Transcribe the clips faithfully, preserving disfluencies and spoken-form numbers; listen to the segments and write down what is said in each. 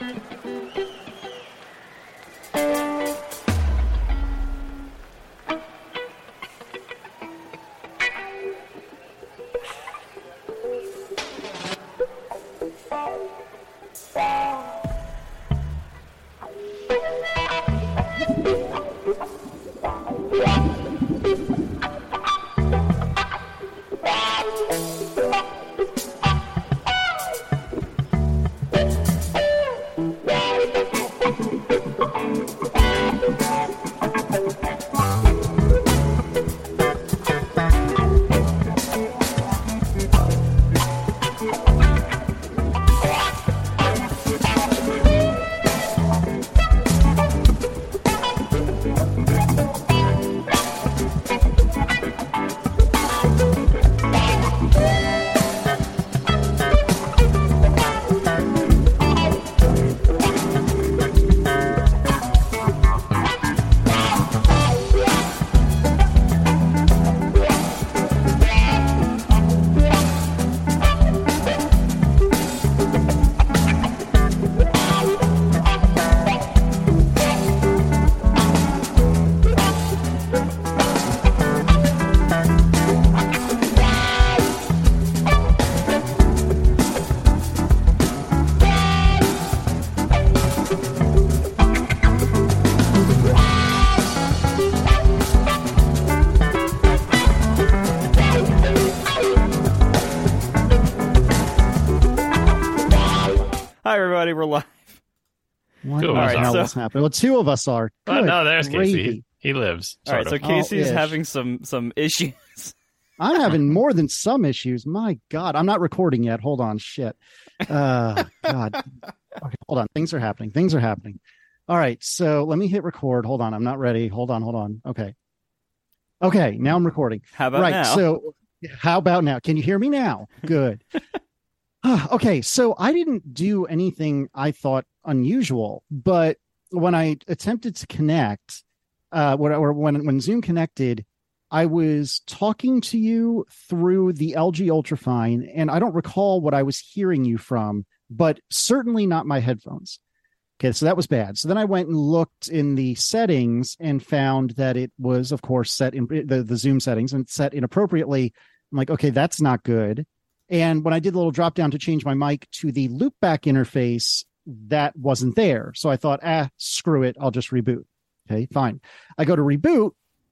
everybody. We're live. What Two the of us hell are. is happening? Well, two of us are. Oh, Good no, there's gravy. Casey. He lives. All right, sort so of. Casey's Oh, ish. having some some issues. I'm having more than some issues. My God, I'm not recording yet. Hold on, shit. Uh, God. Okay, hold on. Things are happening. Things are happening. All right, so let me hit record. Hold on, I'm not ready. Hold on, hold on. Okay. Okay, now I'm recording. How about right. now? So, how about now? Can you hear me now? Good. Ah, okay, so I didn't do anything I thought unusual, but when I attempted to connect, uh, when, or when when Zoom connected, I was talking to you through the L G Ultrafine, and I don't recall what I was hearing you from, but certainly not my headphones. Okay, so that was bad. So then I went and looked in the settings and found that it was, of course, set in the, the Zoom settings and set inappropriately. I'm like, okay, that's not good. And when I did a little drop down to change my mic to the loopback interface, that wasn't there. So I thought, ah, screw it. I'll just reboot. Okay, fine. I go to reboot.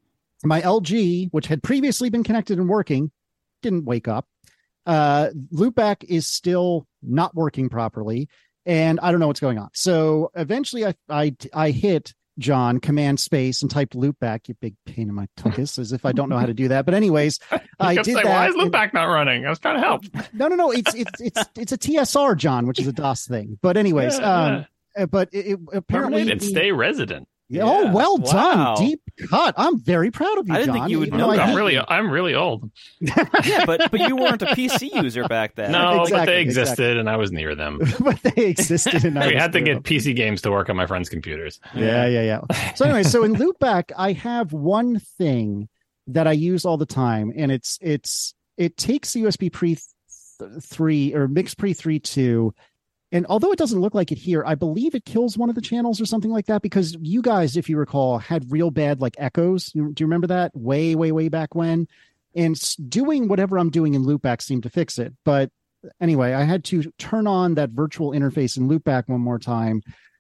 My L G, which had previously been connected and working, didn't wake up. Uh, loopback is still not working properly. And I don't know what's going on. So eventually I, I, I hit John command space and typed loopback. You big pain in my tuchus, as if I don't know how to do that. But anyways, I kept did saying, that. why is and- loopback not running? I was trying to help. No, no, no. It's, it's, it's, it's a T S R, John, which is a DOS thing. But anyways, Yeah, um, uh, but it, it apparently, Permanent and the- stay resident. Yeah, oh, well Wow. done. Deep cut. I'm very proud of you, I didn't John. think you would Even know though I that. I'm hate really, you. I'm really old. Yeah, but but you weren't a P C user back then. No, but Exactly, they existed, exactly. and I was near them. But they existed. And I We was had to through get them. P C games to work on my friends' computers. Yeah, yeah, yeah. So anyway, so in loopback, I have one thing that I use all the time, and it's it's it takes U S B pre th- three or mix pre three two. And although it doesn't look like it here, I believe it kills one of the channels or something like that, because you guys, if you recall, had real bad like echoes. You- Do you remember that? Way, way, way back when? And s- doing whatever I'm doing in loopback seemed to fix it. But anyway, I had to turn on that virtual interface in loopback one more time.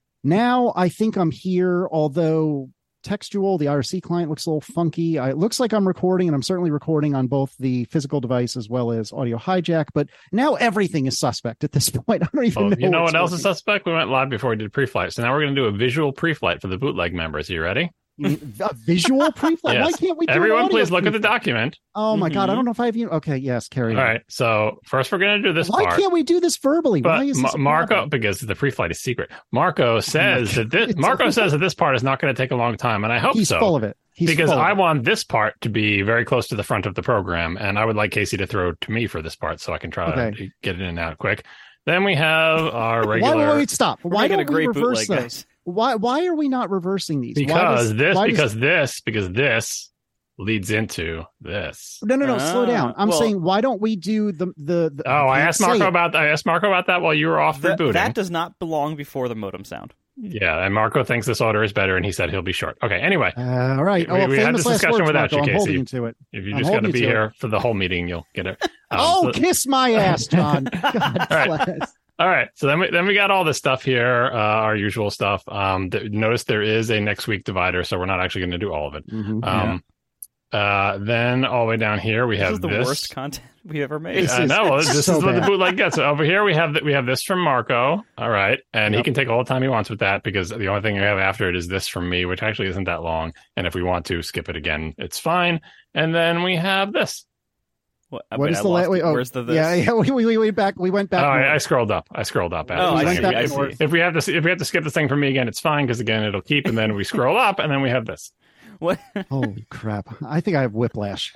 Now I think I'm here, although textual, the I R C client looks a little funky. I, it looks like I'm recording, and I'm certainly recording on both the physical device as well as audio hijack. But now everything is suspect at this point. I don't even Well, know. you know what's what else is working. suspect? We went live before we did pre-flight. So now we're going to do a visual pre-flight for the bootleg members. Are you ready? A visual pre-flight? Why Yes. can't we do an Everyone, audio please look at the pre-flight? document. Oh my God. I Mhm. don't know if I have you. Okay. Yes. Carry All on. right. So first we're going to do this Why part. can't we do this verbally? But Why is this Ma- a Marco, problem? because the pre-flight is secret. Marco says that this, It's- Marco says that this part is not going to take a long time, and I hope He's so. full of it. He's because full of I it. want this part to be very close to the front of the program, and I would like Casey to throw to me for this part so I can try Okay. to get it in and out quick. Then we have our Why, regular. wait, wait, stop. We're Why making don't a great we reverse bootleg, those? guys. Why, why are we not reversing these? Why because does- this, why does- because this, because this leads into this. No, no, no. Ah, slow down. I'm well- saying, why don't we do the the? the Oh, I can't asked say Marco it. about I asked Marco about that while you were off That, rebooting. that does not belong before the modem sound. Yeah, and Marco thinks this order is better, and he said he'll be short. Okay, anyway, Uh, all right. We- oh, well, we had famous this last discussion words, without Marco. you, I'm Casey. holding you to it. if you're I'm just going to holding be you to here for the whole meeting, you'll get it. Um, oh, so- kiss my ass, John. God right. bless. all right, so then we then we got all this stuff here, uh, our usual stuff. Um, th- notice there is a next week divider, so we're not actually going to do all of it. Mhm. Um, uh, then all the way down here we This have is the this. worst content we ever made. This I is- know it's this so is what the bad. bootleg gets. Over here we have that we have this from Marco. All right, and he Yep. can take all the time he wants with that because the only thing we have after it is this from me, which actually isn't that long. And if we want to skip it again, it's fine. And then we have this. What, What wait, is I the la- lost wait, it. oh, Where's the this? Yeah, yeah. We, we, we went back. We went Oh, back. I, more. I scrolled up. I scrolled up. Oh, after I the see, thing. I If, see. if we have to, if we have to skip this thing for me again, it's fine because again it'll keep. And then we scroll up, and then we have this. What? Holy crap! I think I have whiplash.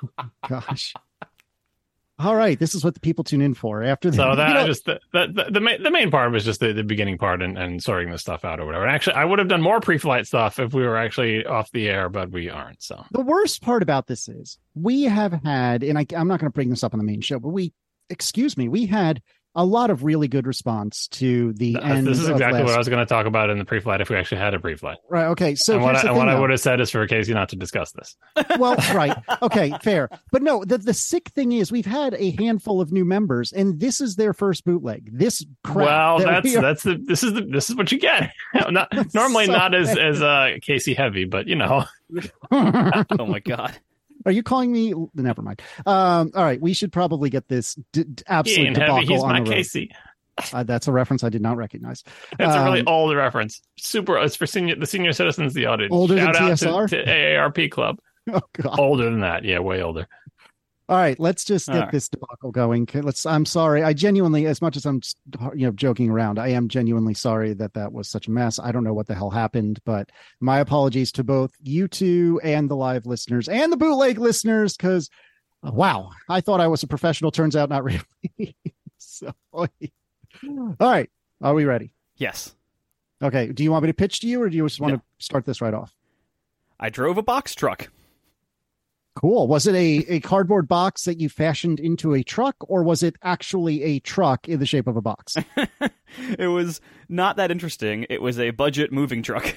Gosh. All right, this is what the people tune in for. After the, So that you know, just the the, the, the, main, the main part was just the, the beginning part and, and sorting this stuff out or whatever. And actually, I would have done more pre-flight stuff if we were actually off the air, but we aren't. So the worst part about this is we have had, and I, I'm not going to bring this up on the main show, but we, excuse me, we had a lot of really good response to the Th- end. this is of exactly last- what I was going to talk about in the pre-flight if we actually had a pre-flight. Right. Okay. So and what, here's I, the and what thing, I though. would have said is for Casey not to discuss this. Well, right. Okay, fair. But no, the, the sick thing is we've had a handful of new members, and this is their first bootleg. This crap. Well, that that's we are- that's the this is the this is what you get. not, That's normally so not as bad. as uh, Casey heavy, but you know. Oh my god. Are you calling me? Never mind. Um, all right, we should probably get this d- d- He absolute ain't debacle heavy. He's on my the road. Casey. Uh, that's a reference I did not recognize. That's a really Um, old reference. Super. It's for senior the senior citizens, the audience. Older than Shout out T S R? to, to A A R P Club. Oh God. Older than that, yeah, way older. All right, let's just get All right. this debacle going. Okay, Let's. I'm sorry. I genuinely, as much as I'm, just, you know, joking around, I am genuinely sorry that that was such a mess. I don't know what the hell happened, but my apologies to both you two and the live listeners and the bootleg listeners. Because, wow, I thought I was a professional. Turns out, not really. So, all right, are we ready? Yes. Okay. Do you want me to pitch to you, or do you just want No. to start this right off? I drove a box truck. Cool. Was it a, a cardboard box that you fashioned into a truck, or was it actually a truck in the shape of a box? It was not that interesting. It was a budget moving truck.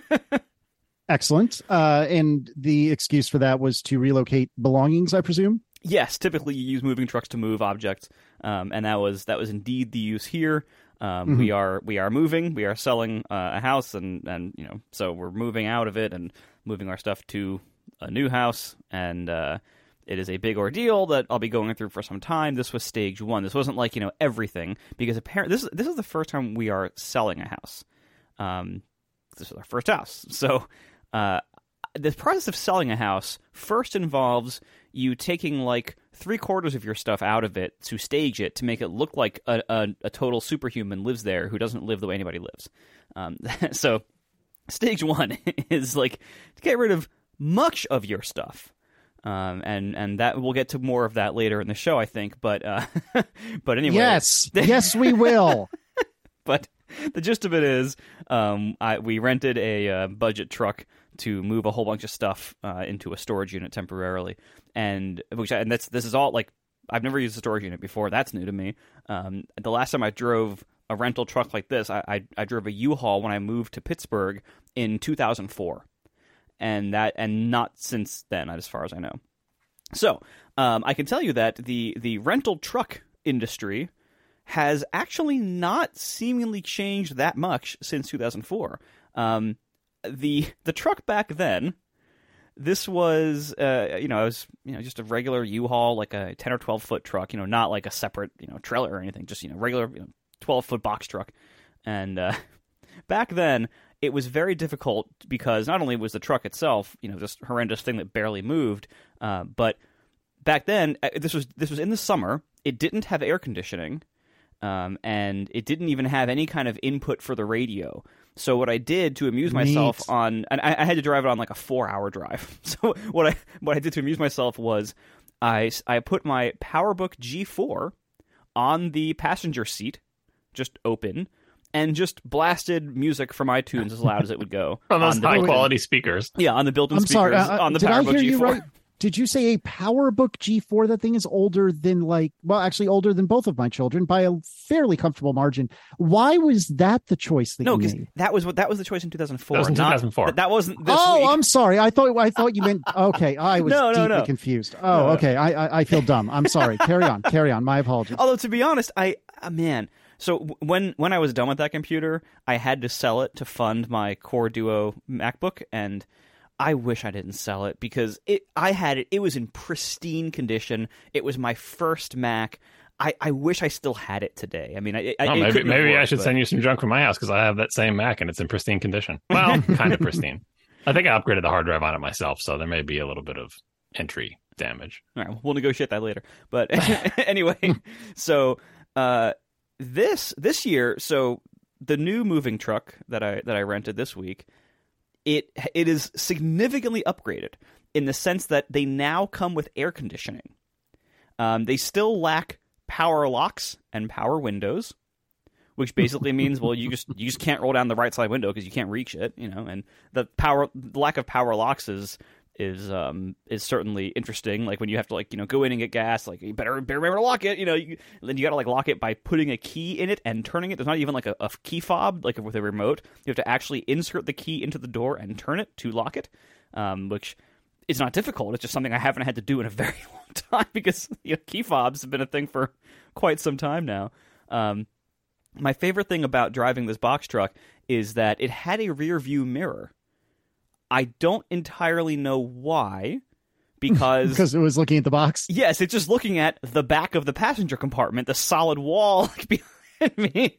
Excellent. Uh, and the excuse for that was to relocate belongings, I presume? Yes, typically you use moving trucks to move objects, um, and that was that was indeed the use here. Um, Mhm. We are we are moving. We are selling uh, a house, and and you know, so we're moving out of it and moving our stuff to a new house, and uh, it is a big ordeal that I'll be going through for some time. This was stage one. This wasn't like, you know, everything, because apparently this is this is the first time we are selling a house. Um, this is our first house, so uh, the process of selling a house first involves you taking like three quarters of your stuff out of it to stage it to make it look like a, a, a total superhuman lives there who doesn't live the way anybody lives. Um, so stage one is like to get rid of much of your stuff. Um, and, and that we'll get to more of that later in the show, I think. But uh, but anyway, Yes. Yes, we will. but the gist of it is, um, I, we rented a uh, budget truck to move a whole bunch of stuff uh, into a storage unit temporarily, and which I, and that's this is all like I've never used a storage unit before. That's new to me. Um, the last time I drove a rental truck like this, I, I I drove a U-Haul when I moved to Pittsburgh in two thousand four, and that and not since then, as far as I know. So um, I can tell you that the the rental truck industry has actually not seemingly changed that much since two thousand four. Um, the the truck back then, this was uh, you know it was you know just a regular U-Haul, like a ten or twelve foot truck, you know not like a separate you know trailer or anything, just you know regular you know, twelve foot box truck. And uh, back then it was very difficult because not only was the truck itself you know just horrendous thing that barely moved, uh, but back then uh, this was this was in the summer. It didn't have air conditioning. Um, and it didn't even have any kind of input for the radio. So what I did to amuse myself Neat. on, and I, I had to drive it on like a four-hour drive. So what I what I did to amuse myself was I I put my PowerBook G four on the passenger seat, just open, and just blasted music from iTunes as loud as it would go. From those on the high built-in- quality speakers. Yeah, on the built-in I'm speakers sorry. Uh, on the did I PowerBook hear G you four. right? Did you say a PowerBook G four? That thing is older than like, well, actually older than both of my children by a fairly comfortable margin. Why was that the choice that No, you because made? that was what that was the choice in two thousand four. That was in not- two thousand four. That, that wasn't this Oh, week. I'm sorry. I thought I thought you meant okay. I was No, no, deeply no. confused. Oh, No, no. okay. I, I I feel dumb. I'm sorry. Carry on. Carry on. My apologies. Although to be honest, I uh, man, so w- when when I was done with that computer, I had to sell it to fund my Core Duo MacBook, and I wish I didn't sell it because it I had it. It was in pristine condition. It was my first Mac. I, I wish I still had it today. I mean, I, I Oh, it maybe couldn't have maybe I worked, should but- send you some junk from my house because I have that same Mac and it's in pristine condition. Well, kind of pristine. I think I upgraded the hard drive on it myself, so there may be a little bit of entry damage. All right, we'll negotiate that later. But anyway, so uh, this this year, so the new moving truck that I that I rented this week, it it is significantly upgraded in the sense that they now come with air conditioning. Um, they still lack power locks and power windows, which basically means, well, you just you just can't roll down the right side window because you can't reach it, you know. And the power the lack of power locks is is um is certainly interesting. Like when you have to like you know go in and get gas, like you better better remember to lock it. You know, you, then you got to like lock it by putting a key in it and turning it. There's not even like a, a key fob like with a remote. You have to actually insert the key into the door and turn it to lock it, um, which is not difficult. It's just something I haven't had to do in a very long time because you know, key fobs have been a thing for quite some time now. Um, my favorite thing about driving this box truck is that it had a rear view mirror. I don't entirely know why, because Because it was looking at the box. yes, it's just looking at the back of the passenger compartment, the solid wall like, behind me.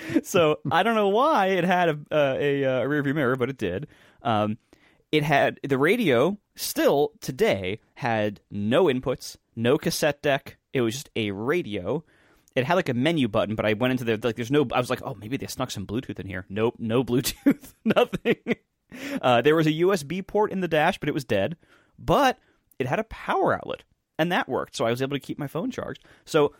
So I don't know why it had a a, a rear view mirror, but it did. Um, it had the radio. Still today had no inputs, no cassette deck. It was just a radio. It had like a menu button, but I went into the like. There's no. I was like, oh, maybe they snuck some Bluetooth in here. Nope, no Bluetooth, nothing. Uh, there was a U S B port in the dash, but it was dead. But it had a power outlet, and that worked. So I was able to keep my phone charged. So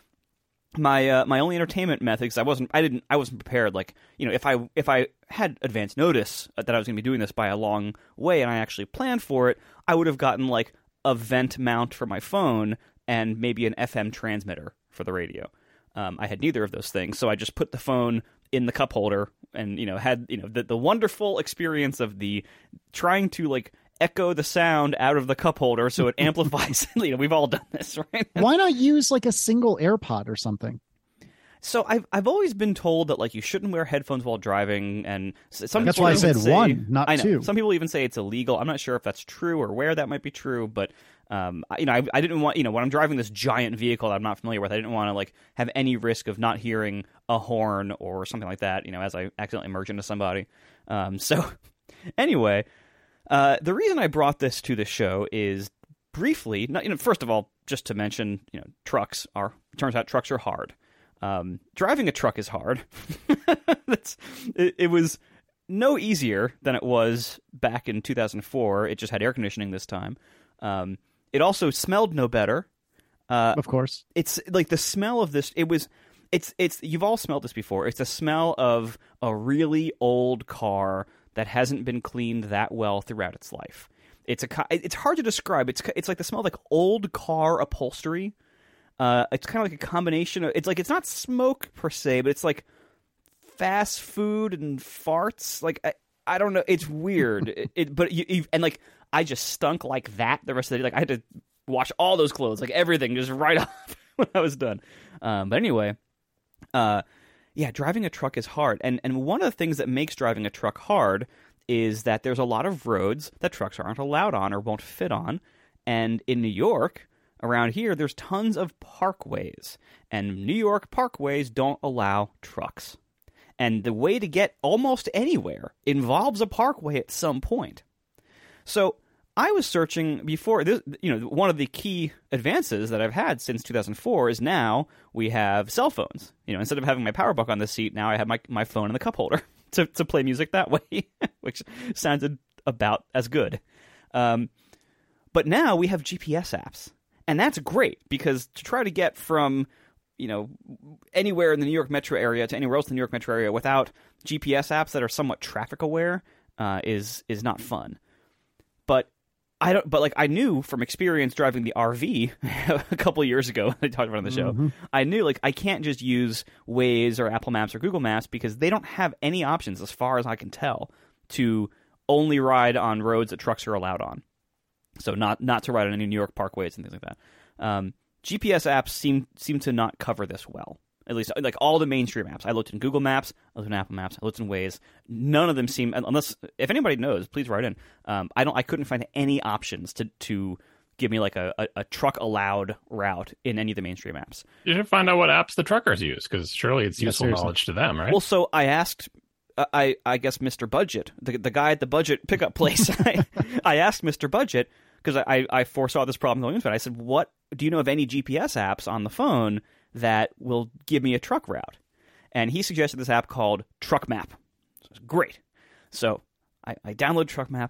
my uh, my only entertainment method, because I wasn't, I didn't, I wasn't prepared. Like you know, if I if I had advance notice that I was going to be doing this by a long way, and I actually planned for it, I would have gotten like a vent mount for my phone and maybe an F M transmitter for the radio. Um, I had neither of those things, so I just put the phone in the cup holder and, you know, had, you know, the, the wonderful experience of the trying to, like, echo the sound out of the cup holder so it amplifies. You know, we've all done this, right? Why not use like a single AirPod or something? So I've I've always been told that, like, you shouldn't wear headphones while driving, and some That's people why I even said say- one, not I know. two. Some people even say it's illegal. I'm not sure if that's true or where that might be true, but um, I- you know, I, I didn't want, you know, when I'm driving this giant vehicle that I'm not familiar with, I didn't want to like have any risk of not hearing a horn or something like that, you know, as I accidentally merge into somebody. Um, so anyway, uh, the reason I brought this to the show is briefly, not, you know, first of all, just to mention, you know, trucks are. It turns out trucks are hard. Um, driving a truck is hard. That's it, it was no easier than it was back in two thousand four. It just had air conditioning this time. Um, it also smelled no better. Uh, Of course. it's like the smell of this. It was. It's. It's. You've all smelled this before. It's the smell of a really old car that hasn't been cleaned that well throughout its life. It's a. co- It's hard to describe. It's. It's like the smell of like old car upholstery. Uh, it's kind of like a combination of. It's like it's not smoke per se, but it's like fast food and farts. Like I, I don't know. It's weird. it, it, but you, you and like I just stunk like that the rest of the day. Like I had to wash all those clothes, like everything, just right off when I was done. Um, but anyway, uh, yeah, driving a truck is hard, and and one of the things that makes driving a truck hard is that there's a lot of roads that trucks aren't allowed on or won't fit on, and in New York. Around here, there's tons of parkways, and New York parkways don't allow trucks. And the way to get almost anywhere involves a parkway at some point. So I was searching before, this, you know, one of the key advances that I've had since two thousand four is now we have cell phones. You know, instead of having my PowerBook on the seat, now I have my, my phone in the cup holder to, to play music that way, which sounded about as good. Um, but now we have G P S apps. And that's great because to try to get from you know, anywhere in the New York metro area to anywhere else in the New York metro area without G P S apps that are somewhat traffic aware uh, is is not fun. But I don't. But like I knew from experience driving the R V a couple of years ago, I talked about it on the show. Mm-hmm. I knew like I can't just use Waze or Apple Maps or Google Maps because they don't have any options, as far as I can tell, to only ride on roads that trucks are allowed on. So not not to ride on any New York parkways and things like that. Um, G P S apps seem seem to not cover this well. At least, like all the mainstream apps. I looked in Google Maps, I looked in Apple Maps, I looked in Waze. None of them seem, unless if anybody knows, please write in. Um, I don't. I couldn't find any options to to give me like a, a, a truck allowed route in any of the mainstream apps. You should find out what apps the truckers use, because surely it's Yeah, useful seriously. knowledge to them, right? Well, so I asked. I I guess Mister Budget, the the guy at the budget pickup place. I, I asked Mister Budget because I I foresaw this problem going into it. I said, "What do you know of any G P S apps on the phone that will give me a truck route?" And he suggested this app called Truck Map. So it's great. So I, I download Truck Map.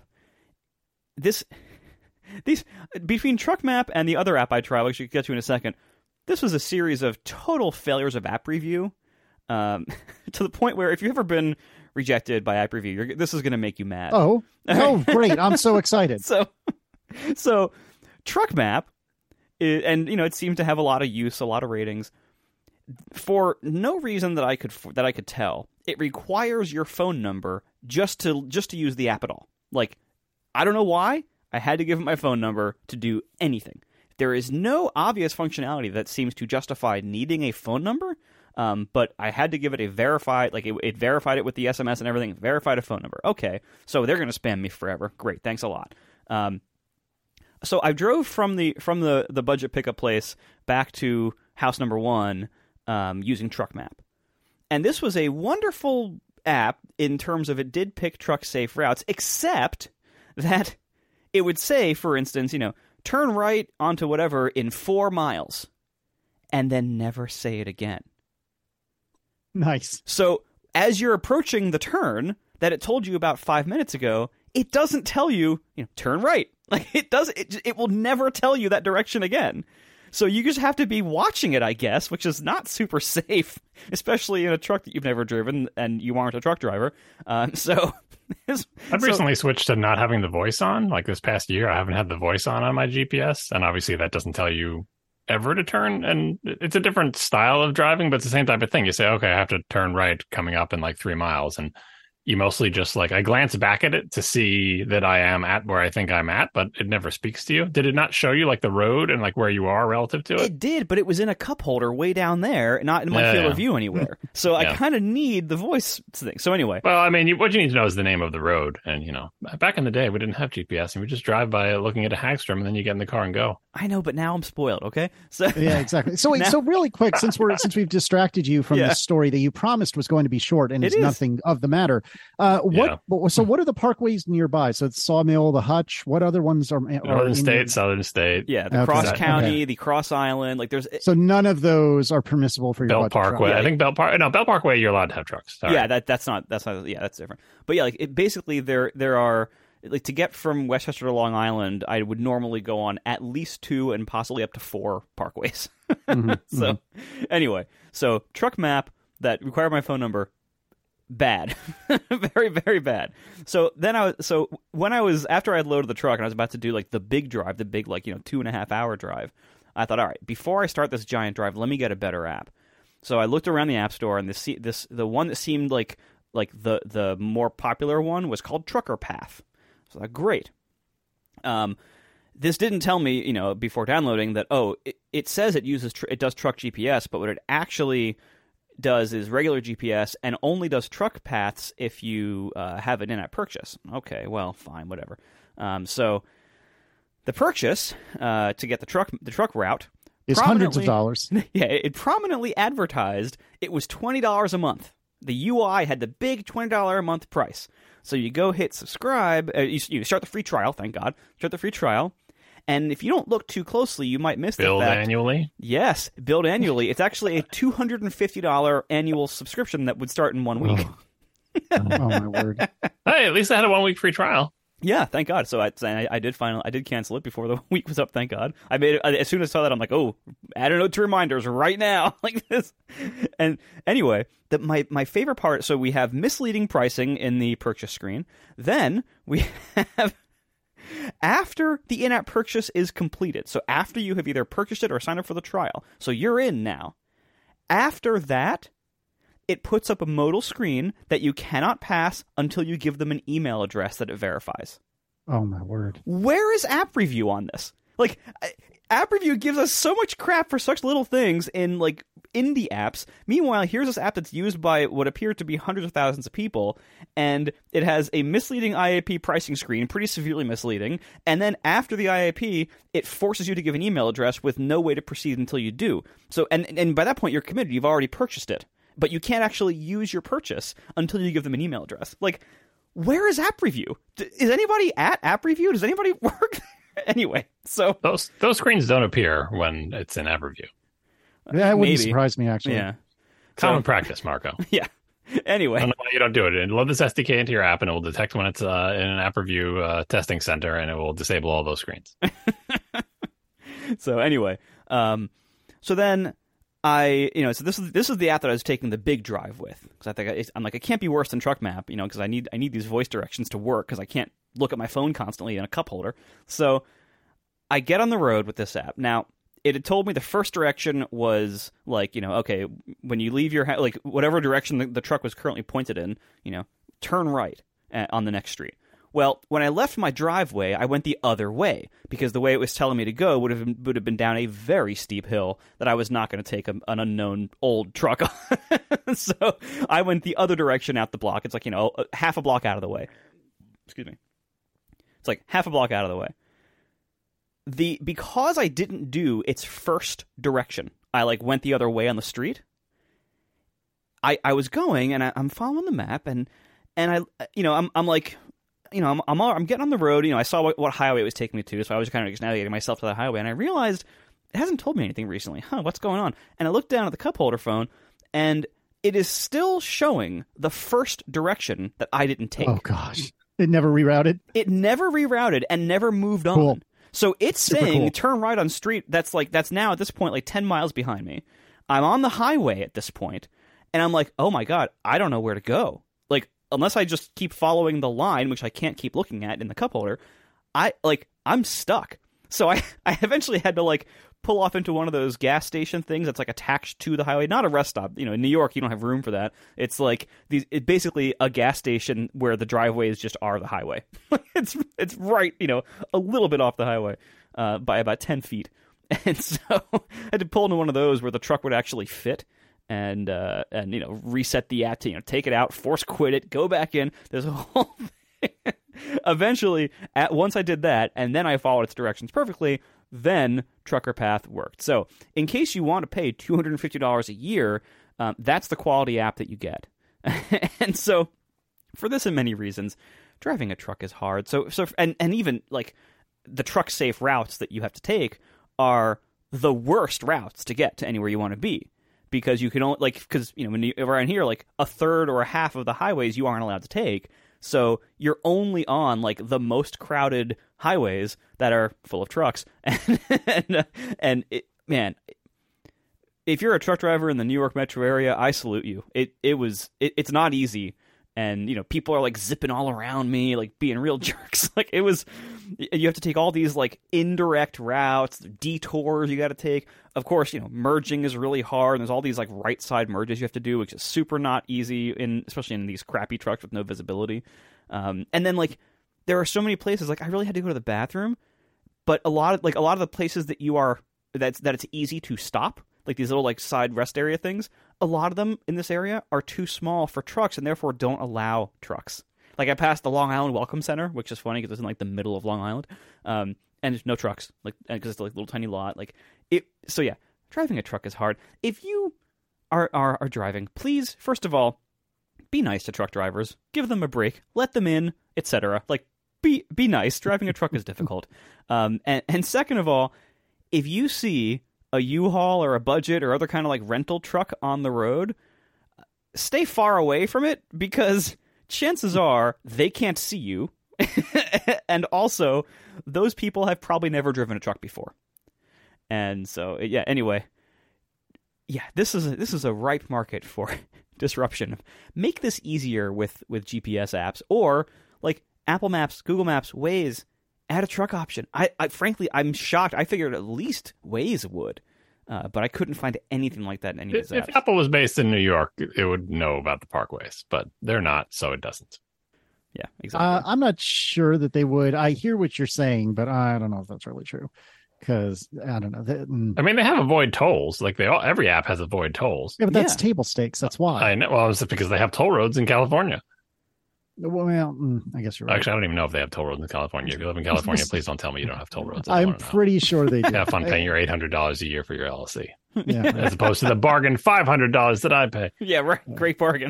This these between Truck Map and the other app I tried, which we can get to in a second, this was a series of total failures of app review. Um, to the point where if you've ever been rejected by app review, you're, this is going to make you mad. Oh, oh, great! I'm so excited. So, so Truck Map, is, and you know, it seemed to have a lot of use, a lot of ratings. For no reason that I could that I could tell, it requires your phone number just to just to use the app at all. Like, I don't know why I had to give it my phone number to do anything. There is no obvious functionality that seems to justify needing a phone number. Um, but I had to give it a verified, like it, it verified it with the S M S and everything, verified a phone number. Okay, so they're going to spam me forever. Great, thanks a lot. Um, so I drove from the from the, the budget pickup place back to house number one um, using Truck Map. And this was a wonderful app in terms of it did pick truck safe routes, except that it would say, for instance, you know, turn right onto whatever in four miles and then never say it again. Nice. So as you're approaching the turn that it told you about five minutes ago, it doesn't tell you, you know, turn right. Like it does, it, it will never tell you that direction again. So you just have to be watching it, I guess, which is not super safe, especially in a truck that you've never driven and you aren't a truck driver. Um, so I've so, recently switched to not having the voice on. Like this past year, I haven't had the voice on on my G P S, and obviously that doesn't tell you ever to turn, and it's a different style of driving, but it's the same type of thing. You say, okay, I have to turn right coming up in like three miles, and you mostly just like, I glance back at it to see that I am at where I think I'm at, but it never speaks to you. Did it not show you like the road and like where you are relative to it? It did, but it was in a cup holder way down there, not in my Yeah, field yeah. of view anywhere. So Yeah. I kind of need the voice thing. So anyway, Well, I mean, you, what you need to know is the name of the road. And, you know, back in the day, we didn't have G P S, and we just drive by looking at a Hagstrom, and then you get in the car and go. I know, but now I'm spoiled. Okay, so Yeah, exactly. So wait, Now- so really quick, since we're since we've distracted you from Yeah. the story that you promised was going to be short and It is is. nothing of the matter. Uh, what? So what are the parkways nearby? So it's Sawmill, the Hutch. What other ones are? are Northern in State, your- Southern State, yeah, the Okay. Cross Okay. County, the Cross Island, like there's So none of those are permissible for your Belt budget truck. Parkway. Yeah. I think Belt Park. No, Belt Parkway. You're allowed to have trucks. Sorry. yeah, that that's not that's not yeah, that's different. But yeah, like it basically there there are like to get from Westchester to Long Island, I would normally go on at least two and possibly up to four parkways. Mhm, So anyway, so truck map that required my phone number, bad, very very bad. So then I was so when I was after I had loaded the truck and I was about to do like the big drive, the big like you know two and a half hour drive, I thought, all right, before I start this giant drive, let me get a better app. So I looked around the app store, and this this the one that seemed like like the the more popular one was called Trucker Path. So I thought, great. Um, this didn't tell me, you know, before downloading that oh, it, it says it uses tr- it does truck G P S, but what it actually does is regular G P S and only does truck paths if you uh, have an in-app purchase. Okay, well, fine, whatever. Um, so the purchase uh, to get the truck the truck route. It's hundreds of Prominently- dollars. Yeah, it it prominently advertised it was twenty dollars a month. The U I had the big twenty dollars a month price. So you go hit subscribe. Uh, you, you start the free trial, thank God. Start the free trial. And if you don't look too closely, you might miss Billed the fact. annually. Yes, billed annually. It's actually a two hundred fifty dollars annual subscription that would start in one week. Oh my word. Hey, at least I had a one week free trial. Yeah, thank God. So I, I, I did finally, I did cancel it before the week was up. Thank God. I made it as soon as I saw that. I'm like, oh, add a note to reminders right now, like this. And anyway, the, my my favorite part. So we have misleading pricing in the purchase screen. Then we have after the in-app purchase is completed. So after you have either purchased it or signed up for the trial. So you're in now. After that, it puts up a modal screen that you cannot pass until you give them an email address that it verifies. Oh, my word. Where is App Review on this? Like, App Review gives us so much crap for such little things in, like, indie apps. Meanwhile, here's this app that's used by what appear to be hundreds of thousands of people, and it has a misleading I A P pricing screen, pretty severely misleading, and then after the I A P, it forces you to give an email address with no way to proceed until you do. So, and, and by that point, you're committed. You've already purchased it. But you can't actually use your purchase until you give them an email address. Like, where is App Review? D- is anybody at App Review? Does anybody work there? Anyway, so... Those those screens don't appear when it's in App Review. That wouldn't Maybe. surprise me, actually. Yeah. Common So- practice, Marco. Yeah. I Anyway. don't know why you don't do it. And load this S D K into your app, and it will detect when it's uh, in an App Review uh, testing center, and it will disable all those screens. So anyway, um, so then... I, you know, so this is this is the app that I was taking the big drive with, because I think I, I'm like, it can't be worse than Truck Map, you know, because I need I need these voice directions to work, because I can't look at my phone constantly in a cup holder. So I get on the road with this app. Now, it had told me the first direction was like, you know, okay, when you leave your house, like whatever direction the, the truck was currently pointed in, you know, turn right uh, on the next street. Well, when I left my driveway, I went the other way, because the way it was telling me to go would have been, would have been down a very steep hill that I was not going to take a, an unknown old truck on. So I went the other direction out the block. It's like, you know, half a block out of the way. Excuse me. It's like half a block out of the way. The because I didn't do its first direction, I like went the other way on the street. I I was going, and I, I'm following the map, and and I you know I'm I'm like. You know, I'm, I'm I'm getting on the road. You know, I saw what, what highway it was taking me to, so I was kind of just navigating myself to the highway, and I realized it hasn't told me anything recently. Huh, what's going on? And I looked down at the cup holder phone, and it is still showing the first direction that I didn't take. Oh, gosh. It never rerouted? It never rerouted and never moved on. Cool. So it's Super saying cool. turn right on street that's like that's now at this point like ten miles behind me. I'm on the highway at this point, and I'm like, oh my God, I don't know where to go. Like, unless I just keep following the line, which I can't keep looking at in the cup holder, I like I'm stuck. So I, I eventually had to like pull off into one of those gas station things that's like attached to the highway, not a rest stop. You know, in New York, you don't have room for that. It's like these, it's basically a gas station where the driveways just are the highway. it's it's right, you know, a little bit off the highway uh, by about ten feet. And so I had to pull into one of those where the truck would actually fit. And uh, and you know, reset the app to, you know, take it out, force quit it, go back in. There's a whole thing. Eventually, at once I did that, and then I followed its directions perfectly. Then Trucker Path worked. So, in case you want to pay two hundred and fifty dollars a year, um, that's the quality app that you get. And so, for this and many reasons, driving a truck is hard. So so and and even like the truck safe routes that you have to take are the worst routes to get to anywhere you want to be. Because you can only, like, because, you know, when you, around here, like, a third or a half of the highways you aren't allowed to take. So you're only on, like, the most crowded highways that are full of trucks. And, and, and it, man, if you're a truck driver in the New York metro area, I salute you. It it was, it, it's not easy. And, you know, people are, like, zipping all around me, like, being real jerks. Like, it was, you have to take all these, like, indirect routes, detours you got to take. Of course, you know, merging is really hard. And there's all these, like, right-side merges you have to do, which is super not easy, in especially in these crappy trucks with no visibility. Um, and then, like, there are so many places, like, I really had to go to the bathroom. But a lot of, like, a lot of the places that you are, that's, that it's easy to stop, like these little like side rest area things, a lot of them in this area are too small for trucks and therefore don't allow trucks. Like I passed the Long Island Welcome Center, which is funny because it's in like the middle of Long Island, um, and there's no trucks, like because it's like a little tiny lot. Like it. So yeah, driving a truck is hard. If you are are, are driving, please first of all, be nice to truck drivers. Give them a break. Let them in, et cetera. Like be be nice. Driving a truck is difficult. Um, and and second of all, if you see a U-Haul or a Budget or other kind of like rental truck on the road, stay far away from it because chances are they can't see you and also, those people have probably never driven a truck before. And so, yeah, anyway, yeah, this is a, this is a ripe market for disruption. Make this easier with, with G P S apps, or like Apple Maps, Google Maps, Waze, add a truck option. I, I frankly, I'm shocked. I figured at least Waze would, uh, but I couldn't find anything like that in any of these apps. If Apple was based in New York, it would know about the parkways, but they're not, so it doesn't. Yeah, exactly. Uh, I'm not sure that they would. I hear what you're saying, but I don't know if that's really true. Because I don't know. They, I mean, they have avoid tolls. Like they all, every app has avoid tolls. Yeah, but that's Yeah. table stakes. That's why. I know. Well, it's because they have toll roads in California. Well, mm, I guess you're right. Actually, I don't even know if they have toll roads in California. If you live in California, please don't tell me you don't have toll roads. I don't I'm wanna know. pretty sure they do. Have fun paying your eight hundred dollars a year for your L L C, Yeah. as opposed to the bargain five hundred dollars that I pay. Yeah, right. Great bargain.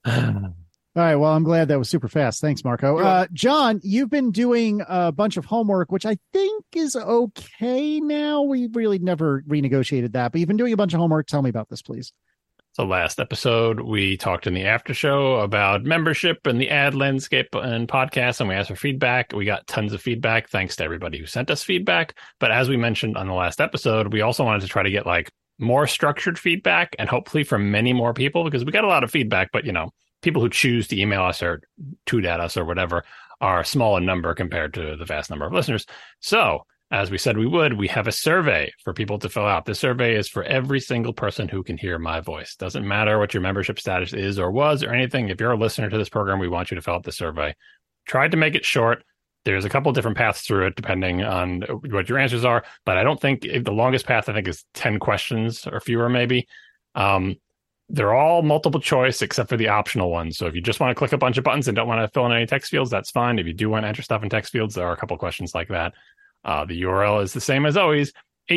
All right. Well, I'm glad that was super fast. Thanks, Marco. Uh, John, you've been doing a bunch of homework, which I think is okay now. We really never renegotiated that, but you've been doing a bunch of homework. Tell me about this, please. So last episode, we talked in the after show about membership and the ad landscape and podcasts, and we asked for feedback. We got tons of feedback. Thanks to everybody who sent us feedback. But as we mentioned on the last episode, we also wanted to try to get like more structured feedback, and hopefully from many more people, because we got a lot of feedback, but you know, people who choose to email us or tweet at us or whatever are small in number compared to the vast number of listeners. So as we said we would, we have a survey for people to fill out. This survey is for every single person who can hear my voice. Doesn't matter what your membership status is or was or anything. If you're a listener to this program, we want you to fill out the survey. Tried to make it short. There's a couple of different paths through it depending on what your answers are, but I don't think the longest path I think is ten questions or fewer maybe. Um, They're all multiple choice except for the optional ones. So if you just want to click a bunch of buttons and don't want to fill in any text fields, that's fine. If you do want to enter stuff in text fields, there are a couple questions like that. Uh, the U R L is the same as always,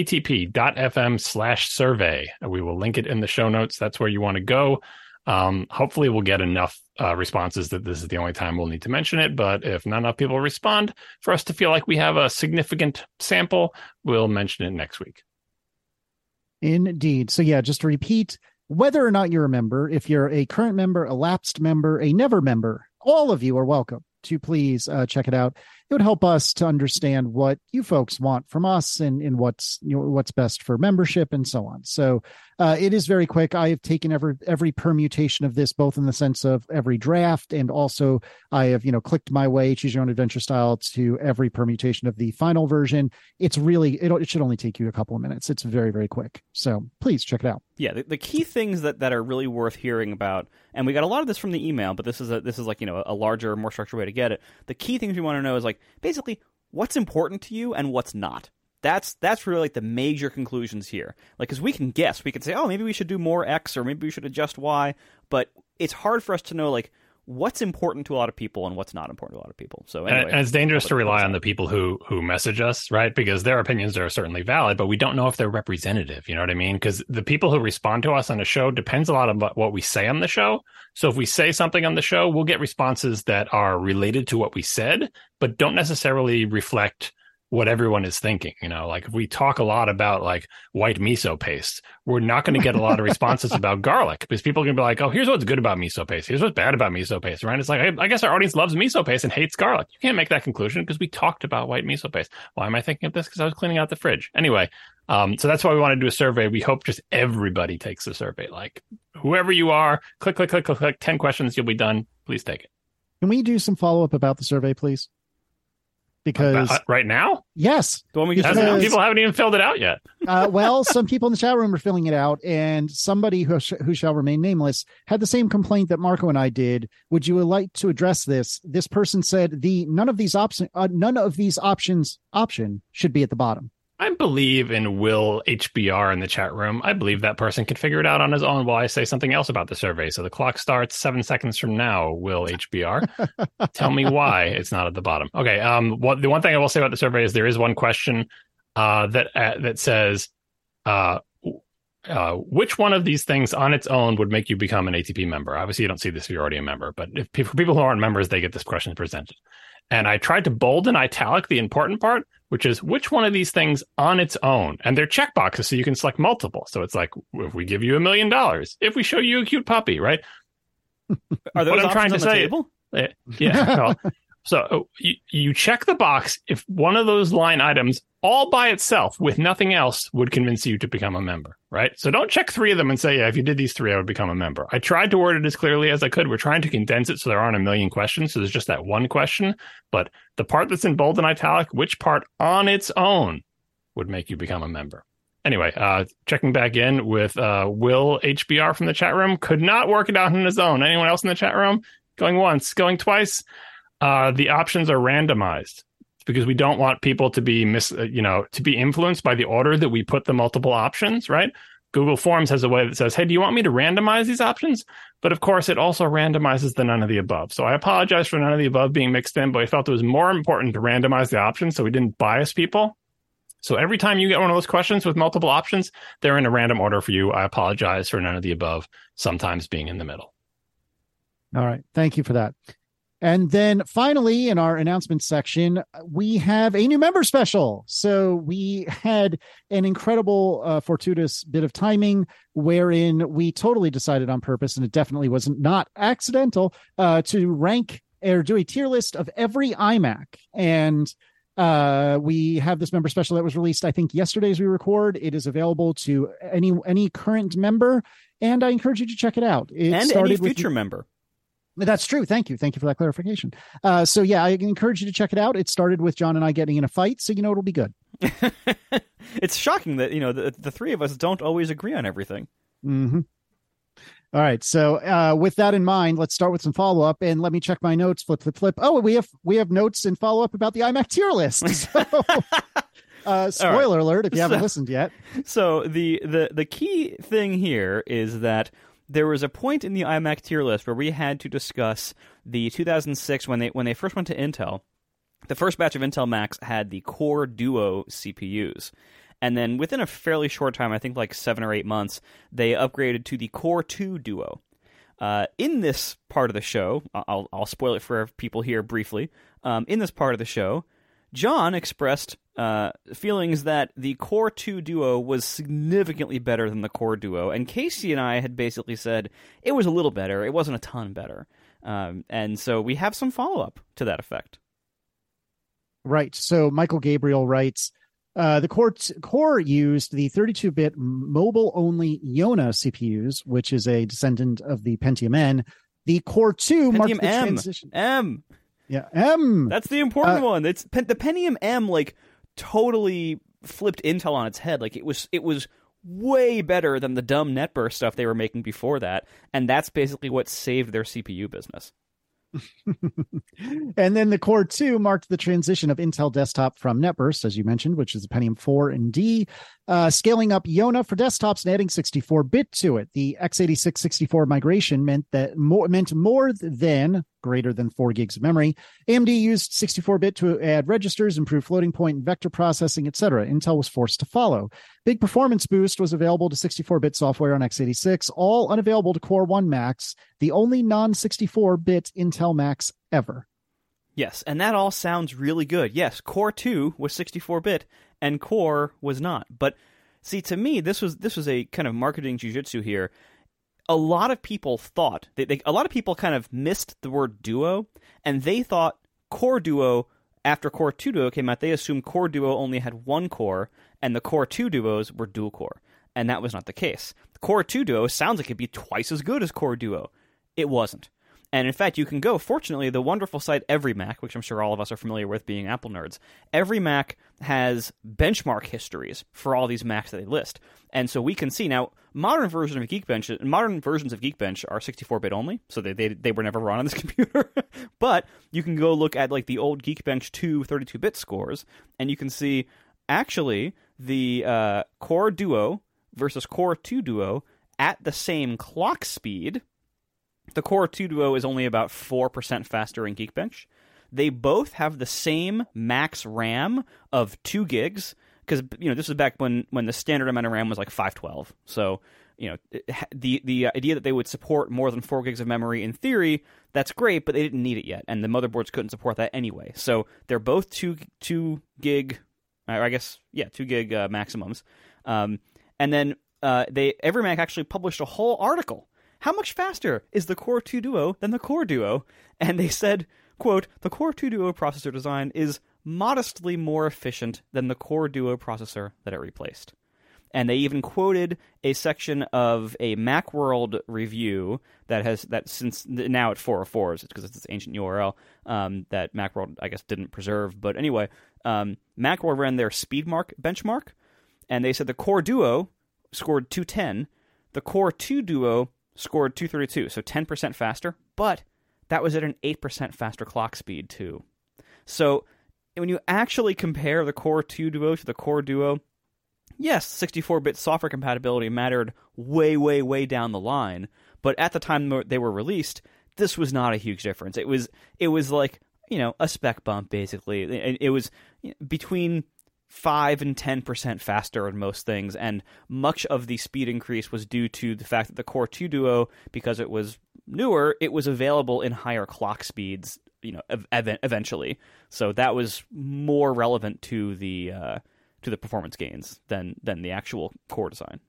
atp.fm slash survey. We will link it in the show notes. That's where you want to go. Um, hopefully we'll get enough uh, responses that this is the only time we'll need to mention it. But if not enough people respond for us to feel like we have a significant sample, we'll mention it next week. Indeed. So yeah, just to repeat, whether or not you're a member, if you're a current member, a lapsed member, a never member, all of you are welcome to please uh, check it out. It would help us to understand what you folks want from us and, and what's you know, what's best for membership and so on. So uh, it is very quick. I have taken every every permutation of this, both in the sense of every draft, and also I have you know clicked my way, choose your own adventure style, to every permutation of the final version. It's really it, it should only take you a couple of minutes. It's very very quick. So please check it out. Yeah, the, the key things that, that are really worth hearing about, and we got a lot of this from the email, but this is a, this is like you know a larger, more structured way to get it. The key things we want to know is like basically what's important to you and what's not. That's that's really like the major conclusions here. Like, because we can guess, we can say, oh, maybe we should do more X or maybe we should adjust Y, but it's hard for us to know like what's important to a lot of people and what's not important to a lot of people. So anyway, and, and it's dangerous to rely on the people who who message us, right? Because their opinions are certainly valid, but we don't know if they're representative. You know what I mean? Because the people who respond to us on a show depends a lot on what we say on the show. So if we say something on the show, we'll get responses that are related to what we said, but don't necessarily reflect what everyone is thinking. You know, like if we talk a lot about like white miso paste, we're not going to get a lot of responses about garlic, because people are going to be like, oh, here's what's good about miso paste. Here's what's bad about miso paste, right? It's like, I, I guess our audience loves miso paste and hates garlic. You can't make that conclusion because we talked about white miso paste. Why am I thinking of this? Because I was cleaning out the fridge. Anyway, um, so that's why we want to do a survey. We hope just everybody takes the survey. Like whoever you are, click, click, click, click, click, ten questions, you'll be done. Please take it. Can we do some follow-up about the survey, please? Because uh, right now, yes, the one we just because, people haven't even filled it out yet. uh, well, some people in the chat room are filling it out, and somebody who, sh- who shall remain nameless had the same complaint that Marco and I did. Would you like to address this? This person said the none of these options, uh, none of these options option should be at the bottom. I believe in Will H B R in the chat room. I believe that person can figure it out on his own while I say something else about the survey. So the clock starts seven seconds from now, Will H B R. Tell me why it's not at the bottom. Okay. Um. What the one thing I will say about the survey is there is one question uh, that uh, that says, uh, uh, which one of these things on its own would make you become an A T P member? Obviously, you don't see this if you're already a member, but if for people who aren't members, they get this question presented. And I tried to bold and italic the important part, which is which one of these things on its own. And they're checkboxes, so you can select multiple. So it's like, if we give you a million dollars, if we show you a cute puppy, right? Are those what I'm options trying to on the say, table? Yeah. Well, So you, you check the box if one of those line items all by itself with nothing else would convince you to become a member, right? So don't check three of them and say, yeah, if you did these three, I would become a member. I tried to word it as clearly as I could. We're trying to condense it so there aren't a million questions. So there's just that one question. But the part that's in bold and italic, which part on its own would make you become a member? Anyway, uh, checking back in with uh, Will H B R from the chat room. Could not work it out on his own. Anyone else in the chat room? Going once, going twice. Uh, the options are randomized because we don't want people to be mis, uh, you know, to be influenced by the order that we put the multiple options, right? Google Forms has a way that says, hey, do you want me to randomize these options? But of course, it also randomizes the none of the above. So I apologize for none of the above being mixed in, but I felt it was more important to randomize the options so we didn't bias people. So every time you get one of those questions with multiple options, they're in a random order for you. I apologize for none of the above, sometimes being in the middle. All right. Thank you for that. And then finally, in our announcement section, we have a new member special. So we had an incredible, uh, fortuitous bit of timing wherein we totally decided on purpose, and it definitely was not accidental, uh, to rank or do a tier list of every iMac. And uh, we have this member special that was released, I think, yesterday as we record. It is available to any any current member, and I encourage you to check it out. It and any future with... member. That's true. Thank you. Thank you for that clarification. Uh, so, yeah, I encourage you to check it out. It started with John and I getting in a fight, so you know it'll be good. It's shocking that, you know, the, the three of us don't always agree on everything. Mm-hmm. All right. So uh, with that in mind, let's start with some follow-up, and let me check my notes. Flip, flip, flip. Oh, we have we have notes and follow-up about the iMac tier list. So, uh, spoiler right. alert if you haven't so, listened yet. So the, the, the key thing here is that there was a point in the iMac tier list where we had to discuss the two thousand six, when they when they first went to Intel, the first batch of Intel Macs had the Core Duo C P Us. And then within a fairly short time, I think like seven or eight months, they upgraded to the Core two Duo. Uh, in this part of the show, I'll, I'll spoil it for people here briefly. Um, in this part of the show, John expressed uh, feelings that the Core two Duo was significantly better than the Core Duo, and Casey and I had basically said it was a little better, it wasn't a ton better. Um, and so we have some follow-up to that effect. Right. So Michael Gabriel writes, uh, the Core, t- Core used the thirty-two bit mobile-only Iona C P Us, which is a descendant of the Pentium M. The Core two Pentium marked the M. transition. M. Yeah, M. That's the important uh, one. It's the Pentium M, like, totally flipped Intel on its head. Like, it was it was way better than the dumb NetBurst stuff they were making before that, and that's basically what saved their C P U business. And then the Core two marked the transition of Intel desktop from NetBurst, as you mentioned, which is the Pentium four and D, uh, scaling up Iona for desktops and adding sixty-four bit to it. The x eighty-six sixty-four migration meant that more meant more than greater than four gigs of memory. A M D used sixty-four bit to add registers, improve floating point and vector processing, et cetera. Intel was forced to follow. Big performance boost was available to sixty-four bit software on x eighty-six, all unavailable to Core one Macs, the only non sixty-four bit Intel Macs ever. Yes, and that all sounds really good. Yes, Core two was sixty-four bit, and Core was not. But see, to me, this was this was a kind of marketing jujitsu here. A lot of people thought, they, they, a lot of people kind of missed the word Duo, and they thought Core Duo, after Core two Duo came out, they assumed Core Duo only had one core, and the Core two Duos were dual core. And that was not the case. The Core two Duo sounds like it'd be twice as good as Core Duo. It wasn't. And in fact, you can go, fortunately, the wonderful site Every Mac, which I'm sure all of us are familiar with being Apple nerds, Every Mac has benchmark histories for all these Macs that they list. And so we can see now, modern version of Geekbench, modern versions of Geekbench are sixty-four bit only, so they, they they were never run on this computer. But you can go look at like the old Geekbench two thirty-two bit scores, and you can see actually the uh, Core Duo versus Core two Duo at the same clock speed. The Core two Duo is only about four percent faster in Geekbench. They both have the same max RAM of two gigs, because, you know, this is back when, when the standard amount of RAM was like five twelve. So, you know, the the idea that they would support more than four gigs of memory in theory, that's great, but they didn't need it yet, and the motherboards couldn't support that anyway. So they're both two two gig, I guess, yeah, two gig uh, maximums. Um, and then uh, they Every Mac actually published a whole article. How much faster is the Core two Duo than the Core Duo? And they said quote, the Core two Duo processor design is modestly more efficient than the Core Duo processor that it replaced. And they even quoted a section of a Macworld review that has, that since now at four oh fours, it's because it's this ancient U R L um, that Macworld, I guess, didn't preserve. But anyway, um, Macworld ran their SpeedMark benchmark, and they said the Core Duo scored two ten, the Core two Duo scored two thirty-two, so ten percent faster, but that was at an eight percent faster clock speed, too. So when you actually compare the Core two Duo to the Core Duo, yes, sixty-four bit software compatibility mattered way, way, way down the line, but at the time they were released, this was not a huge difference. It was, it was like, you know, a spec bump, basically. It, it was between five and ten percent faster on most things, and much of the speed increase was due to the fact that the Core two Duo, because it was newer, it was available in higher clock speeds, you know, ev- eventually. So that was more relevant to the uh, to the performance gains than than the actual core design.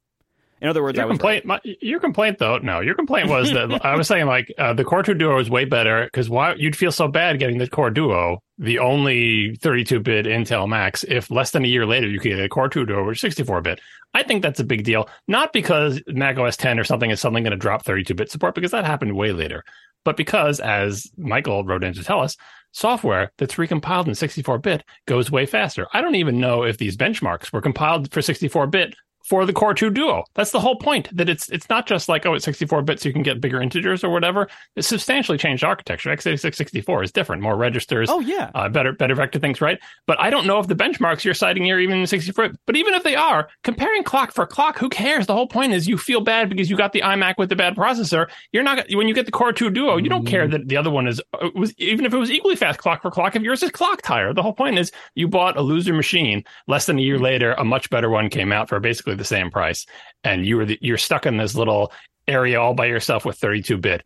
In other words, your I was complaint. right. My, your complaint, though, no, your complaint was that I was saying like uh, the Core two Duo is way better because why you'd feel so bad getting the Core Duo, the only thirty-two bit Intel Max, if less than a year later you could get a Core two Duo which is sixty-four bit. I think that's a big deal, not because Mac O S ten or something is suddenly going to drop thirty-two bit support, because that happened way later, but because, as Michael wrote in to tell us, software that's recompiled in sixty-four bit goes way faster. I don't even know if these benchmarks were compiled for sixty-four bit for the Core two Duo. That's the whole point, that it's it's not just like, oh, it's sixty-four bit so you can get bigger integers or whatever. It's substantially changed architecture. x eighty-six sixty-four is different, more registers, oh, yeah. uh, better better vector things, right? But I don't know if the benchmarks you're citing here are even in sixty-four bit. But even if they are, comparing clock for clock, who cares? The whole point is you feel bad because you got the iMac with the bad processor. You're not, when you get the Core two Duo, you don't mm. care that the other one is, was even if it was equally fast clock for clock, if yours is clock higher. The whole point is you bought a loser machine. Less than a year later, a much better one came out for basically the same price. And you were the, you're stuck in this little area all by yourself with thirty-two bit.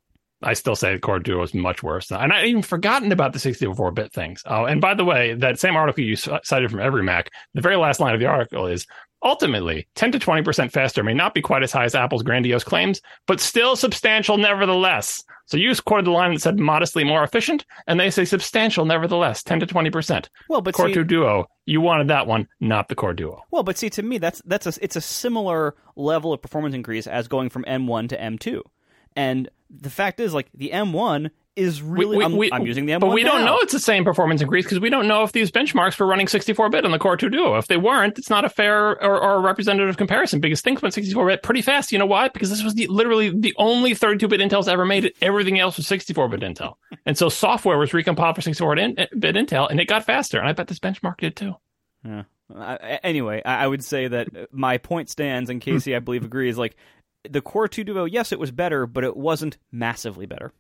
I still say the Core Duo is much worse. And I'd even forgotten about the sixty-four bit things. Oh, and by the way, that same article you cited from Every Mac, the very last line of the article is, ultimately, ten to twenty percent faster may not be quite as high as Apple's grandiose claims, but still substantial nevertheless. So you quoted the line that said modestly more efficient, and they say substantial nevertheless, ten to twenty percent. Well, but Core see, two Duo, you wanted that one, not the Core Duo. Well, but see, to me, that's that's a, it's a similar level of performance increase as going from M one to M two. And the fact is, like, the M one is really, we, we, I'm, we, I'm using the M one But we now. don't know it's the same performance increase because we don't know if these benchmarks were running sixty-four bit on the Core two Duo. If they weren't, it's not a fair or, or a representative comparison, because things went sixty-four bit pretty fast. You know why? Because this was the, literally the only thirty-two bit Intel's ever made it. Everything else was sixty-four bit Intel. And so software was recompiled for sixty-four bit Intel, and it got faster. And I bet this benchmark did too. Yeah. Uh, anyway, I, I would say that my point stands, and Casey, I believe, agrees. Like, the Core two Duo, yes, it was better, but it wasn't massively better.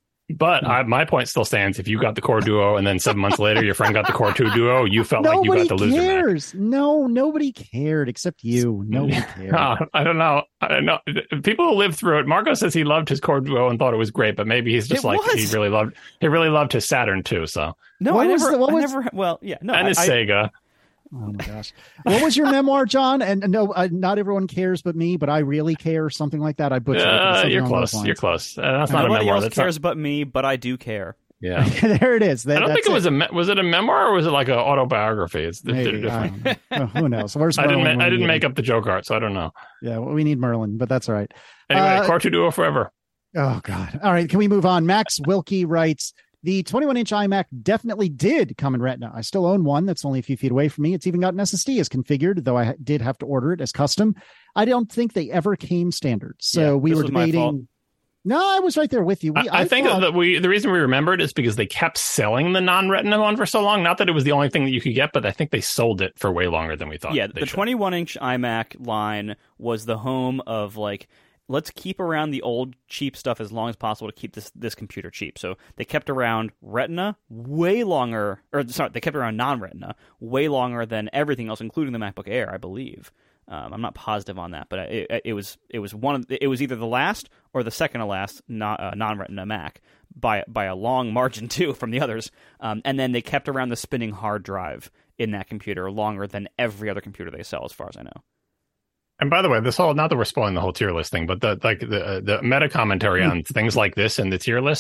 But I, my point still stands. If you got the Core Duo and then seven months later your friend got the Core two Duo, you felt nobody like you got the loser cares. Mac. No, nobody cared except you. Nobody cared. uh, I don't know. I don't know. People who lived through it. Marco says he loved his Core Duo and thought it was great, but maybe he's just it like was. he really loved. He really loved his Saturn too. So no, what I was never. The, what I was, never. Well, yeah, no, and I, his I, Sega. Oh my gosh! What was your memoir, John? And no, uh, not everyone cares but me, but I really care. Something like that. I butchered. Uh, it. you're close. You're close. Uh, that's not Nobody a memoir. else That's cares not... but me, but I do care. Yeah, there it is. That, I don't think it, it was a me- was it a memoir or was it like an autobiography? It's Maybe, different. I don't know. Well, who knows? Where's I didn't. Merlin Ma- I didn't need make him? up the joke art, so I don't know. Yeah, well, we need Merlin, but that's all right. Anyway, Uh, Core two Duo forever. Oh God! All right, can we move on? Max Wilkie writes, the twenty-one inch iMac definitely did come in Retina. I still own one that's only a few feet away from me. It's even got an S S D as configured, though I did have to order it as custom. I don't think they ever came standard. So yeah, we this were was my fault. debating. No, I was right there with you. We, I, I, I think thought, that we the reason we remembered is because they kept selling the non-Retina one for so long. Not that it was the only thing that you could get, but I think they sold it for way longer than we thought. Yeah, they the should. twenty-one inch iMac line was the home of, like, let's keep around the old cheap stuff as long as possible to keep this this computer cheap. So they kept around Retina way longer, or sorry, they kept around non-Retina way longer than everything else, including the MacBook Air, I believe. Um, I'm not positive on that, but it, it was it was one of the, it was either the last or the second to last non, uh, non-Retina Mac by by a long margin too from the others. Um, and then they kept around the spinning hard drive in that computer longer than every other computer they sell, as far as I know. And by the way, this whole, not that we're spoiling the whole tier list thing, but the like the the meta commentary on things like this in the tier list,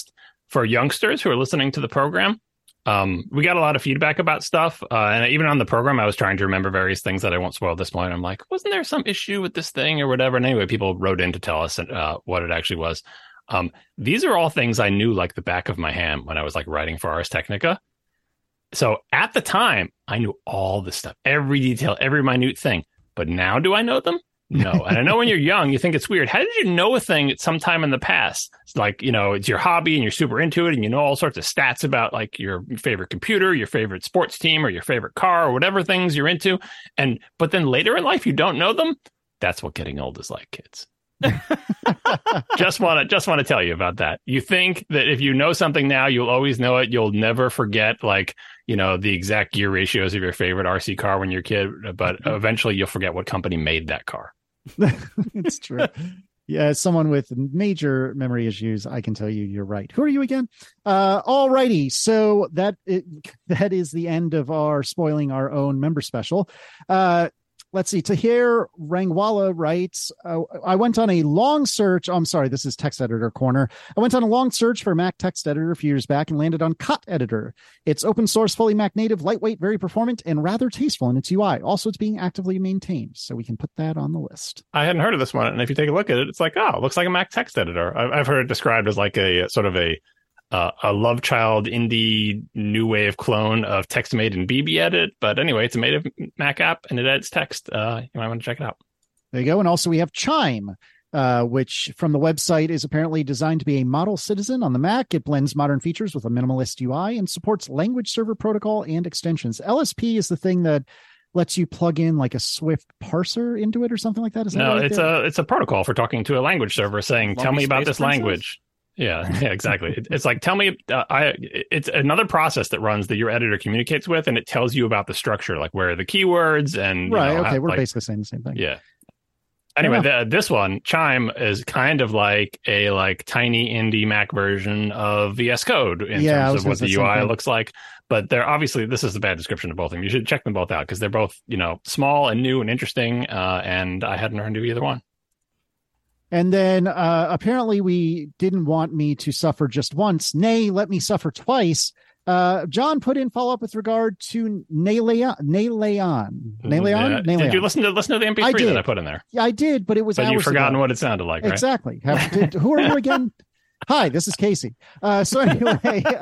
for youngsters who are listening to the program, um, we got a lot of feedback about stuff. Uh, and even on the program, I was trying to remember various things that I won't spoil at this point. I'm like, wasn't there some issue with this thing or whatever? And anyway, people wrote in to tell us uh, what it actually was. Um, these are all things I knew like the back of my hand when I was like writing for Ars Technica. So at the time, I knew all this stuff, every detail, every minute thing. But now do I know them? No. And I know when you're young, you think it's weird. How did you know a thing at some time in the past? It's like, you know, it's your hobby and you're super into it and you know all sorts of stats about like your favorite computer, your favorite sports team or your favorite car or whatever things you're into. And but then later in life, you don't know them. That's what getting old is like, kids. just want to just want to tell you about that. You think that if you know something now, you'll always know it. You'll never forget, like, you know, the exact gear ratios of your favorite R C car when you're a kid, but eventually you'll forget what company made that car. It's true. Yeah, as someone with major memory issues, I can tell you you're right. Who are you again? Uh, all righty. So that it, that is the end of our spoiling our own member special. Uh, Let's see. Tahir Rangwala writes, uh, I went on a long search. Oh, I'm sorry. This is text editor corner. I went on a long search for Mac text editor a few years back and landed on Cut Editor. It's open source, fully Mac native, lightweight, very performant, and rather tasteful in its U I. Also, it's being actively maintained, so we can put that on the list. I hadn't heard of this one. And if you take a look at it, it's like, oh, it looks like a Mac text editor. I've heard it described as like a sort of a Uh, a love child indie new wave clone of TextMate and B B Edit. But anyway, it's a native Mac app and it edits text. Uh, you might want to check it out. There you go. And also we have Chime, uh, which from the website is apparently designed to be a model citizen on the Mac. It blends modern features with a minimalist U I and supports language server protocol and extensions. L S P is the thing that lets you plug in like a Swift parser into it or something like that. Is that no, right it's there? a it's a protocol for talking to a language server saying, Lumpy tell me about Space this Princess? language. Yeah, yeah, exactly. It, it's like, tell me, uh, I, it's another process that runs that your editor communicates with, and it tells you about the structure, like where are the keywords and, right. you know, Okay. how, We're like, basically saying the same thing. yeah. Anyway, the, this one, Chime, is kind of like a like tiny indie Mac version of V S Code in Yeah, I terms was of what gonna the say U I same thing. looks like. But they're obviously, this is a bad description of both of them. You should check them both out because they're both, you know, small and new and interesting. Uh, and I hadn't heard of either one. And then uh, apparently we didn't want me to suffer just once. Nay, let me suffer twice. Uh, John put in follow up with regard to Naleon. Naleon. Naleon? Yeah. Naleon. Did you listen to listen to the M P I three did. that I put in there? Yeah, I did, but it was But hours you've forgotten ago. what it sounded like, right? Exactly. Have, did, who are you again? Hi, this is Casey. Uh, so anyway,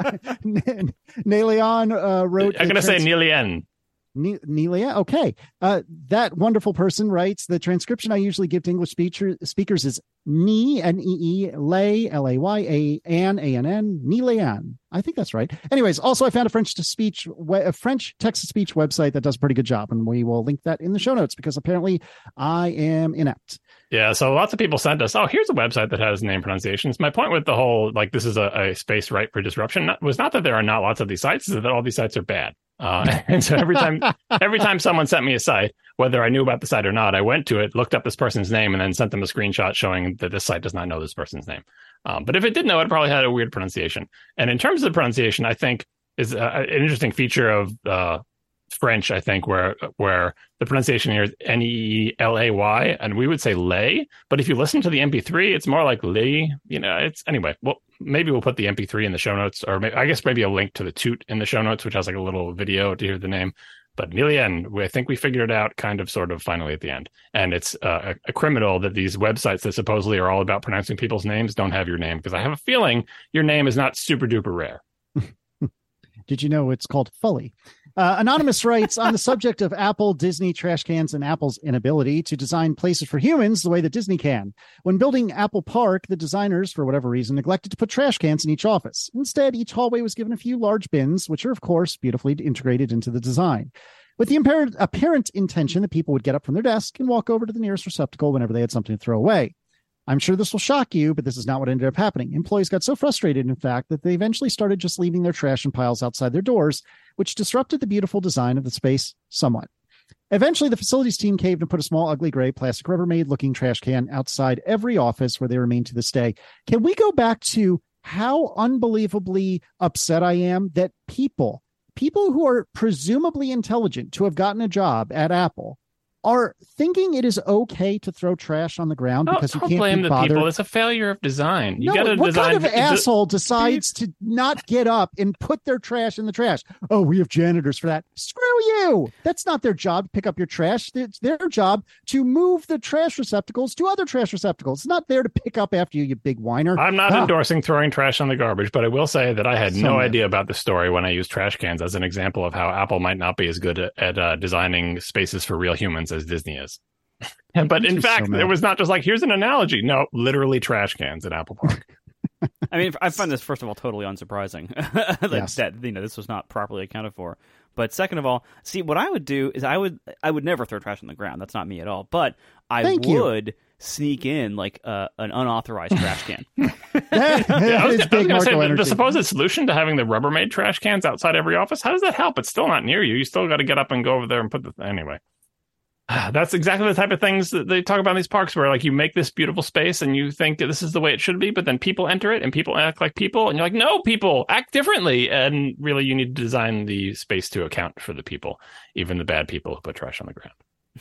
Naleon uh, wrote. I'm going to say trans- Nilian. Ne- Nelia. Okay. Uh, that wonderful person writes, the transcription I usually give to English speaker- speakers is Ni, N E E, lay, L A Y, A, An, A N N, Nilean. I think that's right. Anyways, also I found a French to speech, we- a French text to speech website that does a pretty good job, and we will link that in the show notes because apparently I am inept. Yeah, so lots of people sent us, oh, here's a website that has name pronunciations. My point with the whole, like, this is a, a space ripe for disruption not, was not that there are not lots of these sites, is that all these sites are bad. Uh, and so every time, every time someone sent me a site, whether I knew about the site or not, I went to it, looked up this person's name, and then sent them a screenshot showing that this site does not know this person's name. Um, but if it did know, it probably had a weird pronunciation. And in terms of the pronunciation, I think is uh, an interesting feature of uh, French, I think, where where the pronunciation here is N E E L A Y, and we would say lay. But if you listen to the M P three, it's more like lay. You know, it's anyway. Well, maybe we'll put the M P three in the show notes, or maybe, I guess maybe a link to the toot in the show notes, which has like a little video to hear the name. But Nilian, I think we figured it out kind of sort of finally at the end. And it's uh, a, a criminal that these websites that supposedly are all about pronouncing people's names don't have your name, because I have a feeling your name is not super duper rare. Did you know it's called Fully? Uh, Anonymous writes, on the subject of Apple, Disney, trash cans, and Apple's inability to design places for humans the way that Disney can. When building Apple Park, the designers, for whatever reason, neglected to put trash cans in each office. Instead, each hallway was given a few large bins, which are, of course, beautifully integrated into the design, with the apparent, apparent intention that people would get up from their desk and walk over to the nearest receptacle whenever they had something to throw away. I'm sure this will shock you, but this is not what ended up happening. Employees got so frustrated, in fact, that they eventually started just leaving their trash in piles outside their doors, which disrupted the beautiful design of the space somewhat. Eventually, the facilities team caved and put a small, ugly gray plastic Rubbermaid-looking trash can outside every office, where they remain to this day. Can we go back to how unbelievably upset I am that people, people who are presumably intelligent to have gotten a job at Apple, are thinking it is okay to throw trash on the ground Don't, because you don't can't blame be the bothered. people. It's a failure of design. You no, gotta what design. kind of the- asshole decides to not get up and put their trash in the trash? Oh, we have janitors for that. Screw you. That's not their job to pick up your trash. It's their job to move the trash receptacles to other trash receptacles. It's not there to pick up after you, you big whiner. I'm not Ah. endorsing throwing trash on the garbage, but I will say that I had So no mad. idea about the story when I used trash cans as an example of how Apple might not be as good at, at uh, designing spaces for real humans as Disney is. But in You're so fact, mad. it was not just like, here's an analogy. No, literally trash cans at Apple Park. I mean, I find this, first of all, totally unsurprising that, Yes. that you know this was not properly accounted for. But second of all, see, what I would do is I would I would never throw trash on the ground. That's not me at all. But I Thank you. would sneak in like uh, an unauthorized trash can. That Yeah, I was, is I was big going to say, Marco the, energy. the supposed solution to having the Rubbermaid trash cans outside every office, how does that help? It's still not near you. You still got to get up and go over there and put the... Anyway. That's exactly the type of things that they talk about in these parks where, like, you make this beautiful space and you think that this is the way it should be, but then people enter it and people act like people, and you're like, no, people, act differently. And really, you need to design the space to account for the people, even the bad people who put trash on the ground.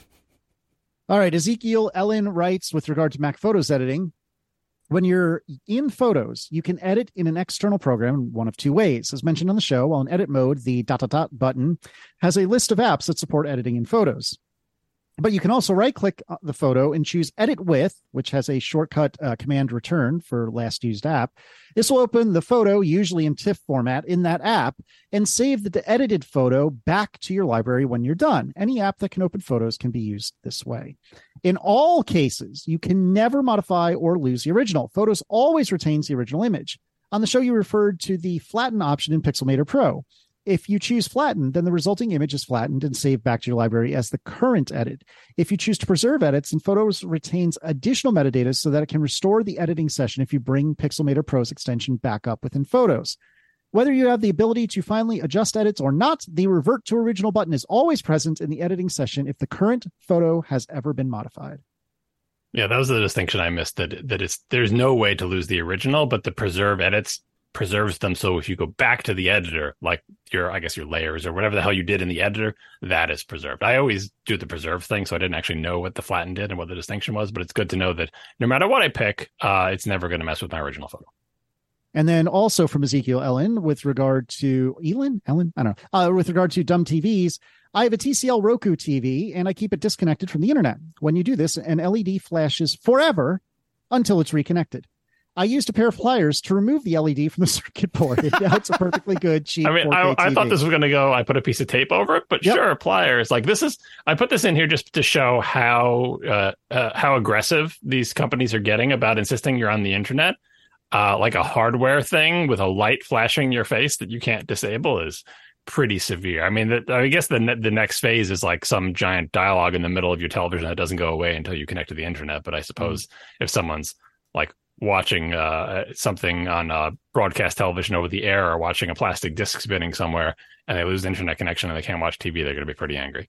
All right. Ezekiel Ellen writes with regard to Mac Photos editing. When you're in Photos, you can edit in an external program in one of two ways. As mentioned on the show, while in edit mode, the dot dot dot button has a list of apps that support editing in Photos. But you can also right-click the photo and choose Edit With, which has a shortcut uh, command return for last used app. This will open the photo, usually in TIFF format, in that app and save the edited photo back to your library when you're done. Any app that can open photos can be used this way. In all cases, you can never modify or lose the original. Photos always retains the original image. On the show, you referred to the flatten option in Pixelmator Pro. If you choose flatten, then the resulting image is flattened and saved back to your library as the current edit. If you choose to preserve edits, and Photos retains additional metadata so that it can restore the editing session if you bring Pixelmator Pro's extension back up within Photos. Whether you have the ability to finally adjust edits or not, the revert to original button is always present in the editing session if the current photo has ever been modified. Yeah, that was the distinction I missed, that that it's there's no way to lose the original, but the preserve edits preserves them, so if you go back to the editor, like your I guess your layers or whatever the hell you did in the editor, that is preserved. I always do the preserve thing, so I didn't actually know what the flatten did and what the distinction was, but it's good to know that no matter what I pick, uh it's never going to mess with my original photo. And then also from Ezekiel Ellen with regard to Elin Ellen I don't know uh, with regard to dumb T Vs, I have a T C L Roku T V and I keep it disconnected from the internet. When you do this, an L E D flashes forever until it's reconnected. I used a pair of pliers to remove the L E D from the circuit board. Now it's a perfectly good, cheap I mean, I, four K I T V. thought this was going to go, I put a piece of tape over it, but Yep. sure, pliers. Like this is, I put this in here just to show how uh, uh, how aggressive these companies are getting about insisting you're on the internet. Uh, like a hardware thing with a light flashing your face that you can't disable is pretty severe. I mean, the, I guess the ne- the next phase is like some giant dialogue in the middle of your television that doesn't go away until you connect to the internet. But I suppose if someone's like watching uh, something on uh, broadcast television over the air or watching a plastic disc spinning somewhere and they lose the internet connection and they can't watch T V, they're going to be pretty angry.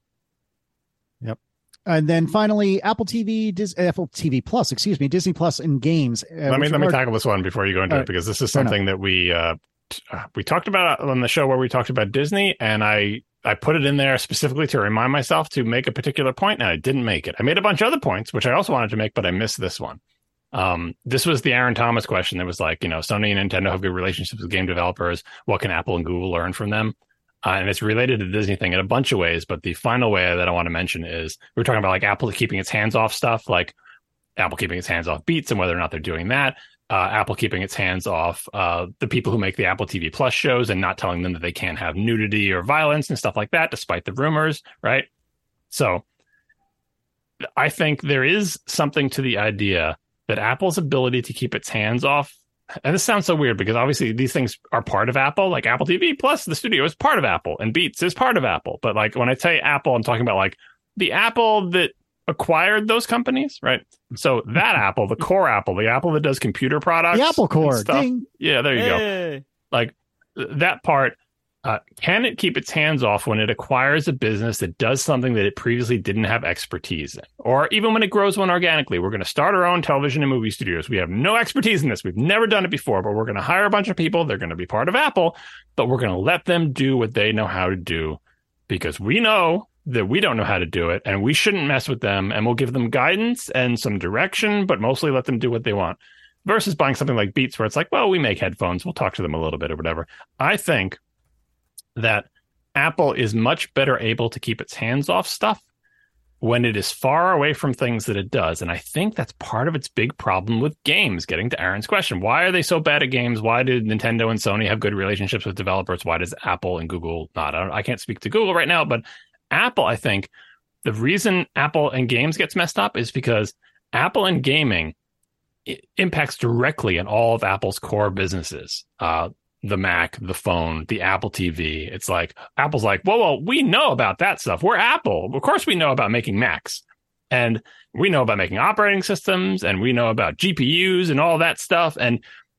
Yep. And then finally, Apple T V, Dis- Apple T V Plus, excuse me, Disney Plus and games. Uh, let me with let me regard- tackle this one before you go into All it, right. because this is Fair something that we uh, t- uh, we talked about on the show where we talked about Disney, and I I put it in there specifically to remind myself to make a particular point, and I didn't make it. I made a bunch of other points, which I also wanted to make, but I missed this one. Um, this was the Aaron Thomas question that was like, you know, Sony and Nintendo have good relationships with game developers. What can Apple and Google learn from them? Uh, and it's related to the Disney thing in a bunch of ways. But the final way that I want to mention is we're talking about like Apple keeping its hands off stuff, like Apple keeping its hands off Beats and whether or not they're doing that. Uh, Apple keeping its hands off uh, the people who make the Apple T V Plus shows and not telling them that they can't have nudity or violence and stuff like that, despite the rumors, right? So I think there is something to the idea that Apple's ability to keep its hands off, and this sounds so weird because obviously these things are part of Apple, like Apple T V Plus, the studio is part of Apple, and Beats is part of Apple. But like when I say Apple, I'm talking about like the Apple that acquired those companies, right? So that Apple, the core Apple, the Apple that does computer products, The Apple and Core. stuff. Ding. Yeah, there you go. Hey. Like th- that part, uh, can it keep its hands off when it acquires a business that does something that it previously didn't have expertise in? Or even when it grows one organically, we're going to start our own television and movie studios. We have no expertise in this. We've never done it before, but we're going to hire a bunch of people. They're going to be part of Apple, but we're going to let them do what they know how to do because we know that we don't know how to do it and we shouldn't mess with them, and we'll give them guidance and some direction, but mostly let them do what they want. Versus buying something like Beats where it's like, well, we make headphones, we'll talk to them a little bit or whatever. I think that Apple is much better able to keep its hands off stuff when it is far away from things that it does. And I think that's part of its big problem with games, getting to Aaron's question. Why are they so bad at games? Why did Nintendo and Sony have good relationships with developers? Why does Apple and Google not? I, don't, I can't speak to Google right now, but Apple, I think the reason Apple and games gets messed up is because Apple and gaming impacts directly on all of Apple's core businesses. Uh, the Mac, the phone, the Apple T V. It's like, Apple's like, whoa, whoa, we know about that stuff. We're Apple. Of course we know about making Macs. And we know about making operating systems, and we know about G P Us and all that stuff. And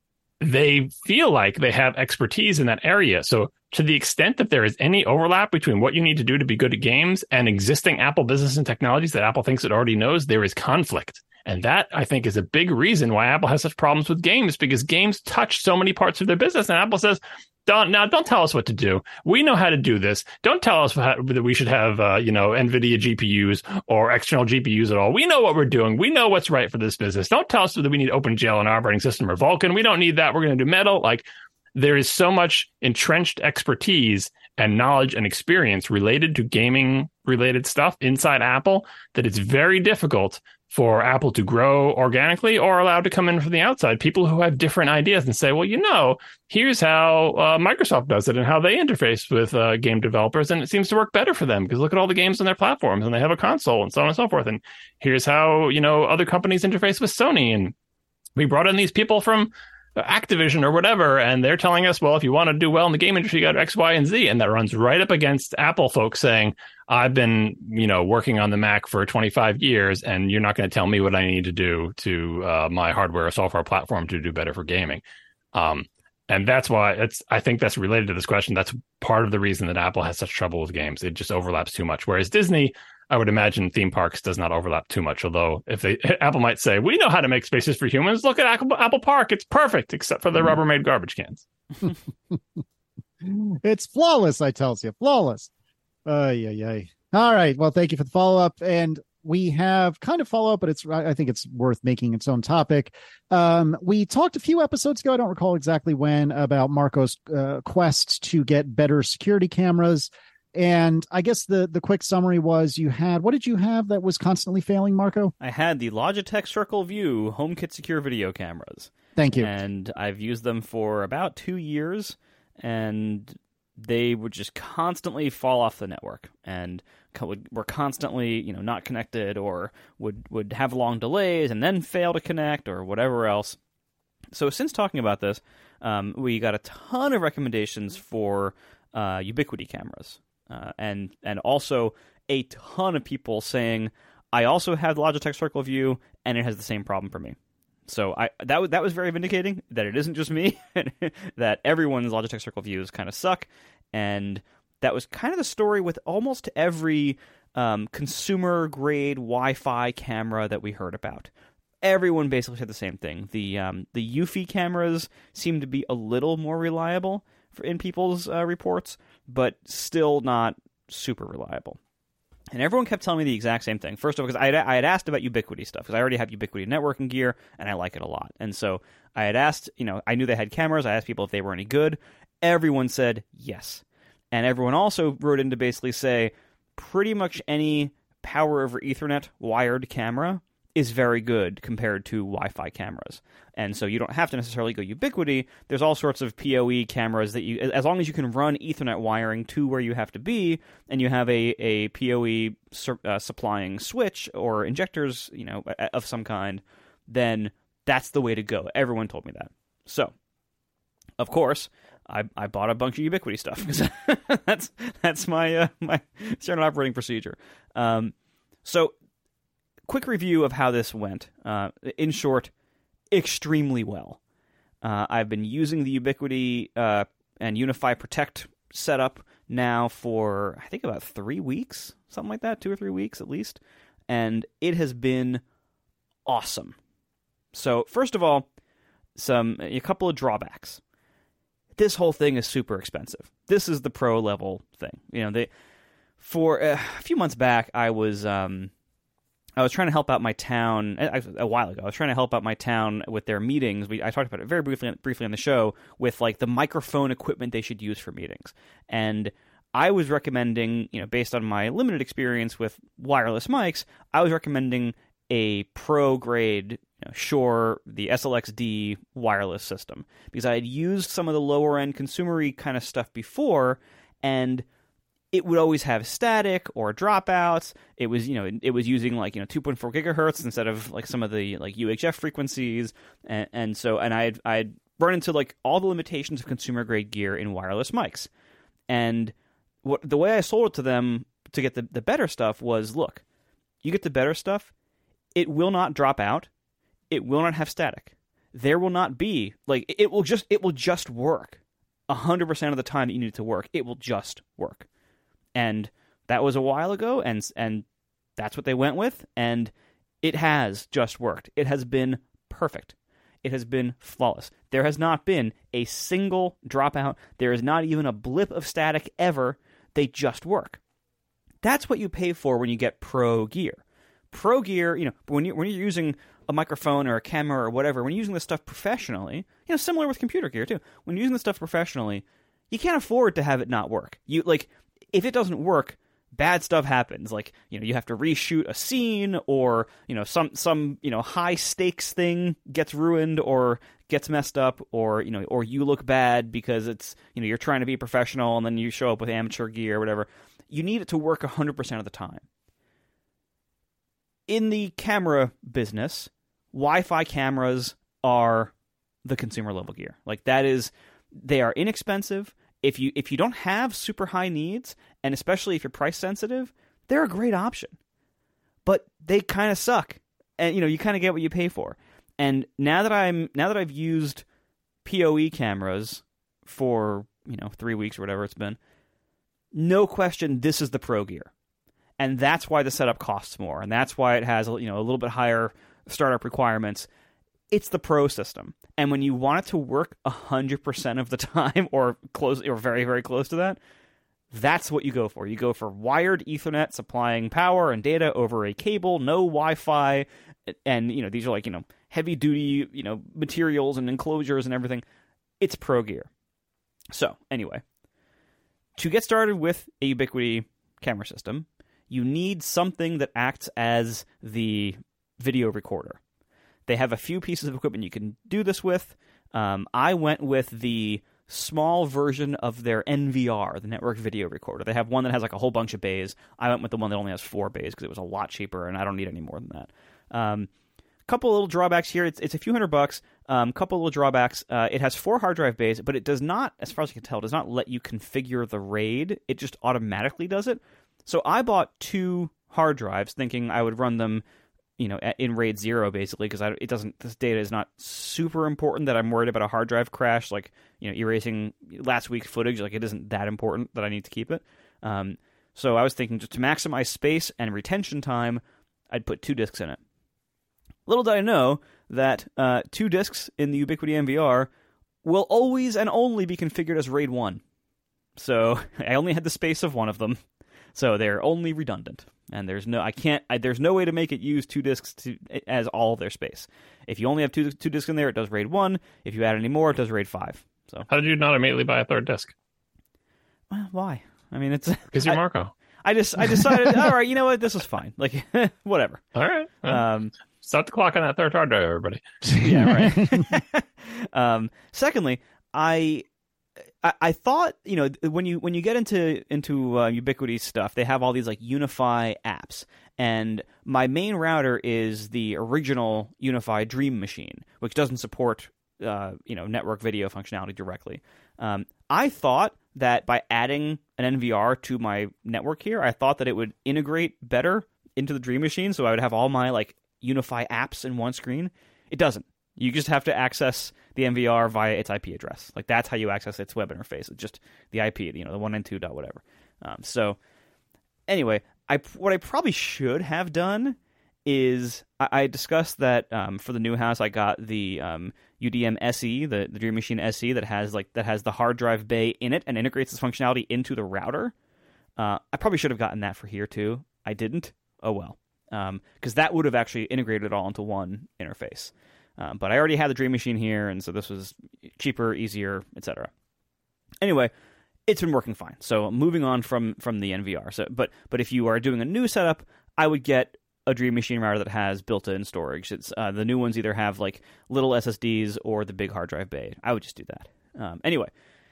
they feel like they have expertise in that area. So to the extent that there is any overlap between what you need to do to be good at games and existing Apple business and technologies that Apple thinks it already knows, there is conflict. And that, I think, is a big reason why Apple has such problems with games, because games touch so many parts of their business. And Apple says, don't, now, don't tell us what to do. We know how to do this. Don't tell us how, that we should have, uh, you know, NVIDIA G P Us or external G P Us at all. We know what we're doing. We know what's right for this business. Don't tell us that we need OpenGL and operating system or Vulkan. We don't need that. We're going to do Metal. Like, there is so much entrenched expertise and knowledge and experience related to gaming related stuff inside Apple that it's very difficult for Apple to grow organically or allowed to come in from the outside, people who have different ideas and say, well, you know, here's how uh, Microsoft does it and how they interface with uh, game developers. And it seems to work better for them because look at all the games on their platforms and they have a console and so on and so forth. And here's how, you know, other companies interface with Sony. And we brought in these people from Activision or whatever, and they're telling us, well, if you want to do well in the game industry, you got to X, Y, and Z. And that runs right up against Apple folks saying, I've been, you know, working on the Mac for twenty-five years, and you're not going to tell me what I need to do to uh, my hardware or software platform to do better for gaming. Um, and that's why it's, I think that's related to this question. That's part of the reason that Apple has such trouble with games. It just overlaps too much. Whereas Disney, I would imagine theme parks does not overlap too much. Although if they, Apple might say, we know how to make spaces for humans. Look at Apple, Apple Park. It's perfect, except for the mm. Rubbermaid garbage cans. It's flawless, I tells you. Flawless. Uh, yeah, yeah. All right. Well, thank you for the follow-up. And we have kind of follow-up, but it's I think it's worth making its own topic. Um, we talked a few episodes ago, I don't recall exactly when, about Marco's uh, quest to get better security cameras. And I guess the, the quick summary was you had, what did you have that was constantly failing, Marco? I had the Logitech Circle View HomeKit secure video cameras. Thank you. And I've used them for about two years, and they would just constantly fall off the network and were constantly, you know, not connected, or would, would have long delays and then fail to connect or whatever else. So since talking about this, um, we got a ton of recommendations for uh, Ubiquiti cameras. Uh, and and also a ton of people saying, I also have the Logitech Circle View, and it has the same problem for me. So I that was, that was very vindicating, that it isn't just me, that everyone's Logitech Circle Views kind of suck. And that was kind of the story with almost every um, consumer-grade Wi-Fi camera that we heard about. Everyone basically said the same thing. The um, the Eufy cameras seem to be a little more reliable for, in people's uh, reports, but still not super reliable. And everyone kept telling me the exact same thing. First of all, because I, I had asked about Ubiquiti stuff, because I already have Ubiquiti networking gear, and I like it a lot. And so I had asked, you know, I knew they had cameras. I asked people if they were any good. Everyone said yes. And everyone also wrote in to basically say pretty much any power over Ethernet wired camera is very good compared to Wi-Fi cameras. And so you don't have to necessarily go Ubiquiti. There's all sorts of P O E cameras that you, as long as you can run Ethernet wiring to where you have to be, and you have a, a P O E sur, uh, supplying switch or injectors, you know, of some kind, then that's the way to go. Everyone told me that. So, of course, I, I bought a bunch of Ubiquiti stuff because that's that's my uh, my standard operating procedure. Um, so. Quick review of how this went. Uh, in short, extremely well. Uh, I've been using the Ubiquiti uh, and Unify Protect setup now for, I think, about three weeks, something like that, two or three weeks at least, and it has been awesome. So, first of all, some a couple of drawbacks. This whole thing is super expensive. This is the pro level thing. You know, they for uh, a few months back, I was um, I was trying to help out my town a, a while ago. I was trying to help out my town with their meetings. We I talked about it very briefly briefly on the show with like the microphone equipment they should use for meetings. And I was recommending, you know, based on my limited experience with wireless mics, I was recommending a pro grade, you know, Shure, the S L X D wireless system, because I had used some of the lower end consumery kind of stuff before, and it would always have static or dropouts. It was, you know, it, it was using like, you know, two point four gigahertz instead of like some of the like U H F frequencies. And, and so, and I had, I had run into like all the limitations of consumer grade gear in wireless mics. And what the way I sold it to them to get the, the better stuff was, look, you get the better stuff, it will not drop out. It will not have static. There will not be like, it will just, it will just work a hundred percent of the time that you need it to work. It will just work. And that was a while ago, and and that's what they went with, and it has just worked. It has been perfect. It has been flawless. There has not been a single dropout. There is not even a blip of static ever. They just work. That's what you pay for when you get pro gear. Pro gear, you know, when you when you're using a microphone or a camera or whatever, when you're using this stuff professionally, you know, similar with computer gear too. When you're using this stuff professionally, you can't afford to have it not work. You like. If it doesn't work, bad stuff happens. Like, you know, you have to reshoot a scene, or, you know, some, some, you know, high stakes thing gets ruined or gets messed up, or, you know, or you look bad because it's, you know, you're trying to be professional and then you show up with amateur gear or whatever. You need it to work one hundred percent of the time. In the camera business, Wi-Fi cameras are the consumer level gear. Like, that is, they are inexpensive. If you if you don't have super high needs, and especially if you're price sensitive, they're a great option. But they kind of suck, and you know you kind of get what you pay for. And now that I'm now that I've used P O E cameras for you know three weeks or whatever it's been, no question, this is the pro gear, and that's why the setup costs more, and that's why it has you know a little bit higher startup requirements. It's the pro system. And when you want it to work one hundred percent of the time, or close, or very, very close to that, that's what you go for. You go for wired Ethernet supplying power and data over a cable, no Wi-Fi, and, you know, these are like, you know, heavy-duty, you know, materials and enclosures and everything. It's pro gear. So, anyway, to get started with a Ubiquiti camera system, you need something that acts as the video recorder. They have a few pieces of equipment you can do this with. Um, I went with the small version of their N V R, the network video recorder. They have one that has like a whole bunch of bays. I went with the one that only has four bays because it was a lot cheaper, and I don't need any more than that. Um, couple of little drawbacks here. It's, it's a few hundred bucks. Um, couple of little drawbacks. Uh, it has four hard drive bays, but it does not, as far as I can tell, does not let you configure the RAID. It just automatically does it. So I bought two hard drives thinking I would run them you know, in RAID zero, basically, because it doesn't, this data is not super important that I'm worried about a hard drive crash, like, you know, erasing last week's footage, like, it isn't that important that I need to keep it. Um, so I was thinking just to maximize space and retention time, I'd put two discs in it. Little did I know that uh, two discs in the Ubiquiti N V R will always and only be configured as RAID one. So I only had the space of one of them. So they're only redundant, and there's no I can't I, there's no way to make it use two discs to, as all of their space. If you only have two two discs in there, it does RAID one. If you add any more, it does RAID five. So how did you not immediately buy a third disc? Well, why? I mean, it's because you're Marco. I just I decided, all right, you know what, this is fine. Like whatever. All right. Well, um, start the clock on that third hard drive, everybody. Yeah, right. um, secondly, I. I, I thought, you know, when you when you get into into uh, Ubiquiti stuff, they have all these like Unify apps, and my main router is the original Unify Dream Machine, which doesn't support uh, you know network video functionality directly. Um, I thought that by adding an N V R to my network here, I thought that it would integrate better into the Dream Machine, so I would have all my like Unify apps in one screen. It doesn't. You just have to access the N V R via its I P address. Like, that's how you access its web interface. It's just the I P, you know, the one ninety-two dot whatever. Um, so, anyway, I what I probably should have done is I, I discussed that um, for the new house I got the um, U D M S E, the, the Dream Machine S E that has like that has the hard drive bay in it and integrates this functionality into the router. Uh, I probably should have gotten that for here too. I didn't. Oh well, because um, that would have actually integrated it all into one interface. Um, but I already had the Dream Machine here, and so this was cheaper, easier, et cetera. Anyway, it's been working fine. So moving on from from the N V R. So, but but if you are doing a new setup, I would get a Dream Machine router that has built-in storage. It's uh, the new ones either have like little S S Ds or the big hard drive bay. I would just do that. Um, anyway,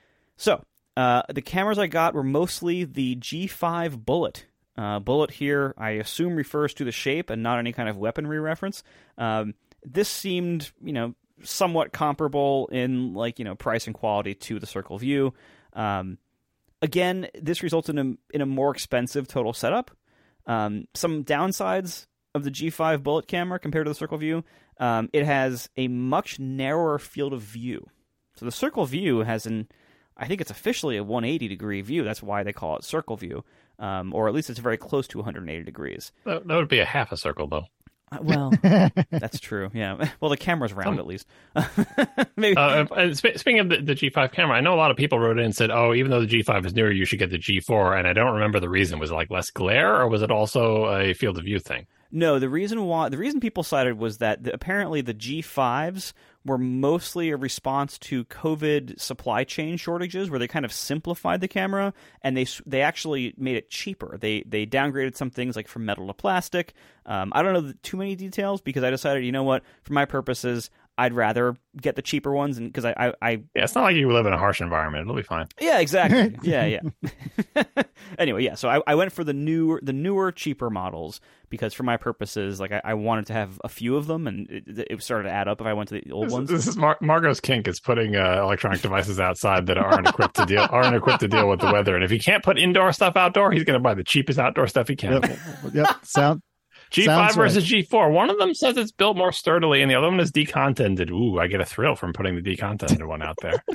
so uh, the cameras I got were mostly the G five Bullet. Uh, bullet here, I assume, refers to the shape and not any kind of weaponry reference. Um, this seemed, you know, somewhat comparable in like, you know, price and quality to the Circle View. Um, again, this results in a, in a more expensive total setup. Um, some downsides of the G five Bullet camera compared to the Circle View, um, it has a much narrower field of view. So the Circle View has an, I think it's officially a one hundred eighty degree view. That's why they call it Circle View, um, or at least it's very close to one hundred eighty degrees. That, that would be a half a circle, though. Uh, well, that's true. Yeah. Well, the camera's round, at least. Maybe. Uh, and sp- speaking of the, the G five camera, I know a lot of people wrote in and said, "Oh, even though the G five is newer, you should get the G four." And I don't remember the reason. Was it like less glare, or was it also a field of view thing? No, the reason why the reason people cited was that the, apparently the G fives were mostly a response to COVID supply chain shortages, where they kind of simplified the camera and they they actually made it cheaper. They they downgraded some things like from metal to plastic. Um, I don't know the, too many details because I decided, you know what, for my purposes, I'd rather get the cheaper ones, and because I, I, I yeah, it's not like you live in a harsh environment; it'll be fine. Yeah, exactly. yeah, yeah. Anyway, yeah. So I, I went for the newer, the newer, cheaper models because for my purposes, like I, I wanted to have a few of them, and it, it started to add up if I went to the old this, ones. This is Mar- Margot's kink is putting uh, electronic devices outside that aren't equipped to deal aren't equipped to deal with the weather. And if he can't put indoor stuff outdoor, he's going to buy the cheapest outdoor stuff he can. Yep. Yep. Sound. G five Sounds versus right. G four. One of them says it's built more sturdily, and the other one is decontented. Ooh, I get a thrill from putting the decontented one out there.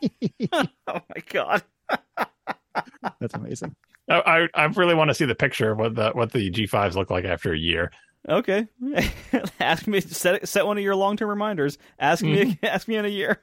Oh my god, That's amazing. I, I I really want to see the picture of what the what the G fives look like after a year. Okay, ask me. Set set one of your long term reminders. Ask mm-hmm. me. Ask me in a year.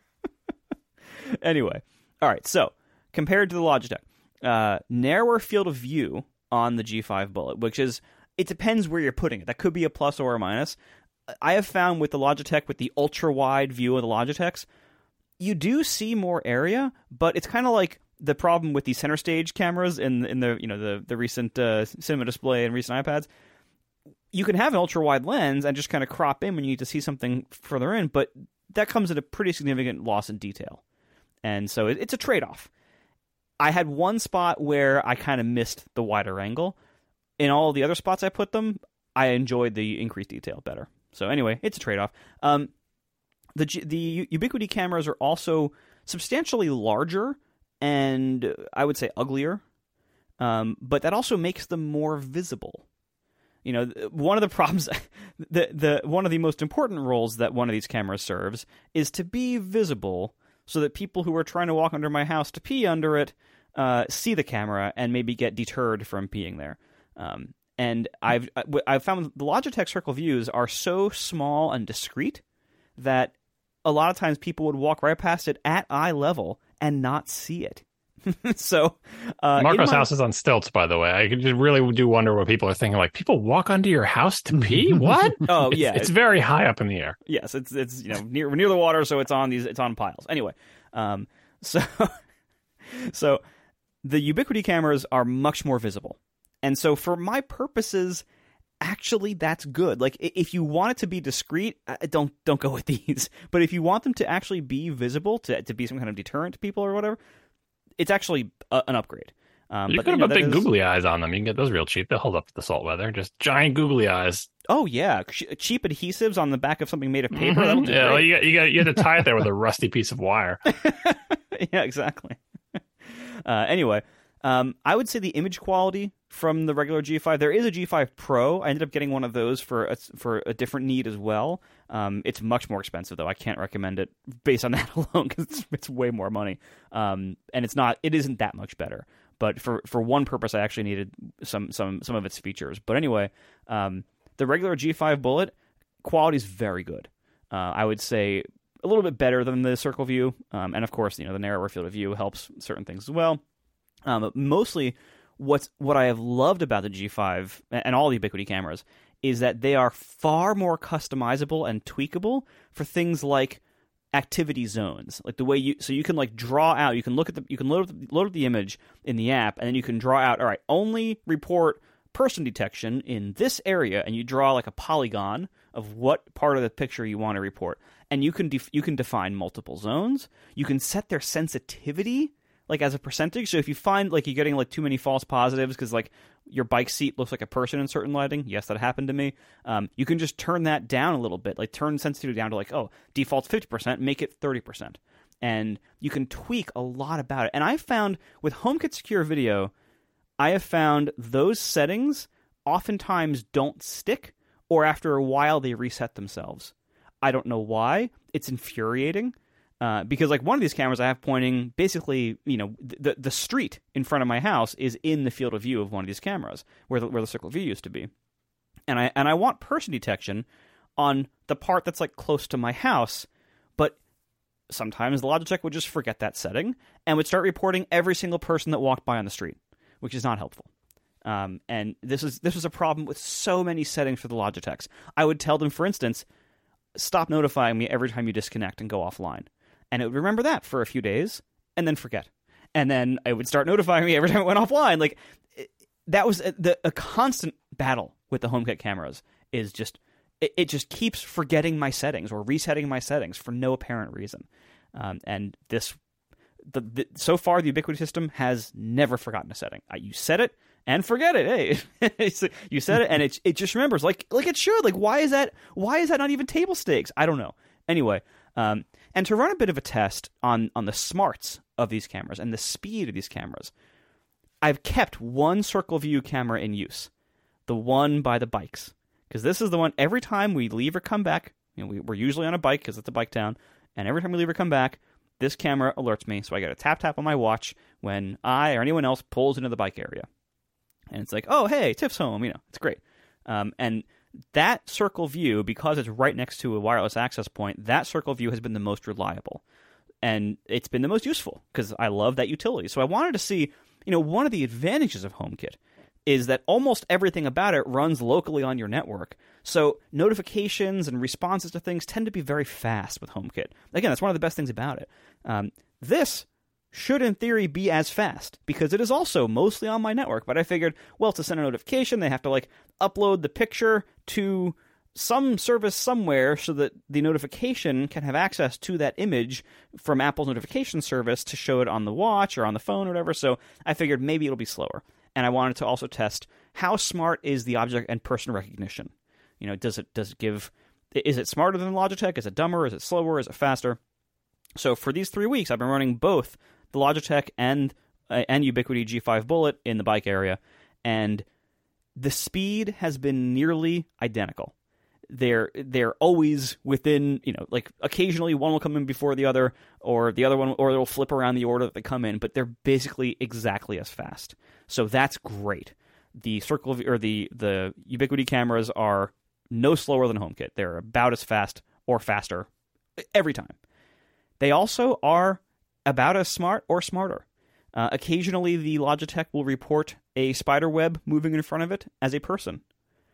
Anyway, all right. So compared to the Logitech, uh, narrower field of view on the G five Bullet, which is. It depends where you're putting it. That could be a plus or a minus. I have found with the Logitech, with the ultra-wide view of the Logitechs, you do see more area, but it's kind of like the problem with the center stage cameras in in the you know the the recent uh, Cinema Display and recent iPads. You can have an ultra-wide lens and just kind of crop in when you need to see something further in, but that comes at a pretty significant loss in detail. And so it, it's a trade-off. I had one spot where I kind of missed the wider angle. In all the other spots I put them, I enjoyed the increased detail better. So anyway, it's a trade-off. Um, the the Ubiquiti cameras are also substantially larger and I would say uglier, um, but that also makes them more visible. You know, one of the problems, the the one of the most important roles that one of these cameras serves is to be visible, so that people who are trying to walk under my house to pee under it uh, see the camera and maybe get deterred from peeing there. Um, and I've I've found the Logitech Circle Views are so small and discreet that a lot of times people would walk right past it at eye level and not see it. So uh, Marco's my... house is on stilts, by the way. I could just really do wonder what people are thinking. Like, people walk under your house to pee? What? Oh it's, yeah, it's very high up in the air. Yes, it's it's you know near near the water, so it's on these it's on piles. Anyway, um, so so the Ubiquiti cameras are much more visible. And so for my purposes, actually, that's good. Like, if you want it to be discreet, don't don't go with these. But if you want them to actually be visible, to to be some kind of deterrent to people or whatever, it's actually a, an upgrade. Um, you but, could you know, have big is... googly eyes on them. You can get those real cheap. They'll hold up to the salt weather. Just giant googly eyes. Oh, yeah. Cheap adhesives on the back of something made of paper. Mm-hmm. That'll do yeah, great. well, you, got, you, got, you had to tie it there with a rusty piece of wire. Yeah, exactly. uh, anyway, um, I would say the image quality from the regular G five. There is a G five Pro. I ended up getting one of those for a, for a different need as well. Um, it's much more expensive though. I can't recommend it based on that alone because it's, it's way more money. Um, and it's not. It isn't that much better. But for, for one purpose, I actually needed some some some of its features. But anyway, um, the regular G five Bullet quality is very good. Uh, I would say a little bit better than the Circle View, um, and of course, you know, the narrower field of view helps certain things as well. Um, but mostly, what's what I have loved about the G five and all the Ubiquiti cameras is that they are far more customizable and tweakable for things like activity zones, like the way you so you can like draw out, you can look at the you can load up the, load up the image in the app, and then you can draw out, all right, only report person detection in this area, and you draw like a polygon of what part of the picture you want to report, and you can def- you can define multiple zones. You can set their sensitivity like as a percentage. So if you find like you're getting like too many false positives because like your bike seat looks like a person in certain lighting, yes, that happened to me. Um, you can just turn that down a little bit, like turn sensitivity down to like, oh, default's fifty percent, make it thirty percent, and you can tweak a lot about it. And I found with HomeKit Secure Video, I have found those settings oftentimes don't stick, or after a while they reset themselves. I don't know why. It's infuriating. Uh, because like one of these cameras I have pointing basically, you know, the the street in front of my house is in the field of view of one of these cameras where the, where the circle of view used to be, and I and I want person detection on the part that's like close to my house, but sometimes the Logitech would just forget that setting and would start reporting every single person that walked by on the street, which is not helpful. Um, and this is this was a problem with so many settings for the Logitechs. I would tell them, for instance, stop notifying me every time you disconnect and go offline. And it would remember that for a few days and then forget. And then it would start notifying me every time it went offline. Like it, that was a, the, a constant battle with the HomeKit cameras is just, it, it just keeps forgetting my settings or resetting my settings for no apparent reason. Um, and this, the, the so far the Ubiquiti system has never forgotten a setting. Uh, you set it and forget it. Hey, you set it and it it just remembers like like it should. Like why is that? Why is that not even table stakes? I don't know. Anyway, um, and to run a bit of a test on on the smarts of these cameras and the speed of these cameras, I've kept one circle view camera in use, the one by the bikes, because this is the one every time we leave or come back. You know, we, we're usually on a bike because it's a bike town, and every time we leave or come back, this camera alerts me, so I get a tap tap on my watch when I or anyone else pulls into the bike area. And it's like, oh, hey, Tiff's home. You know, it's great. Um, and that circle view, because it's right next to a wireless access point, that circle view has been the most reliable. And it's been the most useful because I love that utility. So I wanted to see, you know, one of the advantages of HomeKit is that almost everything about it runs locally on your network. So notifications and responses to things tend to be very fast with HomeKit. Again, that's one of the best things about it. Um, this should, in theory, be as fast because it is also mostly on my network. But I figured, well, to send a notification, they have to like upload the picture to some service somewhere so that the notification can have access to that image from Apple's notification service to show it on the watch or on the phone or whatever. So I figured maybe it'll be slower. And I wanted to also test how smart is the object and person recognition. You know, does it does it give? Is it smarter than Logitech? Is it dumber? Is it slower? Is it faster? So for these three weeks, I've been running both the Logitech and uh, and Ubiquiti G five Bullet in the bike area, and the speed has been nearly identical. They're they're always within, you know, like occasionally one will come in before the other, or the other one, or they'll flip around the order that they come in, but they're basically exactly as fast. So that's great. The circle or the the Ubiquiti cameras are no slower than HomeKit. They're about as fast or faster every time. They also are about as smart or smarter. Uh, occasionally, the Logitech will report a spider web moving in front of it as a person.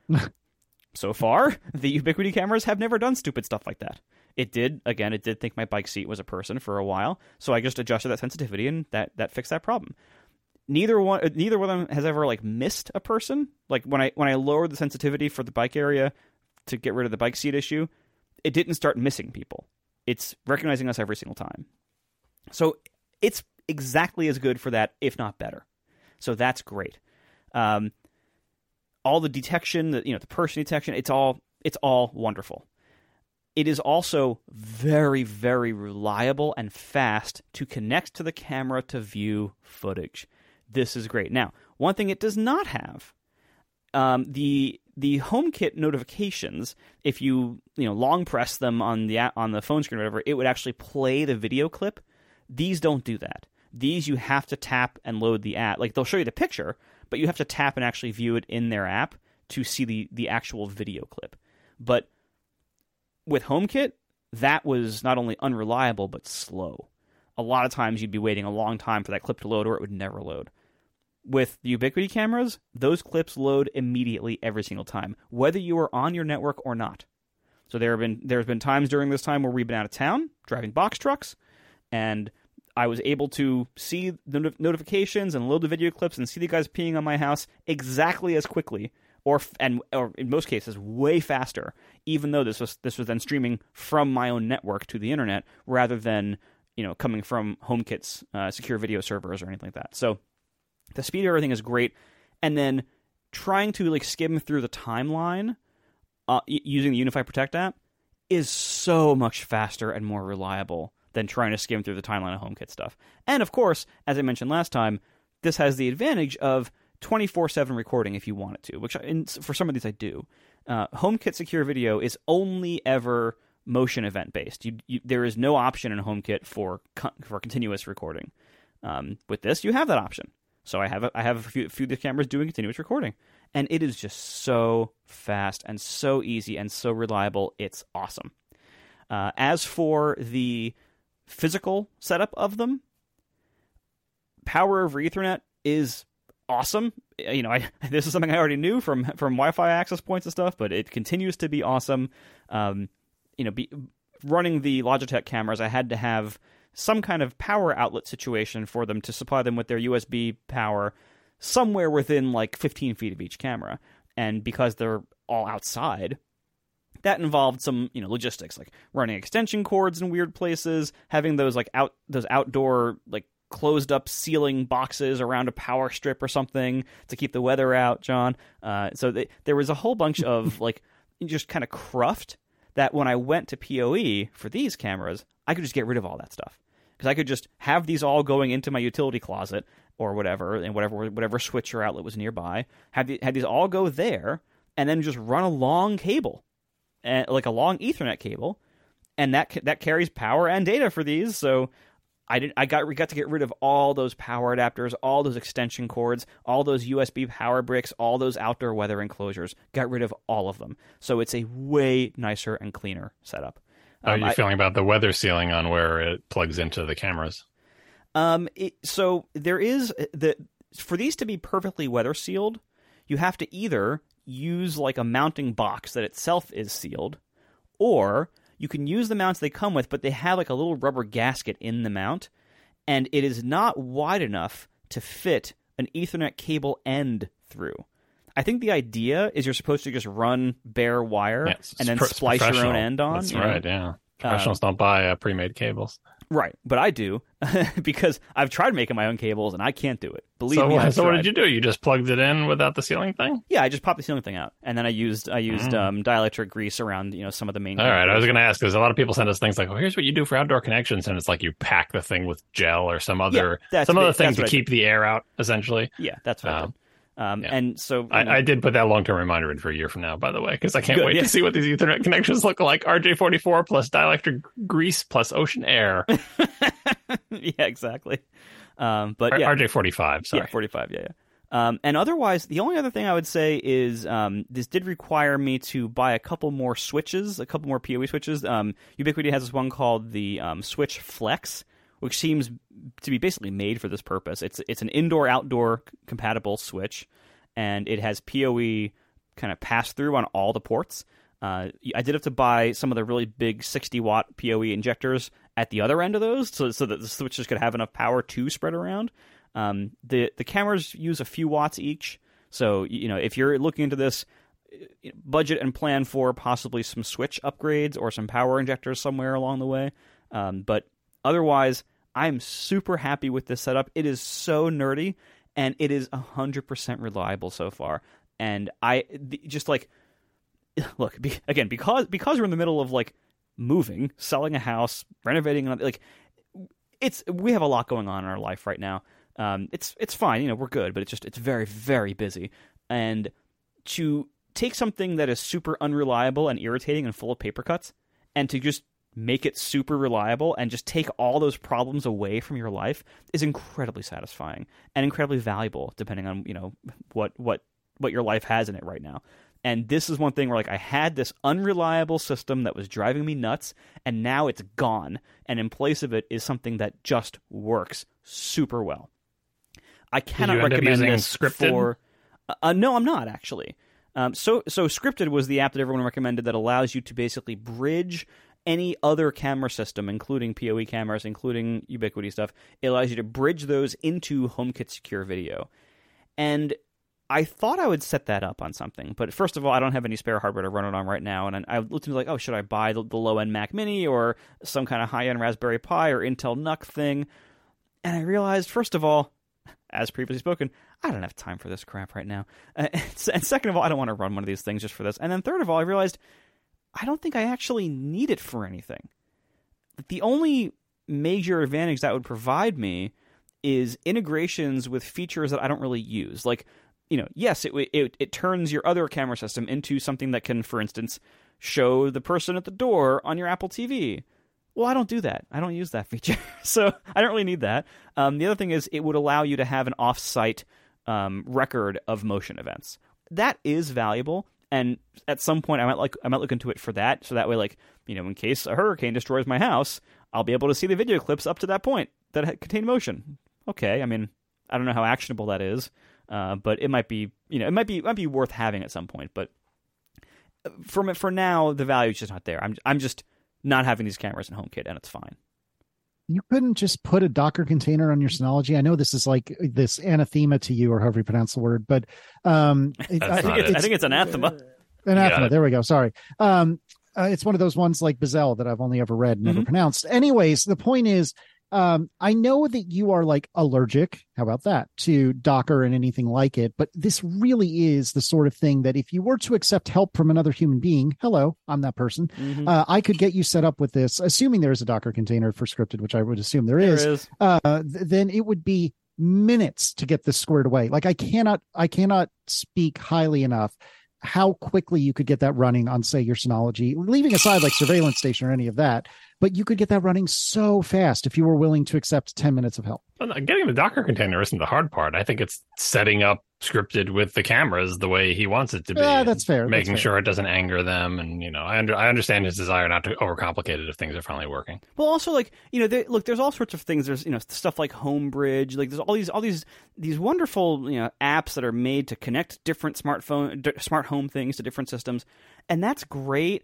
So far, the Ubiquiti cameras have never done stupid stuff like that. It did, again, it did think my bike seat was a person for a while, so I just adjusted that sensitivity, and that, that fixed that problem. Neither one, neither one of them has ever like missed a person. Like when I when I lowered the sensitivity for the bike area to get rid of the bike seat issue, it didn't start missing people. It's recognizing us every single time. So it's exactly as good for that, if not better. So that's great. Um, all the detection, the, you know, the person detection, it's all it's all wonderful. It is also very, very reliable and fast to connect to the camera to view footage. This is great. Now, one thing it does not have, um, the the HomeKit notifications, if you you know long press them on the on the phone screen or whatever, it would actually play the video clip. These don't do that. These you have to tap and load the app. Like they'll show you the picture, but you have to tap and actually view it in their app to see the, the actual video clip. But with HomeKit, that was not only unreliable, but slow. A lot of times you'd be waiting a long time for that clip to load, or it would never load. With the Ubiquiti cameras, those clips load immediately every single time, whether you are on your network or not. So there have been there's been times during this time where we've been out of town driving box trucks, and I was able to see the not- notifications and load the video clips and see the guys peeing on my house exactly as quickly, or and or in most cases way faster. Even though this was this was then streaming from my own network to the internet rather than you know coming from HomeKit's uh, secure video servers or anything like that. So the speed of everything is great, and then trying to like skim through the timeline uh, using the Unify Protect app is so much faster and more reliable than trying to skim through the timeline of HomeKit stuff. And of course, as I mentioned last time, this has the advantage of twenty-four seven recording if you want it to, which in, for some of these I do. Uh, HomeKit Secure Video is only ever motion event based. You, you, there is no option in HomeKit for for continuous recording. Um, with this, you have that option. So I have a, I have a few, a few of the cameras doing continuous recording, and it is just so fast and so easy and so reliable. It's awesome. Uh, as for the physical setup of them, Power over Ethernet is awesome. You know, I, this is something I already knew from from Wi-Fi access points and stuff, but it continues to be awesome. Um, you know, be, running the Logitech cameras, I had to have some kind of power outlet situation for them to supply them with their U S B power somewhere within like fifteen feet of each camera. And because they're all outside, that involved some, you know, logistics, like running extension cords in weird places, having those like out those outdoor like closed up ceiling boxes around a power strip or something to keep the weather out, John. Uh, so they, there was a whole bunch of like just kind of cruft that when I went to P O E for these cameras, I could just get rid of all that stuff. Because I could just have these all going into my utility closet or whatever, and whatever whatever switch or outlet was nearby, have, the, have these all go there, and then just run a long cable, uh, like a long Ethernet cable, and that that carries power and data for these. So I did I got we got to get rid of all those power adapters, all those extension cords, all those U S B power bricks, all those outdoor weather enclosures. Got rid of all of them. So it's a way nicer and cleaner setup. How Um, are you I- feeling about the weather sealing on where it plugs into the cameras? Um, it, so there is the for these to be perfectly weather sealed, you have to either use like a mounting box that itself is sealed, or you can use the mounts they come with, but they have like a little rubber gasket in the mount, and it is not wide enough to fit an Ethernet cable end through. I think the idea is you're supposed to just run bare wire Yeah, it's- and then it's pro- splice your own professional. end on. That's you know? right, yeah. Professionals don't buy uh, pre-made cables. Right, but I do because I've tried making my own cables and I can't do it. Believe So, me, I've so what tried. did you do? You just plugged it in without the sealing thing? Yeah, I just popped the ceiling thing out, and then I used I used Mm. um, dielectric grease around you know some of the main. All right, I was connectors. going to ask because a lot of people send us things like, "Oh, here's what you do for outdoor connections," and it's like you pack the thing with gel or some other that's some what- other thing that's to what I keep the air out. Essentially, Yeah, that's what I Um, did. Um, yeah. And so you know, I, I did put that long term reminder in for a year from now, by the way, because I can't Good, wait yeah. to see what these Ethernet connections look like. R J forty-four plus dielectric grease plus ocean air. yeah, exactly. Um, but yeah, R J forty-five. Sorry. yeah, forty-five. Yeah, yeah. Um, and otherwise, the only other thing I would say is um, this did require me to buy a couple more switches, a couple more P O E switches. Um, Ubiquiti has this one called the um, Switch Flex, which seems to be basically made for this purpose. It's it's an indoor-outdoor compatible switch, and it has P O E kind of pass through on all the ports. Uh, I did have to buy some of the really big sixty watt P O E injectors at the other end of those, so so that the switches could have enough power to spread around. Um, the the cameras use a few watts each, so you know if you're looking into this, budget and plan for possibly some switch upgrades or some power injectors somewhere along the way. Um, but otherwise, I'm super happy with this setup. It is so nerdy, and it is one hundred percent reliable so far. And I the, just like, look, be, again, because because we're in the middle of like moving, selling a house, renovating, like it's we have a lot going on in our life right now. Um, it's it's fine, you know, we're good, but it's just it's very very busy, and to take something that is super unreliable and irritating and full of paper cuts, and to just make it super reliable and just take all those problems away from your life is incredibly satisfying and incredibly valuable, depending on you know what what what your life has in it right now. And this is one thing where like I had this unreliable system that was driving me nuts, and now it's gone, and in place of it is something that just works super well. I cannot you end up recommend using this Scripted? for. Uh, no, I'm not actually. Um, so so Scripted was the app that everyone recommended that allows you to basically bridge any other camera system, including P O E cameras, including Ubiquiti stuff. It allows you to bridge those into HomeKit Secure Video. And I thought I would set that up on something, but first of all, I don't have any spare hardware to run it on right now, and I looked into like, oh, should I buy the, the low-end Mac Mini or some kind of high-end Raspberry Pi or Intel N U C thing? And I realized, first of all, as previously spoken, I don't have time for this crap right now. Uh, and second of all, I don't want to run one of these things just for this. And then third of all, I realized I don't think I actually need it for anything. The only major advantage that would provide me is integrations with features that I don't really use. Like, you know, yes, it, it it turns your other camera system into something that can, for instance, show the person at the door on your Apple T V. Well, I don't do that. I don't use that feature. So I don't really need that. Um, the other thing is it would allow you to have an off-site um, record of motion events. That is valuable. And at some point, I might like I might look into it for that. So that way, like, you know, in case a hurricane destroys my house, I'll be able to see the video clips up to that point that contain motion. Okay, I mean, I don't know how actionable that is. Uh, but it might be, you know, it might be, it might be worth having at some point. But for for now, the value is just not there. I'm I'm just not having these cameras in HomeKit, and it's fine. You couldn't just put a Docker container on your Synology. I know this is like this anathema to you, or however you pronounce the word, but um, it, I, think it's, I think it's anathema. Uh, anathema. There we go. Sorry. Um, uh, it's one of those ones like Bazell that I've only ever read, never mm-hmm. pronounced. Anyways, the point is, Um, I know that you are like allergic, how about that, to Docker and anything like it, but this really is the sort of thing that if you were to accept help from another human being, hello, I'm that person, mm-hmm. uh, I could get you set up with this, assuming there is a Docker container for Scripted, which I would assume there, there is, is. Uh, th- then it would be minutes to get this squared away. Like I cannot, I cannot speak highly enough how quickly you could get that running on, say, your Synology, leaving aside like Surveillance Station or any of that, but you could get that running so fast if you were willing to accept ten minutes of help. Well, getting the Docker container isn't the hard part. I think it's setting up Scripted with the cameras the way he wants it to be. Yeah, that's fair. Making that's sure fair. it doesn't anger them. And, you know, I, under, I understand his desire not to overcomplicate it if things are finally working. Well, also, like, you know, there, look, there's all sorts of things. There's, you know, stuff like Homebridge. Like, there's all these all these these wonderful, you know, apps that are made to connect different smartphone, d- smart home things to different systems. And that's great.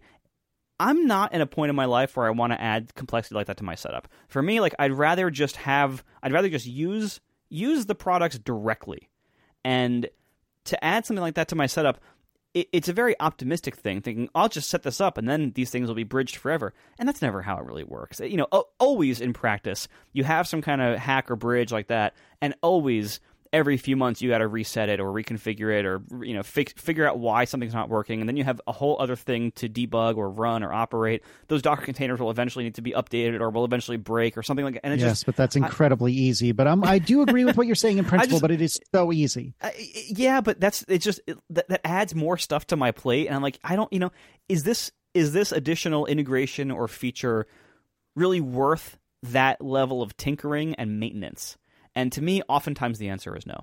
I'm not in a point in my life where I want to add complexity like that to my setup. For me, like, I'd rather just have, I'd rather just use use the products directly. And to add something like that to my setup, it, it's a very optimistic thing, thinking, I'll just set this up and then these things will be bridged forever. And that's never how it really works. You know, always in practice, you have some kind of hack or bridge like that, and always every few months you got to reset it or reconfigure it or, you know, fi- figure out why something's not working, and then you have a whole other thing to debug or run or operate. Those Docker containers will eventually need to be updated or will eventually break or something like that. And it yes, just, but that's incredibly I, easy. But I'm, I do agree with what you're saying in principle, just, but it is so easy. I, yeah, but that's it's just it, that, that adds more stuff to my plate, and I'm like, I don't, you know, is this is this additional integration or feature really worth that level of tinkering and maintenance? And to me, oftentimes the answer is no.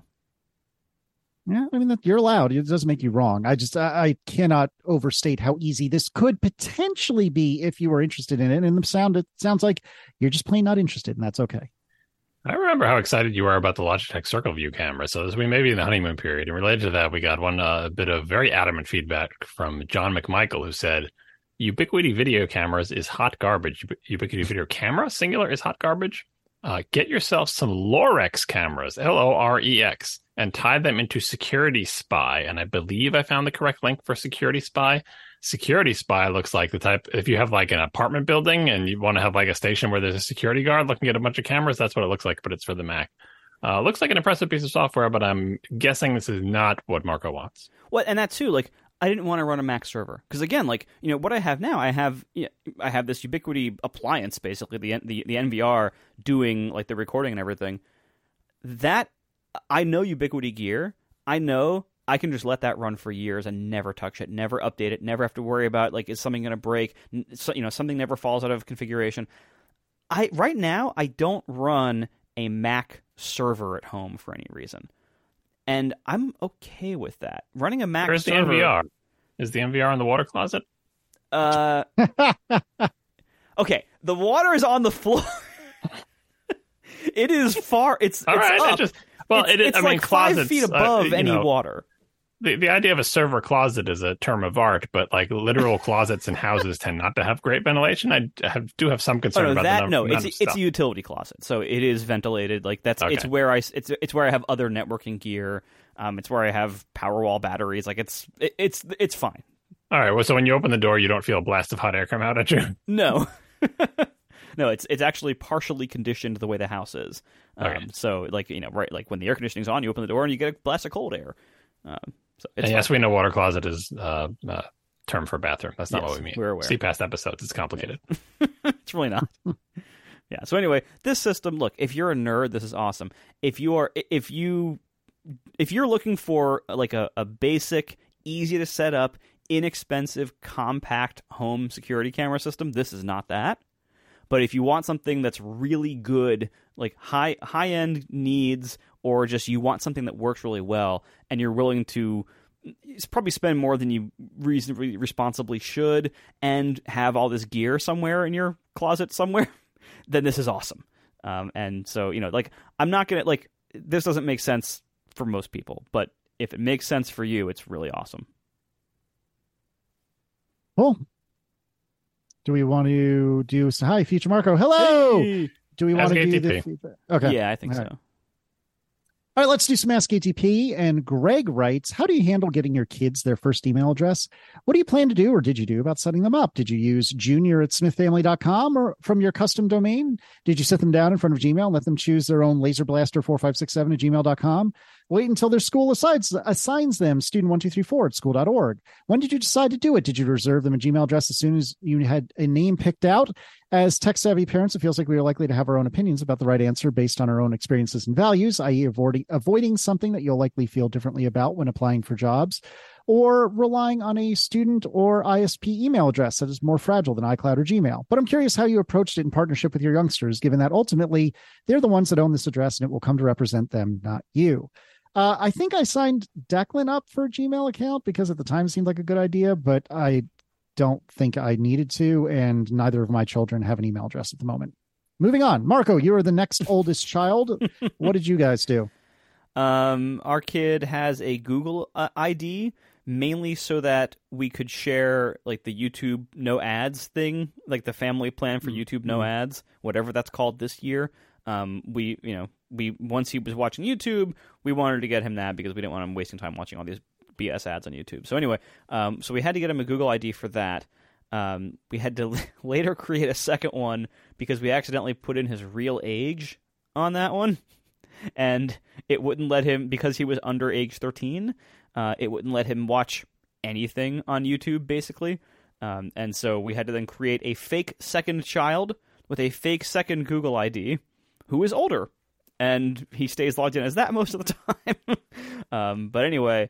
Yeah, I mean, that you're allowed. It doesn't make you wrong. I just, I, I cannot overstate how easy this could potentially be if you were interested in it. And the sound, it sounds like you're just plain not interested, and that's okay. I remember how excited you were about the Logitech Circle View camera. So as we may be in the honeymoon period, and related to that, we got one uh, bit of very adamant feedback from John McMichael, who said, Ubiquiti video cameras is hot garbage. Ubiquiti video camera, singular, is hot garbage. Uh, get yourself some Lorex cameras, L O R E X, and tie them into Security Spy. And I believe I found the correct link for Security Spy. Security Spy looks like the type, if you have like an apartment building and you want to have like a station where there's a security guard looking at a bunch of cameras, that's what it looks like, but it's for the Mac. Uh, looks like an impressive piece of software, but I'm guessing this is not what Marco wants. Well, and that too, like, I didn't want to run a Mac server because, again, like, you know, what I have now, I have you know, I have this Ubiquiti appliance, basically the the the N V R doing like the recording and everything. That I know Ubiquiti gear. I know I can just let that run for years and never touch it, never update it, never have to worry about like is something going to break. So, you know, something never falls out of configuration. I right now I don't run a Mac server at home for any reason. And I'm okay with that. Running a Mac Where's server... the N V R? Is the N V R in the water closet? Uh, okay, the water is on the floor. It is far... It's, All it's right, up. I just... Well, it's, it is, it's I mean, like five closets, feet above uh, you any know, water. The the idea of a server closet is a term of art, but like literal closets in houses tend not to have great ventilation. I have, do have some concern Oh, no, about that the no, amount it's of it's stuff. a utility closet, so it is ventilated. Like that's Okay. it's where I it's it's where I have other networking gear. Um, it's where I have Powerwall batteries. Like it's it, it's it's fine. All right. Well, so when you open the door, you don't feel a blast of hot air come out at you. No, no, it's it's actually partially conditioned the way the house is. Um, Okay. So like you know right like when the air conditioning's on, you open the door and you get a blast of cold air. Um, so it's And yes, we know water closet is uh, a term for bathroom. That's not Yes, what we mean. we're aware. See past episodes. It's complicated. It's really not. Yeah. So anyway, this system, look, if you're a nerd, this is awesome. If you are, if you, if you're looking for like a, a basic, easy to set up, inexpensive, compact home security camera system, this is not that. But if you want something that's really good, like high high end needs, or just you want something that works really well, and you're willing to probably spend more than you reasonably responsibly should, and have all this gear somewhere in your closet somewhere, then this is awesome. Um, and so you know, like I'm not gonna like this doesn't make sense for most people, but if it makes sense for you, it's really awesome. Cool. Do we want to do hi, Future Marco? Hello. Hey! Do we want Ask to do A T P. the feedback? Okay. Yeah, I think All so. right. All right, let's do some Ask A T P. And Greg writes, how do you handle getting your kids their first email address? What do you plan to do or did you do about setting them up? Did you use junior at smith family dot com or from your custom domain? Did you sit them down in front of Gmail and let them choose their own laser blaster four five six seven at gmail dot com? Wait until their school assigns, assigns them student one two three four at school dot org. When did you decide to do it? Did you reserve them a Gmail address as soon as you had a name picked out? As tech-savvy parents, it feels like we are likely to have our own opinions about the right answer based on our own experiences and values, that is avoiding, avoiding something that you'll likely feel differently about when applying for jobs, or relying on a student or I S P email address that is more fragile than iCloud or Gmail. But I'm curious how you approached it in partnership with your youngsters, given that ultimately they're the ones that own this address and it will come to represent them, not you. Uh, I think I signed Declan up for a Gmail account because at the time it seemed like a good idea, but I don't think I needed to, and neither of my children have an email address at the moment. Moving on. Marco, you are the next oldest child. What did you guys do? Um, our kid has a Google uh, I D, mainly so that we could share like the YouTube no ads thing, like the family plan for YouTube no ads, whatever that's called this year. Um, we, you know, we once he was watching YouTube, we wanted to get him that because we didn't want him wasting time watching all these B S ads on YouTube. So anyway, um, so we had to get him a Google I D for that. Um, we had to later create a second one because we accidentally put in his real age on that one, and it wouldn't let him, because he was under age thirteen, uh, it wouldn't let him watch anything on YouTube, basically. Um, and so we had to then create a fake second child with a fake second Google I D who is older, and he stays logged in as that most of the time. um, but anyway,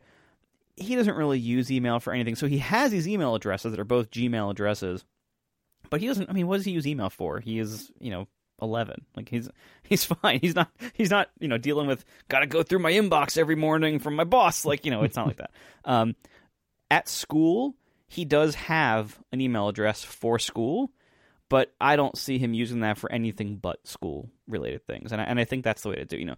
he doesn't really use email for anything. So he has these email addresses that are both Gmail addresses, but he doesn't, I mean, what does he use email for? He is, you know, eleven. Like he's, he's fine. He's not, he's not, you know, dealing with, gotta go through my inbox every morning from my boss. Like, you know, it's not like that. Um, at school, he does have an email address for school, but I don't see him using that for anything but school related things. And I, and I think that's the way to do, you know,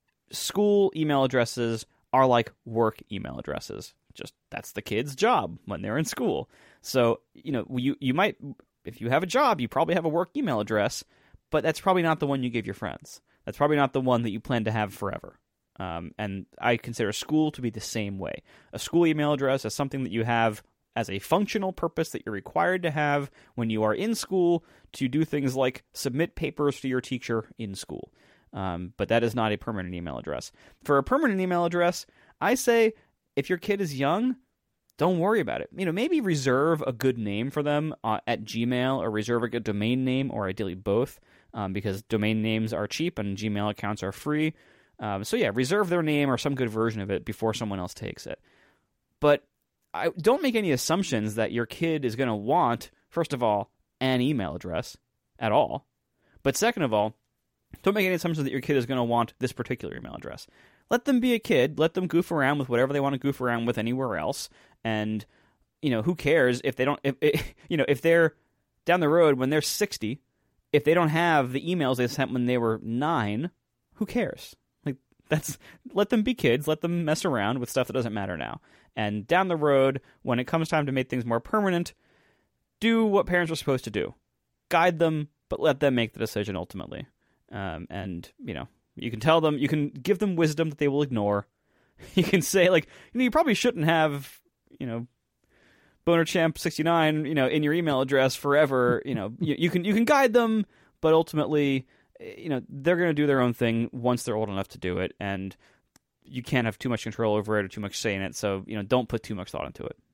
school email addresses are like work email addresses. Just that's the kid's job when they're in school. So, you know, you you might, if you have a job, you probably have a work email address, but that's probably not the one you give your friends. That's probably not the one that you plan to have forever. Um, and I consider school to be the same way. A school email address is something that you have as a functional purpose that you're required to have when you are in school to do things like submit papers to your teacher in school. Um, but that is not a permanent email address. For a permanent email address, I say if your kid is young, don't worry about it. You know, maybe reserve a good name for them uh, at Gmail, or reserve a good domain name, or ideally both, um, because domain names are cheap and Gmail accounts are free. Um, so yeah, reserve their name or some good version of it before someone else takes it. But I don't make any assumptions that your kid is going to want, first of all, an email address at all. But second of all, don't make any assumptions that your kid is going to want this particular email address. Let them be a kid. Let them goof around with whatever they want to goof around with anywhere else. And, you know, who cares if they don't, if, if you know, if they're down the road when they're sixty, if they don't have the emails they sent when they were nine, who cares? Like, that's let them be kids. Let them mess around with stuff that doesn't matter now. And down the road, when it comes time to make things more permanent, do what parents are supposed to do. Guide them, but let them make the decision ultimately. Um, and, you know, you can tell them, you can give them wisdom that they will ignore. You can say, like, you know, you probably shouldn't have, you know, BonerChamp sixty-nine, you know, in your email address forever. You know, you, you can you can guide them, but ultimately, you know, they're going to do their own thing once they're old enough to do it, and you can't have too much control over it or too much say in it. So, you know, don't put too much thought into it.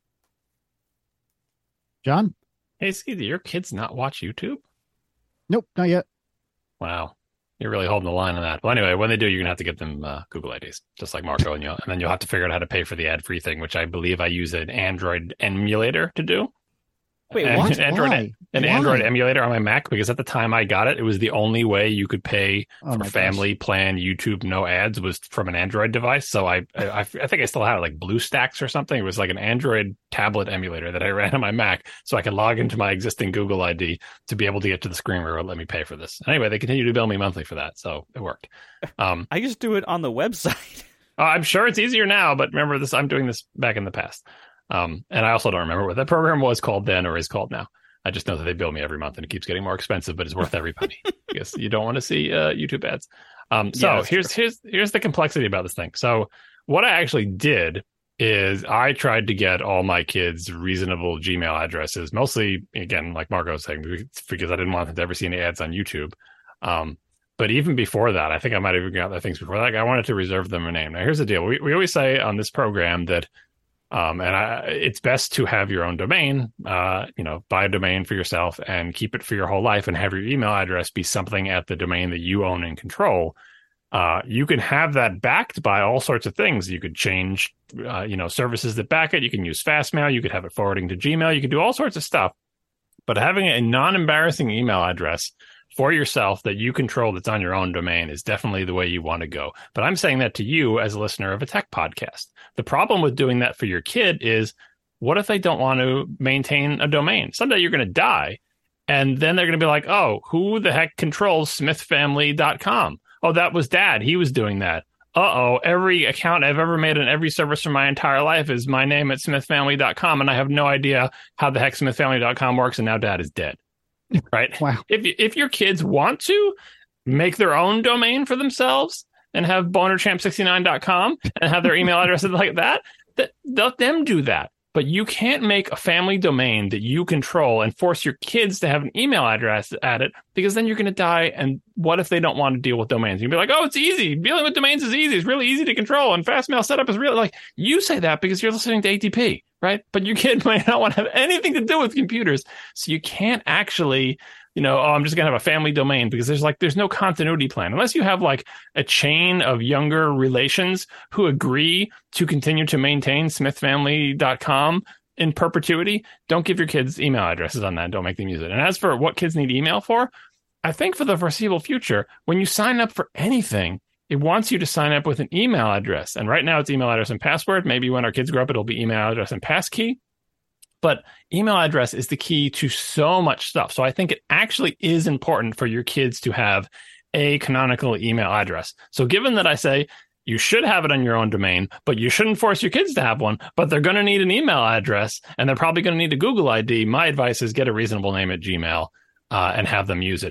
John? Hey, see, do your kids not watch YouTube? Nope, not yet. Wow. You're really holding the line on that. Well, anyway, when they do, you're going to have to get them uh, Google I Ds, just like Marco, and, you'll, and then you'll have to figure out how to pay for the ad-free thing, which I believe I use an Android emulator to do. Wait, an, what? An Android, Why? an Why? Android emulator on my Mac, because at the time I got it, it was the only way you could pay Oh for my family plan YouTube no ads was from an Android device. So I, I, I think I still had it, like BlueStacks or something. It was like an Android tablet emulator that I ran on my Mac, so I could log into my existing Google I D to be able to get to the screen where it would let me pay for this. Anyway, they continue to bill me monthly for that, so it worked. Um, I just do it on the website. I'm sure it's easier now, but remember this, I'm doing this back in the past. Um, and I also don't remember what that program was called then or is called now. I just know that they bill me every month and it keeps getting more expensive, but it's worth every penny because you don't want to see uh, YouTube ads. Um, so Yeah, here's true. here's here's the complexity about this thing. So what I actually did is I tried to get all my kids reasonable Gmail addresses, mostly, again, like Marco was saying, because I didn't want them to ever see any ads on YouTube. Um, but even before that, I think I might have even got other things before that. Like I wanted to reserve them a name. Now, here's the deal. We, we always say on this program that Um, and I, it's best to have your own domain, uh, you know, buy a domain for yourself and keep it for your whole life and have your email address be something at the domain that you own and control. Uh, you can have that backed by all sorts of things. You could change, uh, you know, services that back it. You can use Fastmail. You could have it forwarding to Gmail. You could do all sorts of stuff. But having a non-embarrassing email address for yourself that you control that's on your own domain is definitely the way you want to go. But I'm saying that to you as a listener of a tech podcast. The problem with doing that for your kid is, what if they don't want to maintain a domain? Someday you're going to die, and then they're going to be like, oh, who the heck controls smith family dot com? Oh, that was Dad. He was doing that. Uh-oh, every account I've ever made on every service for my entire life is my name at smith family dot com, and I have no idea how the heck smith family dot com works, and now Dad is dead. Right? Wow. If if your kids want to make their own domain for themselves and have boner champ sixty-nine dot com and have their email addresses like that, that, let them do that. But you can't make a family domain that you control and force your kids to have an email address at it, because then you're going to die. And what if they don't want to deal with domains? You'd be like, oh, it's easy. Dealing with domains is easy. It's really easy to control. And Fastmail setup is really, like, you say that because you're listening to A T P, right? But your kid might not want to have anything to do with computers. So you can't actually, you know, oh, I'm just going to have a family domain, because there's like, there's no continuity plan. Unless you have like a chain of younger relations who agree to continue to maintain smith family dot com in perpetuity, don't give your kids email addresses on that. Don't make them use it. And as for what kids need email for, I think for the foreseeable future, when you sign up for anything, it wants you to sign up with an email address. And right now it's email address and password. Maybe when our kids grow up, it'll be email address and passkey. But email address is the key to so much stuff. So I think it actually is important for your kids to have a canonical email address. So given that I say you should have it on your own domain, but you shouldn't force your kids to have one, but they're going to need an email address and they're probably going to need a Google I D, my advice is get a reasonable name at Gmail uh, and have them use it.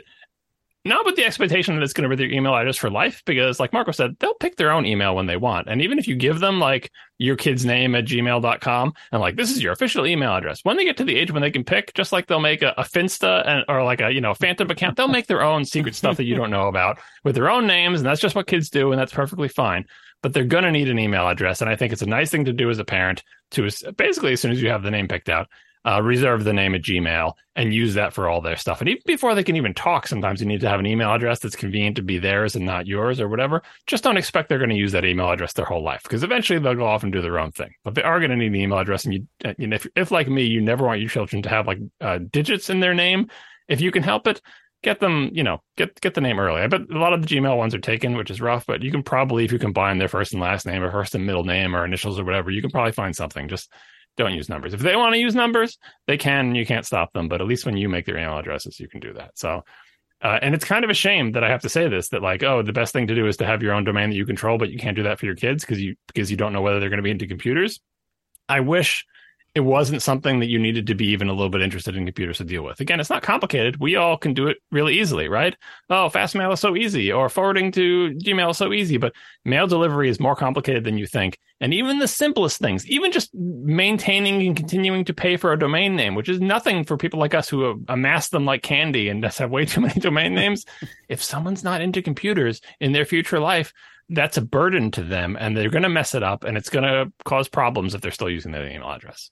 Not with the expectation that it's going to be their email address for life, because like Marco said, they'll pick their own email when they want. And even if you give them like your kid's name at gmail dot com and like, this is your official email address, when they get to the age when they can pick, just like they'll make a, a Finsta and, or like a, you know, Phantom account, they'll make their own secret stuff that you don't know about with their own names. And that's just what kids do. And that's perfectly fine. But they're going to need an email address. And I think it's a nice thing to do as a parent to basically, as soon as you have the name picked out, Uh, reserve the name at Gmail and use that for all their stuff. And even before they can even talk, sometimes you need to have an email address that's convenient to be theirs and not yours or whatever. Just don't expect they're going to use that email address their whole life, because eventually they'll go off and do their own thing. But they are going to need an email address. And you, you know, if, if like me, you never want your children to have like uh, digits in their name, if you can help it, get them, you know, get get the name early. I bet a lot of the Gmail ones are taken, which is rough, but you can probably, if you combine their first and last name or first and middle name or initials or whatever, you can probably find something. Just don't use numbers. If they want to use numbers, they can. You can't stop them. But at least when you make their email addresses, you can do that. So Uh, and it's kind of a shame that I have to say this, that like, oh, the best thing to do is to have your own domain that you control, but you can't do that for your kids because you because you don't know whether they're going to be into computers. I wish it wasn't something that you needed to be even a little bit interested in computers to deal with. Again, it's not complicated. We all can do it really easily, right? Oh, Fastmail is so easy, or forwarding to Gmail is so easy, but mail delivery is more complicated than you think. And even the simplest things, even just maintaining and continuing to pay for a domain name, which is nothing for people like us who amass them like candy and just have way too many domain names. If someone's not into computers in their future life, that's a burden to them, and they're going to mess it up, and it's going to cause problems if they're still using their email address.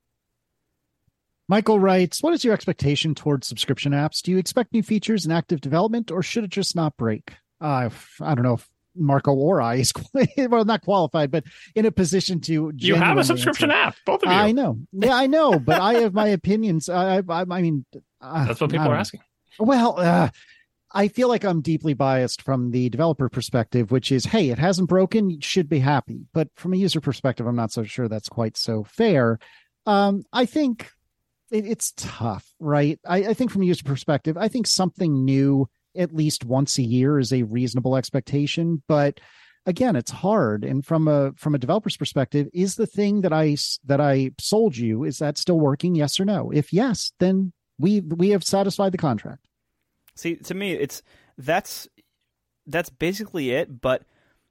Michael writes, what is your expectation towards subscription apps? Do you expect new features in active development, or should it just not break? Uh, I don't know if Marco or I is, well, not qualified, but in a position to You have a subscription answer. app, both of you. I know. Yeah, I know, but I have my opinions. I, I, I mean... Uh, That's what people are asking. Well, uh, I feel like I'm deeply biased from the developer perspective, which is, hey, it hasn't broken, you should be happy. But from a user perspective, I'm not so sure that's quite so fair. Um, I think... It's tough, right? I, I think from a user perspective, I think something new at least once a year is a reasonable expectation. But again, it's hard. And from a from a developer's perspective, is the thing that I that I sold you, is that still working? Yes or no? If yes, then we we have satisfied the contract. See, to me, it's that's that's basically it. But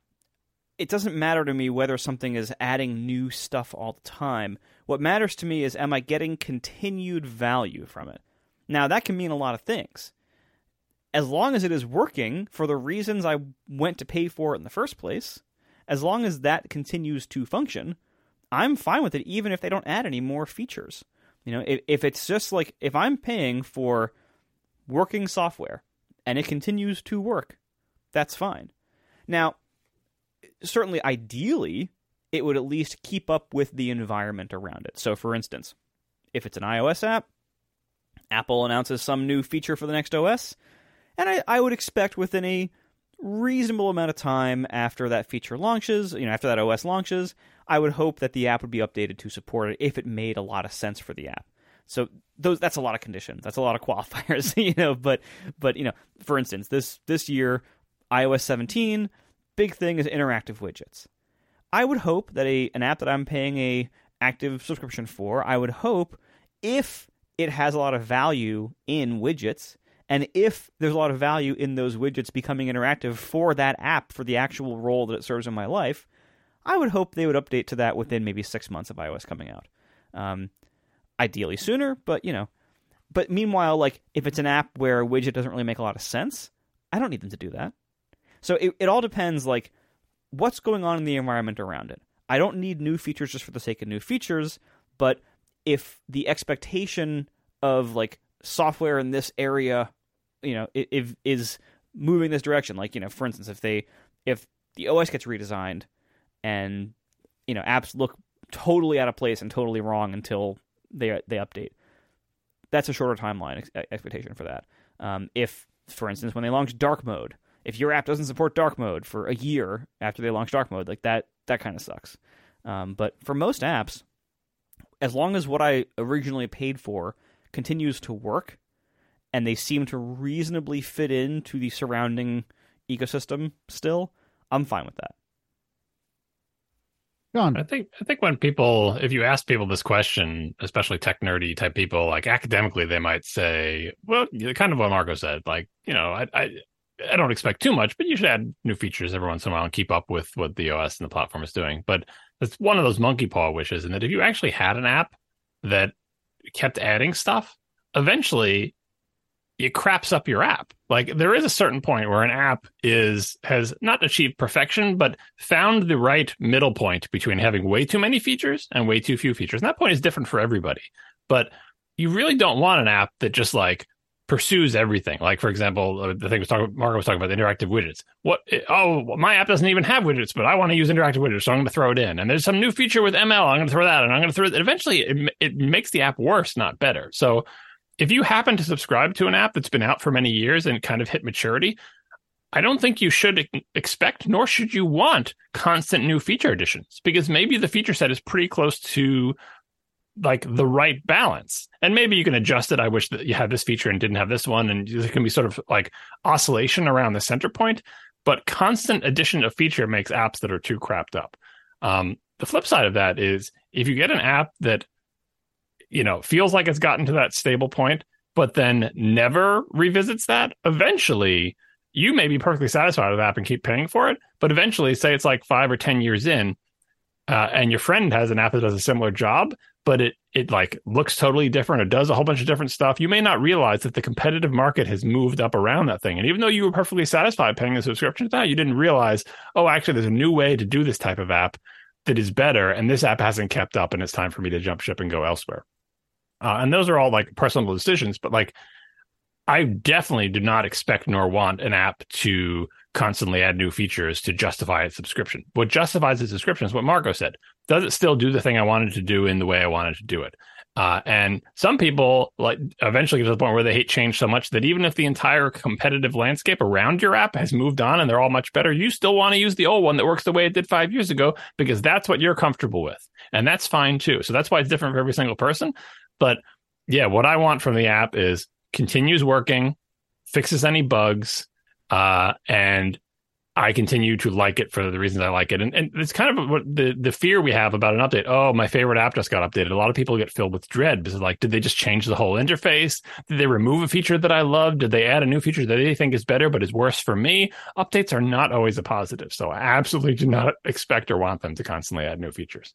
it doesn't matter to me whether something is adding new stuff all the time. What matters to me is, am I getting continued value from it? Now, that can mean a lot of things. As long as it is working for the reasons I went to pay for it in the first place, as long as that continues to function, I'm fine with it, even if they don't add any more features. You know, if, if it's just like, if I'm paying for working software and it continues to work, that's fine. Now, certainly, ideally, it would at least keep up with the environment around it. So, for instance, if it's an iOS app, Apple announces some new feature for the next O S, and I, I would expect within a reasonable amount of time after that feature launches, you know, after that O S launches, I would hope that the app would be updated to support it if it made a lot of sense for the app. So those that's a lot of conditions. That's a lot of qualifiers, you know, but but you know, for instance, this this year, iOS seventeen, big thing is interactive widgets. I would hope that a an app that I'm paying a active subscription for, I would hope if it has a lot of value in widgets, and if there's a lot of value in those widgets becoming interactive for that app, for the actual role that it serves in my life, I would hope they would update to that within maybe six months of iOS coming out. Um, ideally sooner, but you know. But meanwhile, like if it's an app where a widget doesn't really make a lot of sense, I don't need them to do that. So it, it all depends, like, what's going on in the environment around it. I don't need new features just for the sake of new features, but if the expectation of like software in this area, you know, if is moving this direction, like, you know, for instance, if they if the O S gets redesigned and, you know, apps look totally out of place and totally wrong until they they update, that's a shorter timeline ex- expectation for that. Um, if, for instance, when they launch dark mode, if your app doesn't support dark mode for a year after they launch dark mode, like that, that kind of sucks. Um, but for most apps, as long as what I originally paid for continues to work, and they seem to reasonably fit into the surrounding ecosystem still, I'm fine with that. John. I think I think when people, if you ask people this question, especially tech nerdy type people, like academically, they might say, well, kind of what Marco said, like, you know, I, I I don't expect too much, but you should add new features every once in a while and keep up with what the O S and the platform is doing. But it's one of those monkey paw wishes, and that if you actually had an app that kept adding stuff, eventually it craps up your app. Like there is a certain point where an app is has not achieved perfection, but found the right middle point between having way too many features and way too few features. And that point is different for everybody. But you really don't want an app that just like pursues everything. Like, for example, the thing was talking, Marco was talking about the interactive widgets. What? Oh, my app doesn't even have widgets, but I want to use interactive widgets, so I'm going to throw it in. And there's some new feature with M L. I'm going to throw that, and I'm going to throw it. Eventually, it, it makes the app worse, not better. So, if you happen to subscribe to an app that's been out for many years and kind of hit maturity, I don't think you should expect, nor should you want, constant new feature additions, because maybe the feature set is pretty close to like the right balance. And maybe you can adjust it. I wish that you had this feature and didn't have this one. And there can be sort of like oscillation around the center point, but constant addition of feature makes apps that are too crapped up. Um, the flip side of that is if you get an app that, you know, feels like it's gotten to that stable point, but then never revisits that, eventually you may be perfectly satisfied with the app and keep paying for it. But eventually, say it's like five or ten years in, uh, and your friend has an app that does a similar job, but it it like looks totally different. It does a whole bunch of different stuff. You may not realize that the competitive market has moved up around that thing. And even though you were perfectly satisfied paying the subscription to that, you didn't realize, oh, actually, there's a new way to do this type of app that is better. And this app hasn't kept up, and it's time for me to jump ship and go elsewhere. Uh, and those are all like personal decisions, but like I definitely do not expect nor want an app to constantly add new features to justify its subscription. What justifies its subscription is what Marco said. Does it still do the thing I wanted to do in the way I wanted to do it? Uh, and some people like eventually get to the point where they hate change so much that even if the entire competitive landscape around your app has moved on and they're all much better, you still want to use the old one that works the way it did five years ago because that's what you're comfortable with. And that's fine too. So that's why it's different for every single person. But yeah, what I want from the app is continues working, fixes any bugs, uh, and I continue to like it for the reasons I like it. And, and it's kind of what the, the fear we have about an update. Oh, my favorite app just got updated. A lot of people get filled with dread because like, did they just change the whole interface? Did they remove a feature that I love? Did they add a new feature that they think is better but is worse for me? Updates are not always a positive. So I absolutely do not expect or want them to constantly add new features.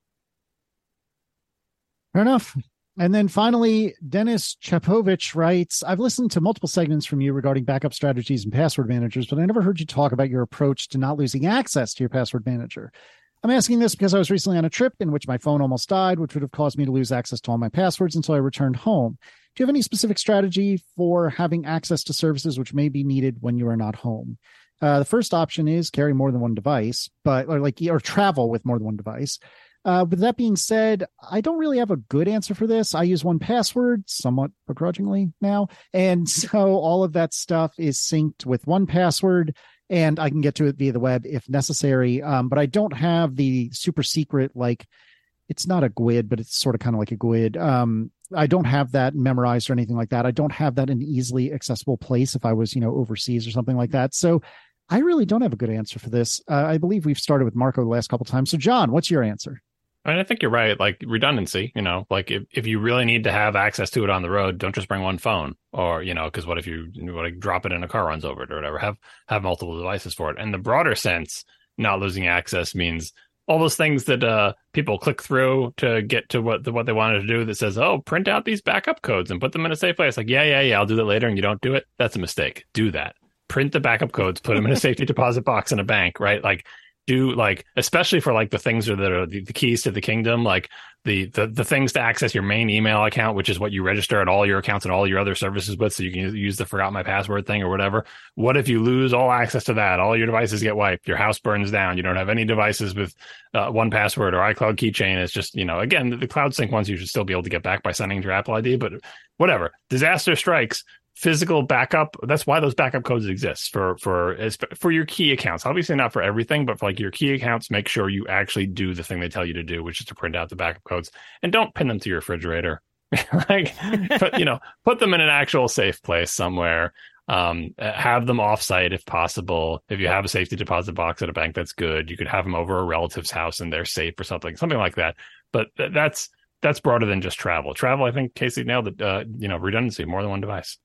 Fair enough. And then finally, Dennis Chapovich writes, I've listened to multiple segments from you regarding backup strategies and password managers, but I never heard you talk about your approach to not losing access to your password manager. I'm asking this because I was recently on a trip in which my phone almost died, which would have caused me to lose access to all my passwords until I returned home. Do you have any specific strategy for having access to services which may be needed when you are not home? Uh, the first option is carry more than one device, but or like or travel with more than one device. Uh, with that being said, I don't really have a good answer for this. I use one password somewhat begrudgingly now. And so all of that stuff is synced with one password and I can get to it via the web if necessary. Um, but I don't have the super secret, like it's not a G W I D, but it's sort of kind of like a G W I D. Um, I don't have that memorized or anything like that. I don't have that in an easily accessible place if I was, you know, overseas or something like that. So I really don't have a good answer for this. Uh, I believe we've started with Marco the last couple of times. So John, what's your answer? I mean, I think you're right. Like redundancy, you know, like if, if you really need to have access to it on the road, don't just bring one phone or, you know, because what if you, you want to drop it and a car runs over it or whatever, have, have multiple devices for it. And the broader sense, not losing access means all those things that uh, people click through to get to what, the, what they wanted to do that says, oh, print out these backup codes and put them in a safe place. Like, yeah, yeah, yeah, I'll do that later. And you don't do it. That's a mistake. Do that. Print the backup codes, put them in a safety deposit box in a bank, right? Like, do like, especially for like the things that are the, the keys to the kingdom, like the, the the things to access your main email account, which is what you register at all your accounts and all your other services with, so you can use the forgot my password thing or whatever. What if you lose all access to that? All your devices get wiped. Your house burns down. You don't have any devices with uh, one password or iCloud keychain. It's just, you know, again, the, the cloud sync ones you should still be able to get back by sending your Apple I D, but whatever. Disaster strikes. Physical backup. That's why those backup codes exist for for for your key accounts. Obviously not for everything, but for like your key accounts, make sure you actually do the thing they tell you to do, which is to print out the backup codes and don't pin them to your refrigerator. Like, but you know, put them in an actual safe place somewhere. Um, have them offsite if possible. If you have a safety deposit box at a bank, that's good. You could have them over a relative's house and they're safe or something, something like that. But th- that's that's broader than just travel. Travel, I think Casey nailed it. Uh, you know, redundancy, more than one device.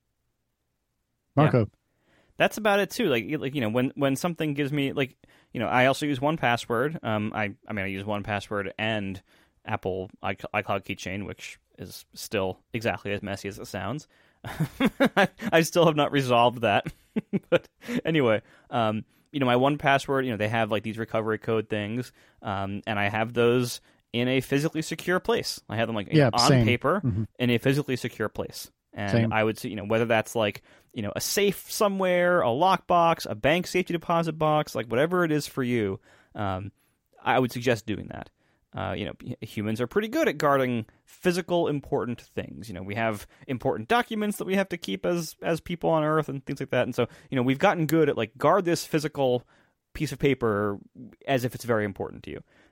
Marco. Yeah. That's about it too. Like, like you know, when when something gives me like, you know, I also use one password. Um, I I mean, I use one password and Apple iCloud Keychain, which is still exactly as messy as it sounds. I, I still have not resolved that. But anyway, um, you know, my one password, you know, they have like these recovery code things, um, and I have those in a physically secure place. I have them like yeah, on same. paper mm-hmm. in a physically secure place. And Same. I would say, you know, whether that's like, you know, a safe somewhere, a lockbox, a bank safety deposit box, like whatever it is for you, um, I would suggest doing that. Uh, you know, humans are pretty good at guarding physical important things. You know, we have important documents that we have to keep as as people on Earth and things like that. And so, you know, we've gotten good at like guard this physical piece of paper as if it's very important to you.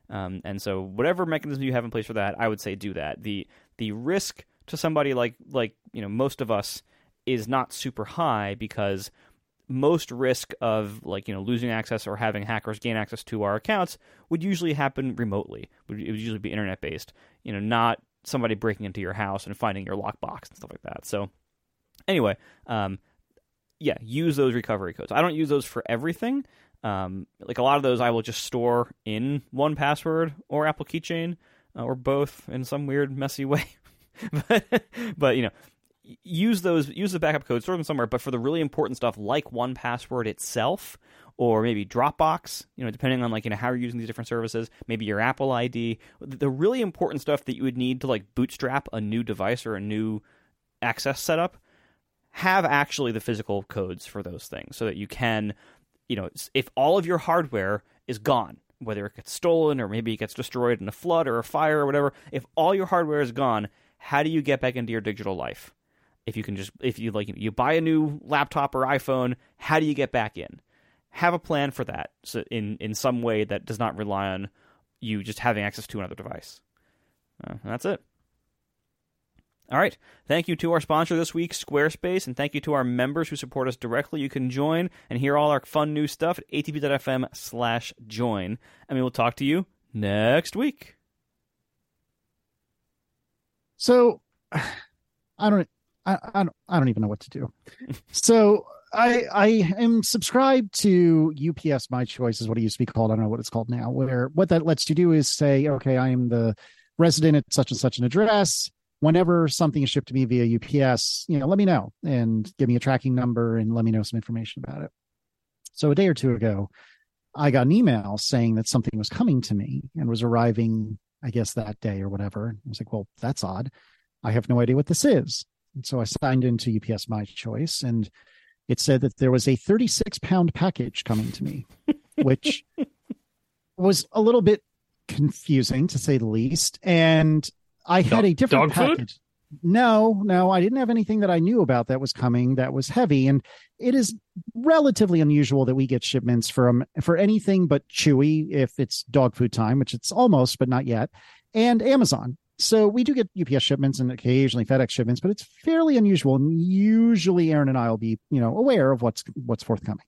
Um, and so whatever mechanism you have in place for that, I would say do that. The the risk to somebody like like you know most of us is not super high, because most risk of like you know losing access or having hackers gain access to our accounts would usually happen remotely. It would usually be internet based, you know, not somebody breaking into your house and finding your lockbox and stuff like that. So anyway, um, yeah, use those recovery codes. I don't use those for everything. Um, like a lot of those I will just store in one Password or Apple Keychain, uh, or both in some weird messy way. but, but you know, use those, use the backup code, store them somewhere. But for the really important stuff like one Password itself, or maybe Dropbox, you know, depending on like, you know, how you're using these different services, maybe your Apple I D, the really important stuff that you would need to like bootstrap a new device or a new access setup, have actually the physical codes for those things so that you can, you know, if all of your hardware is gone, whether it gets stolen or maybe it gets destroyed in a flood or a fire or whatever, if all your hardware is gone, how do you get back into your digital life? If you can just, if you like, you buy a new laptop or iPhone, how do you get back in? Have a plan for that, so in, in some way that does not rely on you just having access to another device. Uh, that's it. All right. Thank you to our sponsor this week, Squarespace, and thank you to our members who support us directly. You can join and hear all our fun new stuff at atp.fm slash join. And we will talk to you next week. So, I don't, I, I don't, I don't even know what to do. So I, I am subscribed to U P S My Choice is what it used to be called. I don't know what it's called now, where what that lets you do is say, okay, I am the resident at such and such an address. Whenever something is shipped to me via U P S, you know, let me know and give me a tracking number and let me know some information about it. So a day or two ago, I got an email saying that something was coming to me and was arriving, I guess, that day or whatever. I was like, well, that's odd. I have no idea what this is. And so I signed into U P S My Choice, and it said that there was a thirty-six pound package coming to me, which was a little bit confusing to say the least. And I had a different dog food? package. No, no, I didn't have anything that I knew about that was coming that was heavy. And it is relatively unusual that we get shipments from for anything but Chewy if it's dog food time, which it's almost, but not yet, and Amazon. So we do get U P S shipments and occasionally FedEx shipments, but it's fairly unusual. And usually Aaron and I will be, you know, aware of what's what's forthcoming.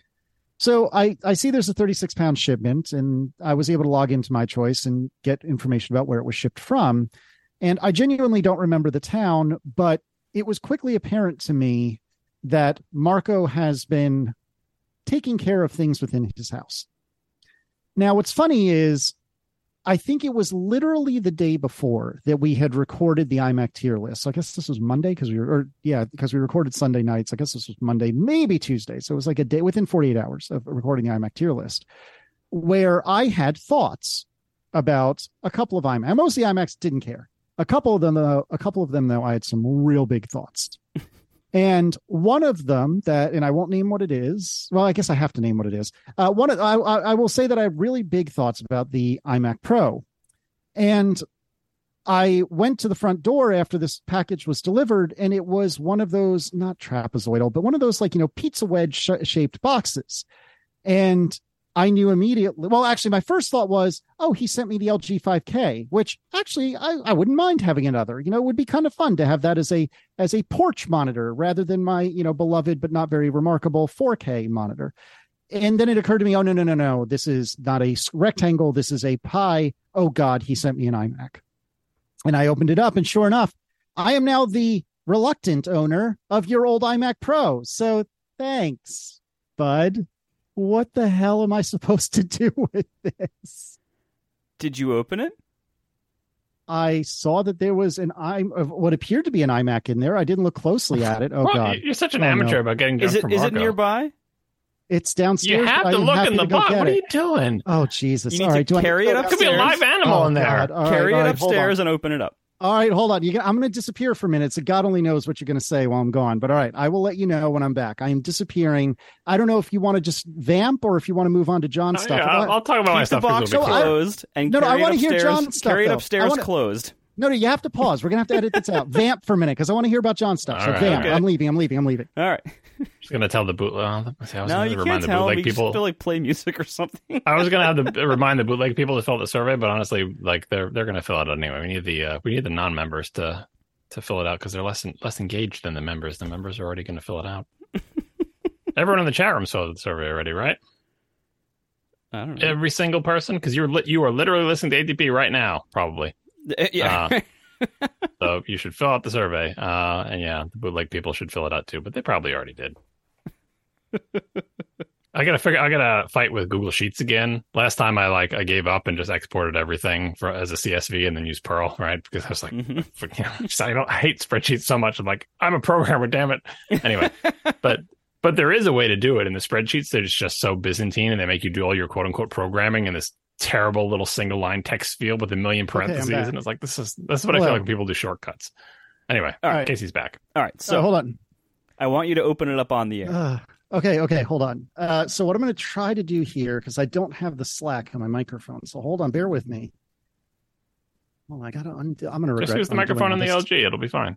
So I, I see there's a thirty-six pound shipment, and I was able to log into My Choice and get information about where it was shipped from. And I genuinely don't remember the town, but it was quickly apparent to me that Marco has been taking care of things within his house. Now, what's funny is I think it was literally the day before that we had recorded the iMac tier list. So I guess this was Monday because we were, or yeah, because we recorded Sunday nights. I guess this was Monday, maybe Tuesday. So it was like a day within forty-eight hours of recording the iMac tier list, where I had thoughts about a couple of iMacs. Most of the iMacs didn't care. A couple of them, though, a couple of them, though, I had some real big thoughts. And one of them that, and I won't name what it is. Well, I guess I have to name what it is. Uh, one, of, I, I will say that I have really big thoughts about the iMac Pro. And I went to the front door after this package was delivered, and it was one of those, not trapezoidal, but one of those like, you know, pizza wedge sh- shaped boxes. And I knew immediately. Well, actually, my first thought was, oh, he sent me the L G five K, which actually I, I wouldn't mind having another. You know, it would be kind of fun to have that as a as a porch monitor rather than my, you know, beloved but not very remarkable four K monitor. And then it occurred to me, oh, no, no, no, no. This is not a rectangle. This is a pie. Oh, God, he sent me an iMac. And I opened it up, and sure enough, I am now the reluctant owner of your old iMac Pro. So thanks, bud. What the hell am I supposed to do with this? Did you open it? I saw that there was an i what appeared to be an iMac in there. I didn't look closely at it. Oh, well, God. You're such an oh, amateur no. about getting junk Is it from is Marco. it nearby? It's downstairs. You have to I'm look happy in the to go box. get What are it. you doing? Oh, Jesus. You need All right, to do I carry need it to up. go Could be a upstairs. live animal Oh, in there. God. All Carry right, all it right, hold on. upstairs and open it up. All right, hold on. You get, I'm going to disappear for a minute. So God only knows what you're going to say while I'm gone. But all right, I will let you know when I'm back. I am disappearing. I don't know if you want to just vamp or if you want to move on to John's Oh, stuff. yeah, I'll, I'll talk about my Keep the stuff. 'cause box it'll be So I- cool. closed and No, no, I carry it wanna hear upstairs. John's stuff, Carry it though. upstairs I wanna- closed. No, no, you have to pause. We're gonna have to edit this out. Vamp for a minute because I want to hear about John stuff. All So right, vamp. okay. I'm leaving. I'm leaving. I'm leaving. All right. Just gonna tell the boot. Uh, see, I was No, gonna you remind can't the tell. bootleg We people. just feel like play music or something. I was gonna have to remind the bootleg people to fill out the survey, but honestly, like they're they're gonna fill it out anyway. We need the uh, we need the non-members to to fill it out because they're less less engaged than the members. The members are already gonna fill it out. Everyone in the chat room filled out the survey already, right? I don't know. Every single person, because you're li- you are literally listening to A T P right now, probably. Yeah. Uh, so you should fill out the survey, uh, and yeah, the bootleg people should fill it out too, but they probably already did. I gotta figure. I gotta fight with Google Sheets again. Last time I like I gave up and just exported everything for as a C S V and then used Perl, right? Because I was like, Mhm. for, you know, just, I don't I hate spreadsheets so much. I'm like, I'm a programmer, damn it. Anyway, but but there is a way to do it in the spreadsheets. They're just so Byzantine, and they make you do all your quote unquote programming in this terrible little single line text field with a million parentheses, back. and it's like this is this is what I Hello. feel like when people do shortcuts. Anyway, All right. Casey's back. All right. So So hold on. I want you to open it up on the air. Uh, okay, okay, hold on. Uh, so what I'm going to try to do here, because I don't have the Slack on my microphone, so hold on, bear with me. Well, I got to. Undo- I'm going to regret. Just use the undoing microphone all in the this. L G. It'll be fine.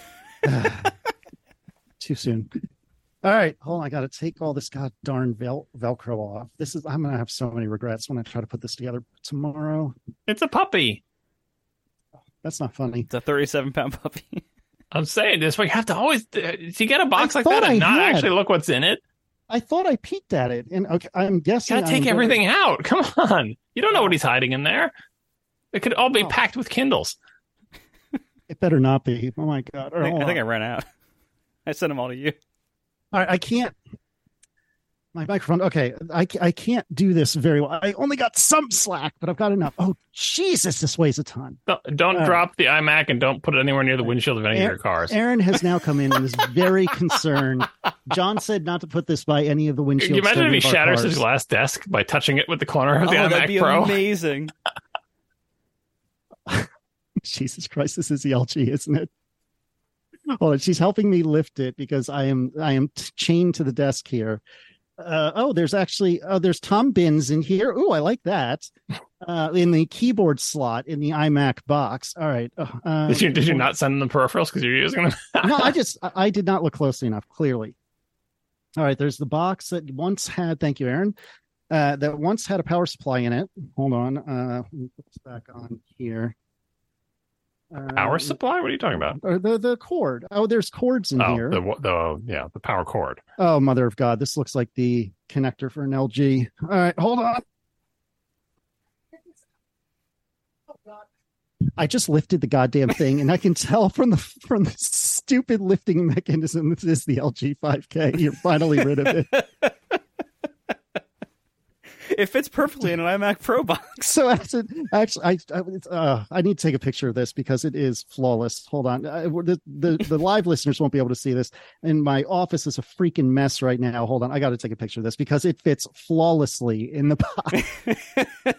Too soon. All right, hold on. I got to take all this god darn vel- Velcro off. This is. I'm going to have so many regrets when I try to put this together tomorrow. It's a puppy. That's not funny. It's a thirty-seven pound puppy. I'm saying this, but you have to always uh, you get a box I like that thought and I not had. actually look what's in it. I thought I peeked at it, and okay, I'm guessing. Gotta take I'm gonna- everything out. Come on, you don't know what he's hiding in there. It could all be Oh. packed with Kindles. It better not be. Oh my god! All I right, think, hold I think I on. ran out. I sent them all to you. All right, I can't. My microphone. Okay, I, I can't do this very well. I only got some slack, but I've got enough. Oh Jesus, this weighs a ton. Don't, don't Uh, drop the iMac and don't put it anywhere near the windshield of any of Aaron- your cars. Aaron has now come in and is very concerned. John said not to put this by any of the windshields. Can you imagine if he of our shatters cars. his glass desk by touching it with the corner of Oh, the that'd iMac be Pro? amazing. Jesus Christ, this is the L G, isn't it? Hold on, she's helping me lift it because I am I am t- chained to the desk here. Uh, oh, there's actually oh, there's Tom Bins in here. Ooh, I like that. Uh, in the keyboard slot in the iMac box. All right. Uh, uh, Did you did you not send them the peripherals because you're using them? No, I just I, I did not look closely enough. Clearly. All right. There's the box that once had. Thank you, Aaron. Uh, that once had a power supply in it. Hold on. Uh, let me put this back on here. Uh, Power supply? What are you talking about? Or the the cord. Oh, there's cords in Oh, here. the the yeah, the power cord. Oh, mother of God! This looks like the connector for an L G. All right, hold on. Oh God! I just lifted the goddamn thing, and I can tell from the from the stupid lifting mechanism this is the L G five K. You're finally rid of it. It fits perfectly in an iMac Pro box. So actually, actually, I I, it's, uh, I need to take a picture of this because it is flawless. Hold on, I, the, the the live listeners won't be able to see this, and my office is a freaking mess right now. Hold on, I got to take a picture of this because it fits flawlessly in the box.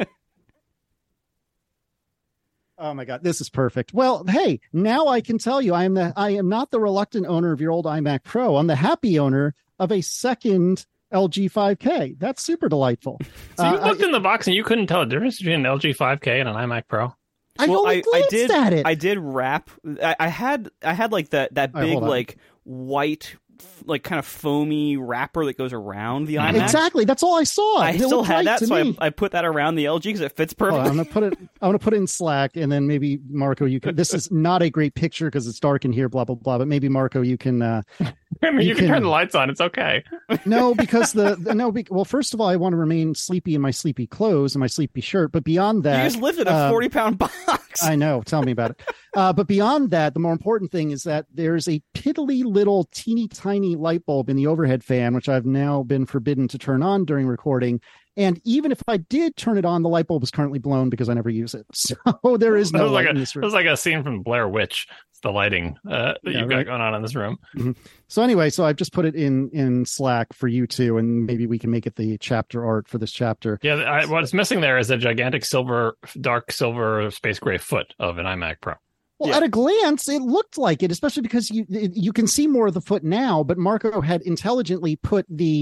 Oh my God, this is perfect. Well, hey, now I can tell you I am the I am not the reluctant owner of your old iMac Pro. I'm the happy owner of a second L G five K. That's super delightful. So you Uh, looked I, in the box and you couldn't tell the difference between an L G five K and an iMac Pro. I Well, only I- I glanced did- at it. I did wrap. I, I had I had like that that All right, big hold on. like white f- like kind of foamy wrapper that goes around the Mhm. iMac. Exactly. That's all I saw. I It still looked had right that, to so I, me. I put that around the L G because it fits Hold on, perfectly. I'm gonna put it. I'm gonna put it in Slack, and then maybe Marco, you can. This is not a great picture because it's dark in here. Blah blah blah. But maybe Marco, you can. Uh, I mean, you, You can, can- turn the lights on. It's okay. no, because the, the no. Be, well, first of all, I want to remain sleepy in my sleepy clothes and my sleepy shirt. But beyond You that, just lifted a um, forty pound box. I know. Tell me about it. Uh, but beyond that, the more important thing is that there's a piddly little teeny tiny light bulb in the overhead fan, which I've now been forbidden to turn on during recording. And even if I did turn it on, the light bulb is currently blown because I never use it. So there is That no was like light a in this that room. was like a scene from Blair Witch. It's the lighting uh, that Yeah, you've got right. going on in this room. So anyway, so I've just put it in in Slack for you two, and maybe we can make it the chapter art for this chapter. Yeah, I, what's missing there is a gigantic silver, dark silver space gray foot of an iMac Pro. Well, Yeah. at a glance, it looked like it, especially because you you can see more of the foot now. But Marco had intelligently put the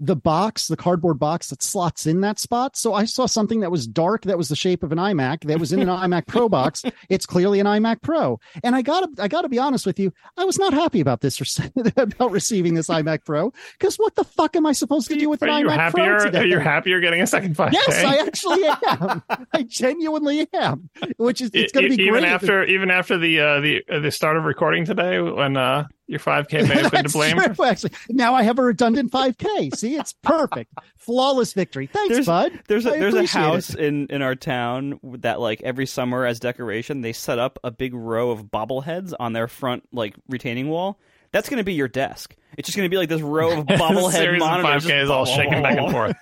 the box, the cardboard box that slots in that spot. So I saw something that was dark, that was the shape of an iMac, that was in an iMac Pro box. It's clearly an iMac Pro. And I gotta, I gotta be honest with you, I was not happy about this, about receiving this iMac Pro, because what the fuck am I supposed to do with an are you iMac happier, Pro today? Are you happier getting a second five K? Yes, I actually am. I genuinely am. Which is, it's going to be even great. after, even after the uh, the uh, the start of recording today, when uh, your five K may have been to blame. True, actually, now I have a redundant five K. See, it's perfect, flawless victory. Thanks, there's, bud. There's a, I there's a house it. in in our town that like every summer as decoration they set up a big row of bobbleheads on their front like retaining wall. That's going to be your desk. It's just going to be like this row of bobblehead monitors. five K is all shaking back and forth.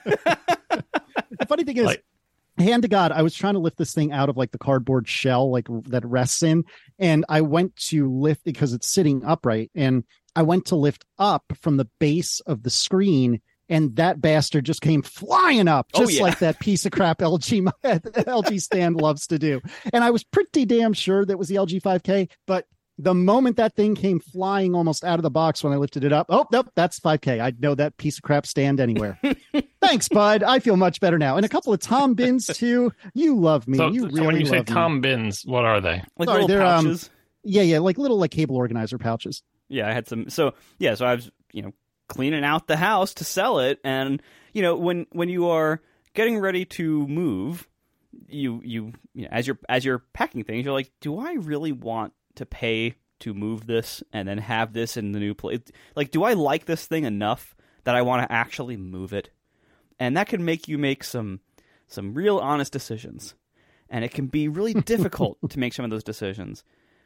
The funny thing is. Like, hand to God, I was trying to lift this thing out of like the cardboard shell, like that it rests in. And I went to lift because it's sitting upright. And I went to lift up from the base of the screen. And that bastard just came flying up, just oh, yeah. like that piece of crap L G, L G stand loves to do. And I was pretty damn sure that was the L G five K. But the moment that thing came flying almost out of the box when I lifted it up, oh, nope, that's five K. I'd know that piece of crap stand anywhere. Thanks, bud. I feel much better now. And a couple of Tom Bins, too. You love me. So, you so really when you say love Tom me. Bins, what are they? Like Sorry, little pouches? Um, yeah, yeah, like little like cable organizer pouches. Yeah, I had some. So, yeah, so I was, you know, cleaning out the house to sell it. And, you know, when when you are getting ready to move, you, you, you know, as you're, as you're packing things, you're like, do I really want to pay to move this and then have this in the new place? Like, do I like this thing enough that I want to actually move it? And that can make you make some some real honest decisions. And it can be really difficult to make some of those decisions.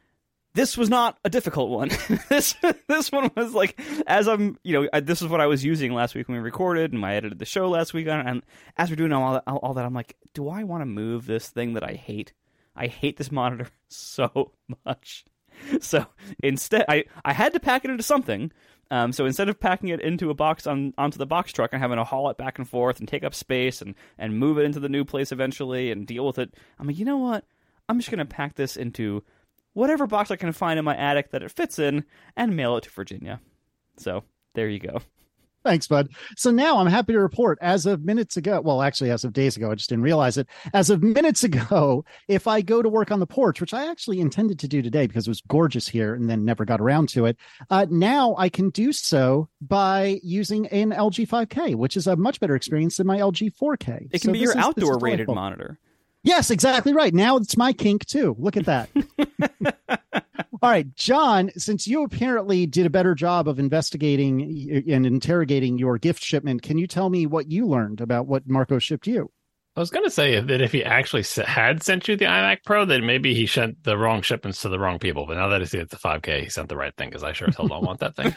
This was not a difficult one. this this one was like, as I'm, you know, I, this is what I was using last week when we recorded, and I edited the show last week. And as we're doing all that, all that, I'm like, do I want to move this thing that I hate? I hate this monitor so much. So instead, I, I had to pack it into something. Um, so instead of packing it into a box on onto the box truck and having to haul it back and forth and take up space and, and move it into the new place eventually and deal with it, I'm like, you know what? I'm just going to pack this into whatever box I can find in my attic that it fits in and mail it to Virginia. So there you go. Thanks, bud. So now I'm happy to report, as of minutes ago, well, actually, as of days ago, I just didn't realize it. As of minutes ago, if I go to work on the porch, which I actually intended to do today because it was gorgeous here and then never got around to it, uh, now I can do so by using an L G five K, which is a much better experience than my L G four K. It can so be your is, outdoor rated monitor. Yes, exactly right. Now it's my kink, too. Look at that. All right, John, since you apparently did a better job of investigating and interrogating your gift shipment, can you tell me what you learned about what Marco shipped you? I was going to say that if he actually had sent you the iMac Pro, then maybe he sent the wrong shipments to the wrong people. But now that I see it's the five K, he sent the right thing, because I sure as hell don't want that thing.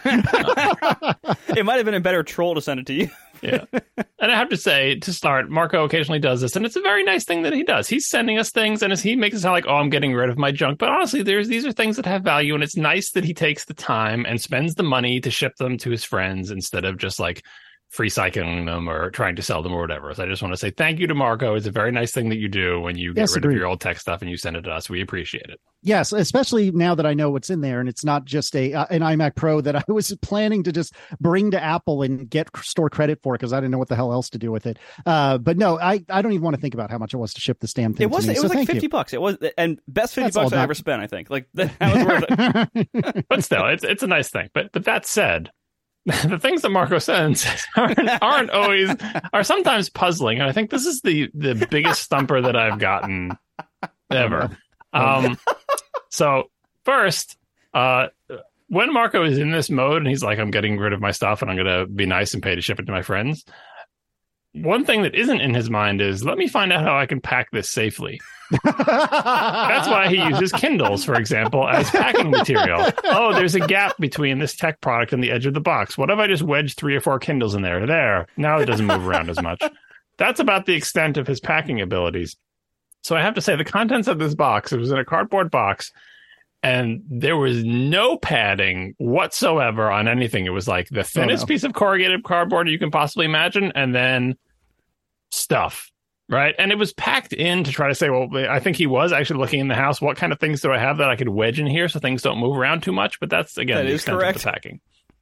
It might have been a better troll to send it to you. Yeah. And I have to say, to start, Marco occasionally does this, and it's a very nice thing that he does. He's sending us things, and as he makes it sound like, oh, I'm getting rid of my junk. But honestly, there's these are things that have value, and it's nice that he takes the time and spends the money to ship them to his friends instead of just like free cycling them or trying to sell them or whatever. So I just want to say thank you to Marco. It's a very nice thing that you do when you get yes, rid agreed. of your old tech stuff and you send it to us. We appreciate it. Yes, especially now that I know what's in there, and it's not just a uh, an iMac Pro that I was planning to just bring to Apple and get store credit for because I didn't know what the hell else to do with it. Uh, but no, I, I don't even want to think about how much it was to ship this damn thing. It was to me, it was so like fifty you. bucks. It was and best fifty That's bucks I not... ever spent. I think like that was worth it. But still, it's it's a nice thing. But but that said, the things that Marco sends aren't, aren't always are sometimes puzzling, and I think this is the the biggest stumper that I've gotten ever. Um, so first, uh, when Marco is in this mode and he's like, "I'm getting rid of my stuff and I'm going to be nice and pay to ship it to my friends," one thing that isn't in his mind is, "Let me find out how I can pack this safely." That's why he uses Kindles, for example, as packing material. Oh, there's a gap between this tech product and the edge of the box. What if I just wedge three or four Kindles in there? There. Now it doesn't move around as much. That's about the extent of his packing abilities. So I have to say, the contents of this box, it was in a cardboard box, and there was no padding whatsoever on anything. It was like the thinnest oh, no. piece of corrugated cardboard you can possibly imagine, and then stuff. Right. And it was packed in to try to say, well, I think he was actually looking in the house. What kind of things do I have that I could wedge in here so things don't move around too much? But that's, again, that the is extent correct. of the packing.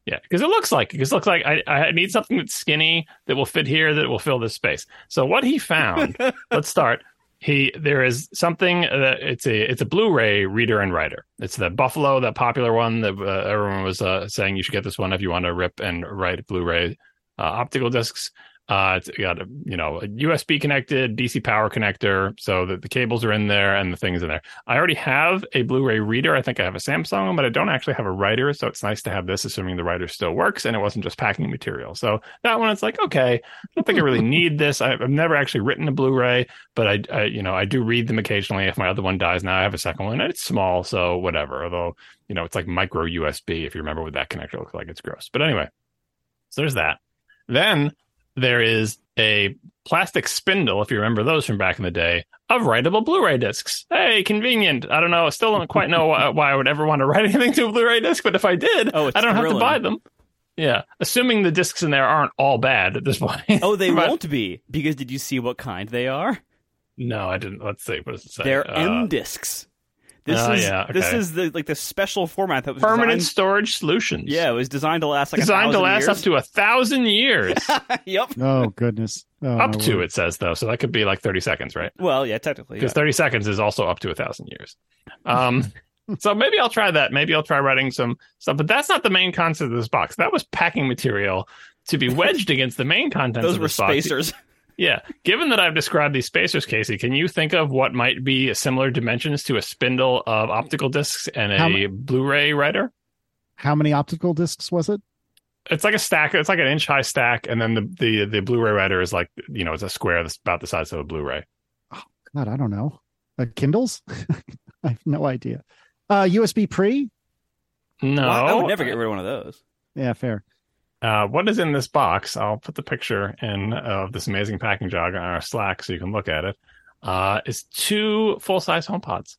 Yeah, because it looks like because it looks like I, I need something that's skinny that will fit here that will fill this space. So what he found, let's start. He there is something that it's a it's a Blu-ray reader and writer. It's the Buffalo, that popular one that uh, everyone was uh, saying you should get this one if you want to rip and write Blu-ray uh, optical discs. Uh, it's got a, you know, a U S B connected D C power connector, so that the cables are in there and the things in there. I already have a Blu-ray reader. I think I have a Samsung one, but I don't actually have a writer. So it's nice to have this, assuming the writer still works and it wasn't just packing material. So that one, it's like, okay, I don't think I really need this. I, I've never actually written a Blu-ray, but I, I, you know, I do read them occasionally. If my other one dies, now I have a second one and it's small, so whatever. Although, you know, it's like micro U S B. If you remember what that connector looks like, it's gross. But anyway, so there's that. Then there is a plastic spindle, if you remember those from back in the day, of writable Blu-ray discs. Hey, convenient. I don't know. I still don't quite know why, why I would ever want to write anything to a Blu-ray disc, but if I did, oh, it's I don't thrilling. have to buy them. Yeah, assuming the discs in there aren't all bad at this point. Oh, they But- won't be, because did you see what kind they are? No, I didn't. Let's see. What does it say? They're Uh, M discs. This oh, is yeah, this okay. is the like the special format that was permanent designed, storage solutions. yeah, it was designed to last like designed a to thousand last years. up to a thousand years. Yep. Oh goodness. Oh, up my to word. it says though, so that could be like thirty seconds, right? Well, yeah, technically. Because Yeah. thirty seconds is also up to a thousand years. Um, so maybe I'll try that. Maybe I'll try writing some stuff, but that's not the main concept of this box. That was packing material to be wedged against the main contents Those of were this box. spacers. Yeah. Given that I've described these spacers, Casey, can you think of what might be similar dimensions to a spindle of optical discs and a How m- Blu-ray writer? How many optical discs was it? It's like a stack. It's like an inch high stack, and then the the the Blu-ray writer is like, you know, it's a square that's about the size of a Blu-ray. God, I don't know. Uh, Kindles? I have no idea. Uh, U S B pre? No, Well, I would never get rid of one of those. Yeah, fair. Uh, what is in this box? I'll put the picture in of this amazing packing jog on our Slack so you can look at it. Uh, is two full-size HomePods.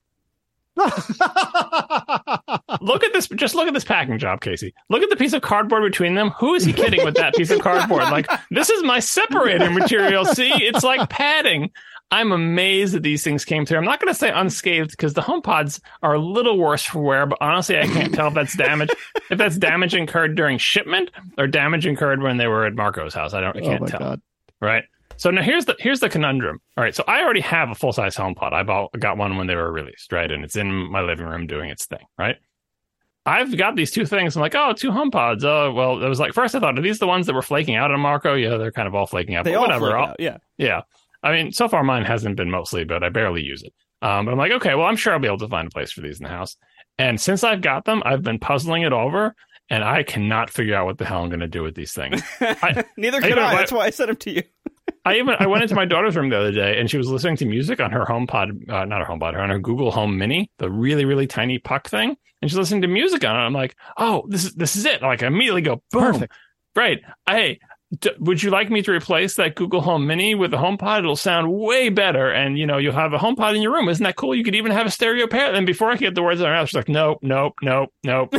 Look at this. Just look at this packing job, Casey. Look at the piece of cardboard between them. Who is he kidding with that piece of cardboard? Like, this is my separator material. See, it's like padding. I'm amazed that these things came through. I'm not going to say unscathed because the HomePods are a little worse for wear, but honestly, I can't tell if that's damage, if that's damage incurred during shipment or damage incurred when they were at Marco's house. I don't, I Oh can't my tell. God. Right. So now here's the here's the conundrum. All right. So I already have a full size HomePod. I bought, got one when they were released, right? And it's in my living room doing its thing, right? I've got these two things. I'm like, oh, two HomePods. Oh, well, it was like, first I thought, are these the ones that were flaking out on Marco? Yeah, they're kind of all flaking out. They but all whatever. flake I'll- out, yeah. Yeah. I mean, so far mine hasn't been mostly, but I barely use it. Um, but I'm like, okay, well, I'm sure I'll be able to find a place for these in the house. And since I've got them, I've been puzzling it over, and I cannot figure out what the hell I'm going to do with these things. I, Neither I can even- I. That's why I sent them to you. I even I went into my daughter's room the other day, and she was listening to music on her HomePod, uh, not her HomePod, her on her Google Home Mini, the really really tiny puck thing, and she's listening to music on it. I'm like, oh, this is this is it. Like, I immediately go, boom, Perfect. right? Hey, d- would you like me to replace that Google Home Mini with a HomePod? It'll sound way better, and you know you'll have a HomePod in your room. Isn't that cool? You could even have a stereo pair. And before I could get the words out of her mouth, she's like, nope, nope, nope, nope.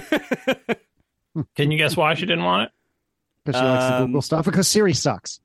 Can you guess why she didn't want it? Because she likes the Um, Google stuff. Because Siri sucks.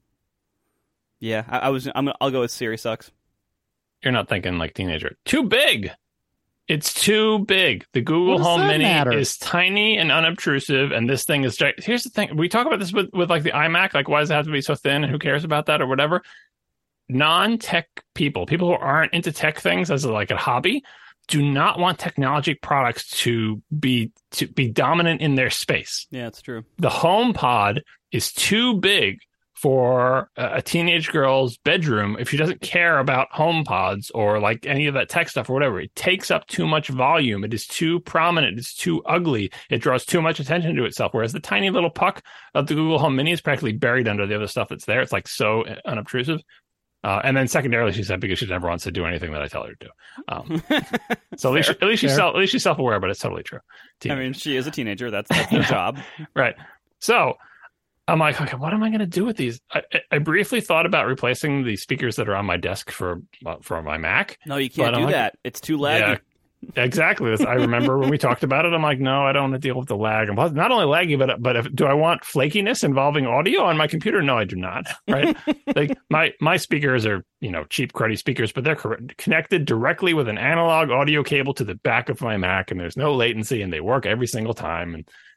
Yeah, I, I was. I'm. gonna- I'll go with Siri sucks. You're not thinking like teenager. Too big. It's too big. The Google What does Home that Mini matter? is tiny and unobtrusive, and this thing is giant. Here's the thing: we talk about this with, with like the iMac. Like, why does it have to be so thin? And who cares about that or whatever? Non-tech people, people who aren't into tech things as a, like a hobby, do not want technology products to be to be dominant in their space. Yeah, it's true. The HomePod is too big for a a teenage girl's bedroom if she doesn't care about HomePods or like any of that tech stuff or whatever. It takes up too much volume. It is too prominent. It's too ugly. It draws too much attention to itself. Whereas the tiny little puck of the Google Home Mini is practically buried under the other stuff that's there. It's like so unobtrusive. Uh, and then secondarily, she said because she never wants to do anything that I tell her to do. Um, so at least, Fair. at least she's Fair. self, at least she's self-aware, but it's totally true. I Teenager. mean, she is a teenager. That's, that's their Yeah. job. Right. So I'm like, okay, what am I going to do with these? I, I briefly thought about replacing the speakers that are on my desk for uh, for my Mac. No, you can't But I'm do like- that. It's too laggy. Yeah, exactly. That's- I remember when we talked about it. I'm like, no, I don't want to deal with the lag. And plus, not only laggy, but but if, do I want flakiness involving audio on my computer? No, I do not. Right? Like my my speakers are, you know, cheap, cruddy speakers, but they're cor- connected directly with an analog audio cable to the back of my Mac, and there's no latency, and they work every single time. And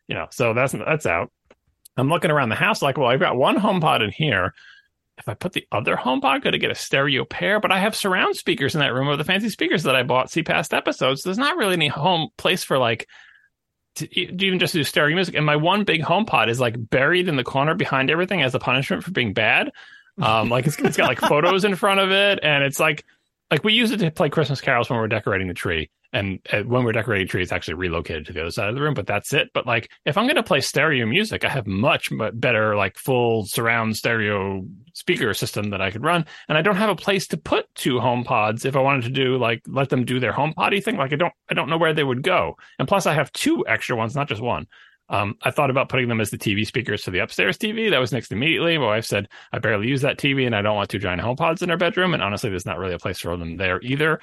you know, so that's that's out. I'm looking around the house like, well, I've got one HomePod in here. If I put the other HomePod, could I get a stereo pair? But I have surround speakers in that room with the fancy speakers that I bought. See past episodes. There's not really any home place for like to even just do stereo music. And my one big HomePod is like buried in the corner behind everything as a punishment for being bad. Um, like it's, it's got like photos in front of it, and it's like like we use it to play Christmas carols when we're decorating the tree. And uh, when we're decorating the tree, it's actually relocated to the other side of the room, but that's it. But like, if I'm going to play stereo music, I have much better, like full surround stereo speaker system that I could run. And I don't have a place to put two HomePods if I wanted to do like, let them do their HomePod-y thing. Like I don't, I don't know where they would go. And plus I have two extra ones, not just one. Um, I thought about putting them as the T V speakers to the upstairs T V. That was next immediately. My wife said, I barely use that T V and I don't want two giant HomePods in our bedroom. And honestly, there's not really a place for them there either.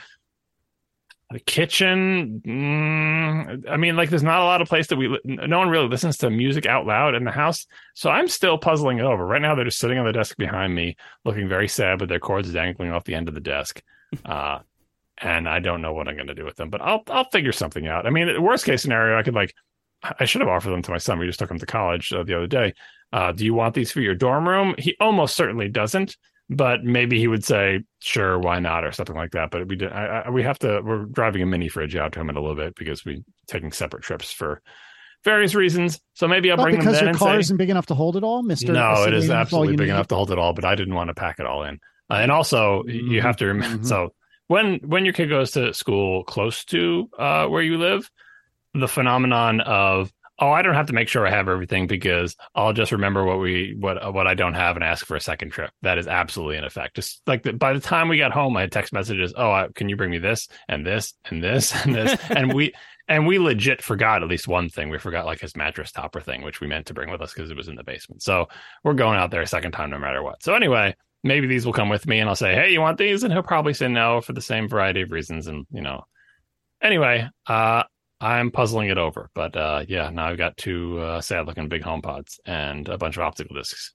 The kitchen, mm, I mean, like, there's not a lot of place that we, no one really listens to music out loud in the house. So I'm still puzzling it over. Right now, they're just sitting on the desk behind me, looking very sad with their cords dangling off the end of the desk. Uh, and I don't know what I'm going to do with them, but I'll I'll figure something out. I mean, the worst case scenario, I could, like, I should have offered them to my son. We just took him to college uh, the other day. Uh, do you want these for your dorm room? He almost certainly doesn't. But maybe he would say, sure, why not, or something like that. But we did. I, I, we have to. We're driving a mini fridge out to him in a little bit because we're taking separate trips for various reasons. So maybe I'll well, bring them because then your and car say, isn't big enough to hold it all, Mister No, it is absolutely big need. enough to hold it all. But I didn't want to pack it all in. Uh, and also, mm-hmm. you have to remember. Mm-hmm. So when when your kid goes to school close to uh, where you live, the phenomenon of oh, I don't have to make sure I have everything because I'll just remember what we what what I don't have and ask for a second trip. That is absolutely in effect. Just like the, by the time we got home, I had text messages. Oh, I, can you bring me this and this and this and this? and we and we legit forgot at least one thing. We forgot like his mattress topper thing, which we meant to bring with us because it was in the basement. So we're going out there a second time no matter what. So anyway, maybe these will come with me and I'll say, hey, you want these? And he'll probably say no for the same variety of reasons. And you know, anyway, uh. I'm puzzling it over, but uh, yeah, now I've got two uh, sad-looking big HomePods and a bunch of optical discs.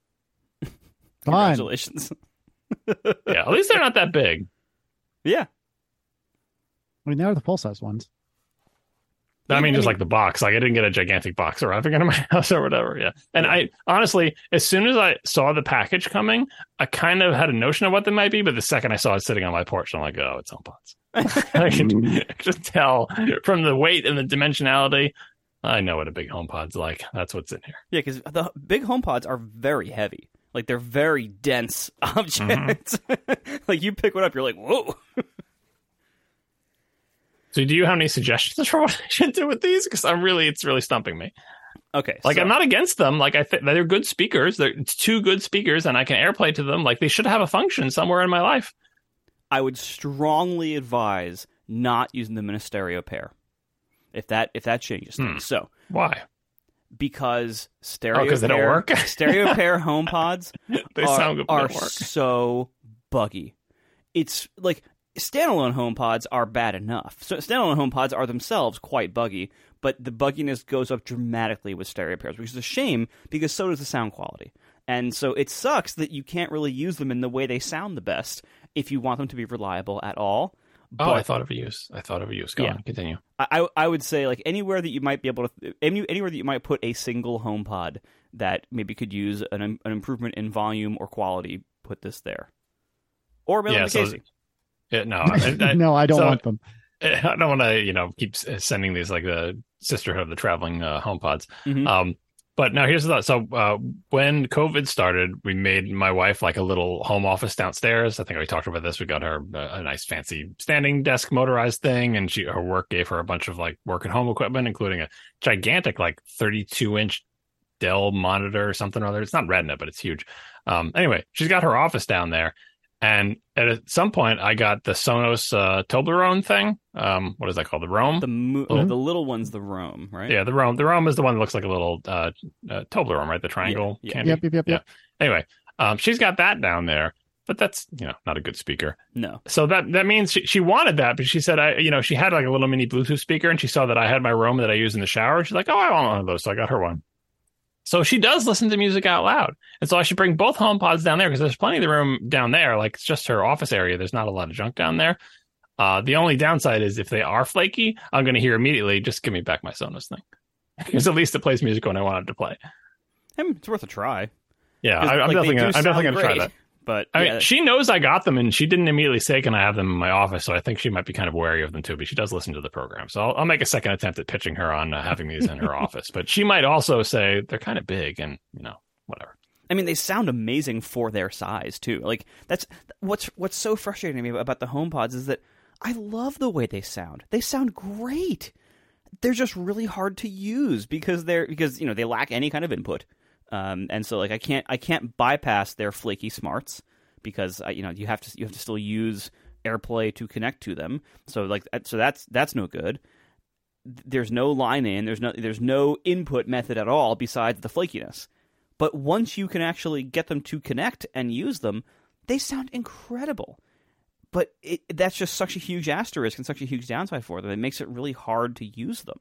Congratulations! Yeah, at least they're not that big. Yeah, I mean they're the full-size ones. I mean, just like the box. Like I didn't get a gigantic box arriving into my house or whatever. Yeah, and I honestly, as soon as I saw the package coming, I kind of had a notion of what they might be, but the second I saw it sitting on my porch, I'm like, oh, it's HomePods. I can just tell from the weight and the dimensionality. I know what a big HomePod's like. That's what's in here. Yeah, because the big HomePods are very heavy. Like they're very dense objects. Mm-hmm. Like you pick one up, you're like, whoa. So do you have any suggestions for what I should do with these? Because I'm really, it's really stumping me. Okay, like so, I'm not against them. Like I think they're good speakers. They're it's two good speakers, and I can AirPlay to them. Like they should have a function somewhere in my life. I would strongly advise not using them in a stereo pair. If that if that changes things. Hmm. So why? Because stereo oh, because they pair, don't work. stereo pair HomePods they are, sound good, are don't work. so buggy. It's like standalone HomePods are bad enough. So standalone HomePods are themselves quite buggy, but the bugginess goes up dramatically with stereo pairs, which is a shame because so does the sound quality. And so it sucks that you can't really use them in the way they sound the best if you want them to be reliable at all. But, oh, I thought of a use. I thought of a use. Go yeah. on, continue. I I would say like anywhere that you might be able to any, anywhere that you might put a single HomePod that maybe could use an an improvement in volume or quality, put this there. Or mail yeah, the so, casing. Yeah, no, I, I, no, I don't so, want them. I don't want to, you know, keep sending these like the Sisterhood of the Traveling uh, HomePods. Mm-hmm. Um, But now here's the thought. So uh, when COVID started, we made my wife like a little home office downstairs. I think we talked about this. We got her a, a nice fancy standing desk motorized thing. And she her work gave her a bunch of like work at home equipment, including a gigantic like thirty-two inch Dell monitor or something or other. It's not Retina, but it's huge. Um, anyway, she's got her office down there. And at some point, I got the Sonos uh, Toblerone thing. Um, what is that called? The Roam? The mo- mm-hmm. the little one's the Roam, right? Yeah, the Roam. The Roam is the one that looks like a little uh, uh, Toblerone, right? The triangle yeah, yeah. candy. Yep, yep, yep, yeah. yep. Anyway, um, she's got that down there, but that's, you know, not a good speaker. No. So that that means she, she wanted that, but she said, I, you know, she had like a little mini Bluetooth speaker, and she saw that I had my Roam that I use in the shower. She's like, oh, I want one of those. So I got her one. So she does listen to music out loud. And so I should bring both HomePods down there because there's plenty of the room down there. Like it's just her office area. There's not a lot of junk down there. Uh, the only downside is if they are flaky, I'm going to hear immediately, just give me back my Sonos thing. Because at least it plays music when I want it to play. I mean, it's worth a try. Yeah, 'Cause, I, I'm like, they definitely do gonna, I'm definitely sound gonna try great, that. But I yeah, mean, she knows I got them, and she didn't immediately say, "Can I have them in my office?" So I think she might be kind of wary of them too. But she does listen to the program, so I'll, I'll make a second attempt at pitching her on uh, having these in her office. But she might also say they're kind of big, and you know, whatever. I mean, they sound amazing for their size too. Like that's what's what's so frustrating to me about the HomePods is that I love the way they sound. They sound great. They're just really hard to use because they're because you know they lack any kind of input, um, and so like I can't I can't bypass their flaky smarts because I, you know you have to you have to still use AirPlay to connect to them. So like so that's that's no good. There's no line in. There's no there's no input method at all besides the flakiness. But once you can actually get them to connect and use them, they sound incredible. But it, that's just such a huge asterisk and such a huge downside for them. It makes it really hard to use them.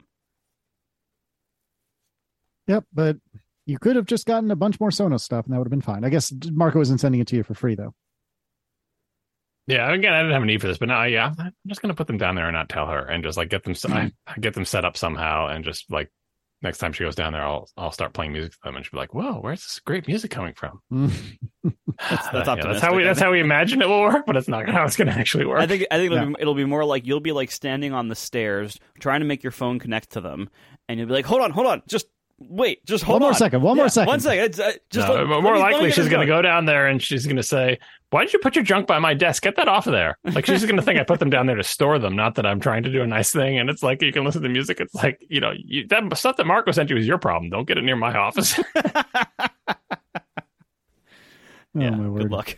Yep, but you could have just gotten a bunch more Sonos stuff, and that would have been fine. I guess Marco isn't sending it to you for free, though. Yeah, again, I didn't have a need for this, but now, yeah, I'm just gonna put them down there and not tell her, and just like get them, I, get them set up somehow, and just like. Next time she goes down there, I'll I'll start playing music to them, and she'll be like, "Whoa, where's this great music coming from?" That's, that's, uh, yeah, that's how we that's how we imagine it will work, but it's not how it's going to actually work. I think I think it'll, Yeah. be, it'll be more like you'll be like standing on the stairs trying to make your phone connect to them, and you'll be like, "Hold on, hold on, just wait, just hold One more on. second, one Yeah, more second. one second. It's, uh, just No, let- more let me- let me likely, get she's this going to going. go down there and she's going to say, "Why did you put your junk by my desk? Get that off of there." Like she's going to think I put them down there to store them, not that I'm trying to do a nice thing. And it's like you can listen to music. It's like you know you, that stuff that Marco sent you is your problem. Don't get it near my office. Oh, Yeah, my good word. luck.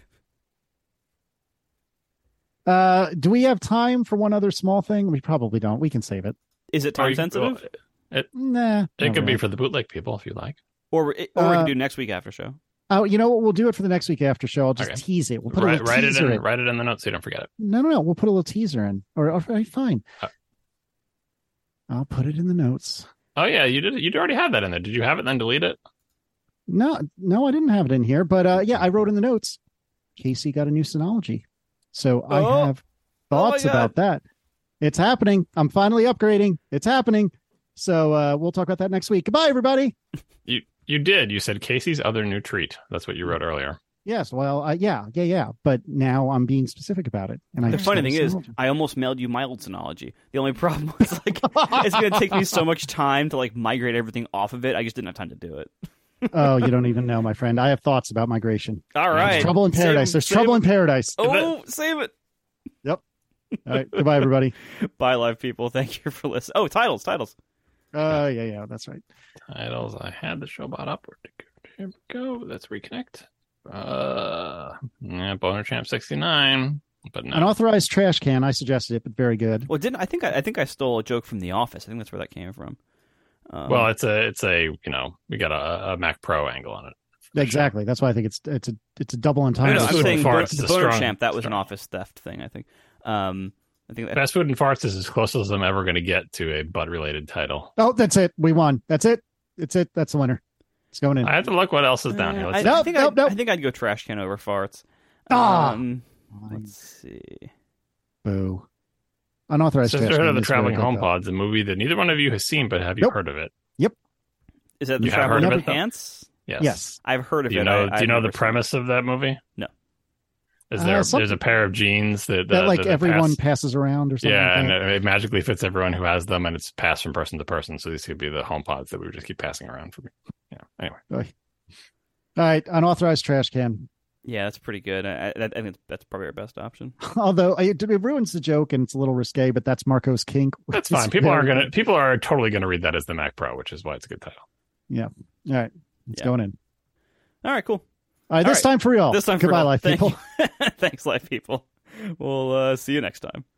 Uh, do we have time for one other small thing? We probably don't. We can save it. Is it Or time you- sensitive, Nah. It not could be really. for the bootleg people if you like. or or we Uh, can do next week after show? Oh, you know what? We'll do it for the next week after show. I'll just Okay. tease it. We'll put a Write, little write it teaser in. in. Write it in the notes so you don't forget it. No, no, no. We'll put a little teaser in. Or, all right, fine. Uh, I'll put it in the notes. Oh yeah, you did. You already have that in there. Did you have it and then delete it? No, no, I didn't have it in here. But uh, yeah, I wrote in the notes. Casey got a new Synology. So Oh. I have Oh my thoughts God. about that. It's happening. I'm finally upgrading. It's happening. So uh, we'll talk about that next week. Goodbye, everybody. You you did. You said Casey's other new treat. That's what you wrote earlier. Yes. Well, uh, yeah, yeah, yeah. But now I'm being specific about it. And I The just funny got a thing is, Synology. I almost mailed you my old Synology. The only problem was like it's going to take me so much time to like migrate everything off of it. I just didn't have time to do it. Oh, you don't even know, my friend. I have thoughts about migration. All right, There's trouble in Save- paradise. There's save- trouble in paradise. Oh, save it. All right. Goodbye, everybody. Bye, live people. Thank you for listening. Oh, titles, titles. Uh, yeah, yeah, that's right. Titles. I had the show bot up. Where'd it go? Here we go. Let's reconnect. Uh, yeah, Boner Champ sixty-nine. But no. Unauthorized trash can. I suggested it, but very good. Well, didn't I think I, I think I stole a joke from The Office. I think that's where that came from. Um, Well, it's a, it's a, you know, we got a, a Mac Pro angle on it. Exactly. That's why I think it's it's a it's a double I entendre. know, Fast I'm food saying and Bo- farts the is a Boner strong- Champ. That was an strong- Office theft thing. I think. Um, I think that, Fast Food and Farts is as close as I'm ever going to get to a butt related title. Oh, that's it. We won. That's it. It's it. That's the winner. It's going in. I have to look what else is down here. Uh, Let's I, see. I Nope, think nope, I'd, nope. I think I'd go trash can over farts. Ah. Um, let's see. Boo. Unauthorized trash Sisterhood can. of the is very Traveling good, Home though. Pods, a movie that neither one of you has seen, but have you Nope. heard of it? Is that the You have Traveling heard of it, though? Pants? Yes. Yes. I've heard of Do you it. know? I, do I've you know never the seen premise of that movie? No. Is Uh, there? something- there's a pair of jeans that That uh, like that everyone pass- passes around or something. Yeah, like and that. it, it magically fits everyone who has them, and it's passed from person to person. So these could be the home pods that we would just keep passing around for. Yeah. Anyway, All right. Unauthorized trash can. it. Yeah, that's pretty good. I, I, I think that's probably our best option. Although it, it ruins the joke and it's a little risque, but that's Marco's kink. that's which is fine. People very are gonna. good. People are totally gonna read that as the Mac Pro, which is why it's a good title. All right. It's Yeah. going in. All right, cool. All right. All This right. time for real. This time for Goodbye, real. live Thank people. you. Thanks, live people. We'll uh, see you next time.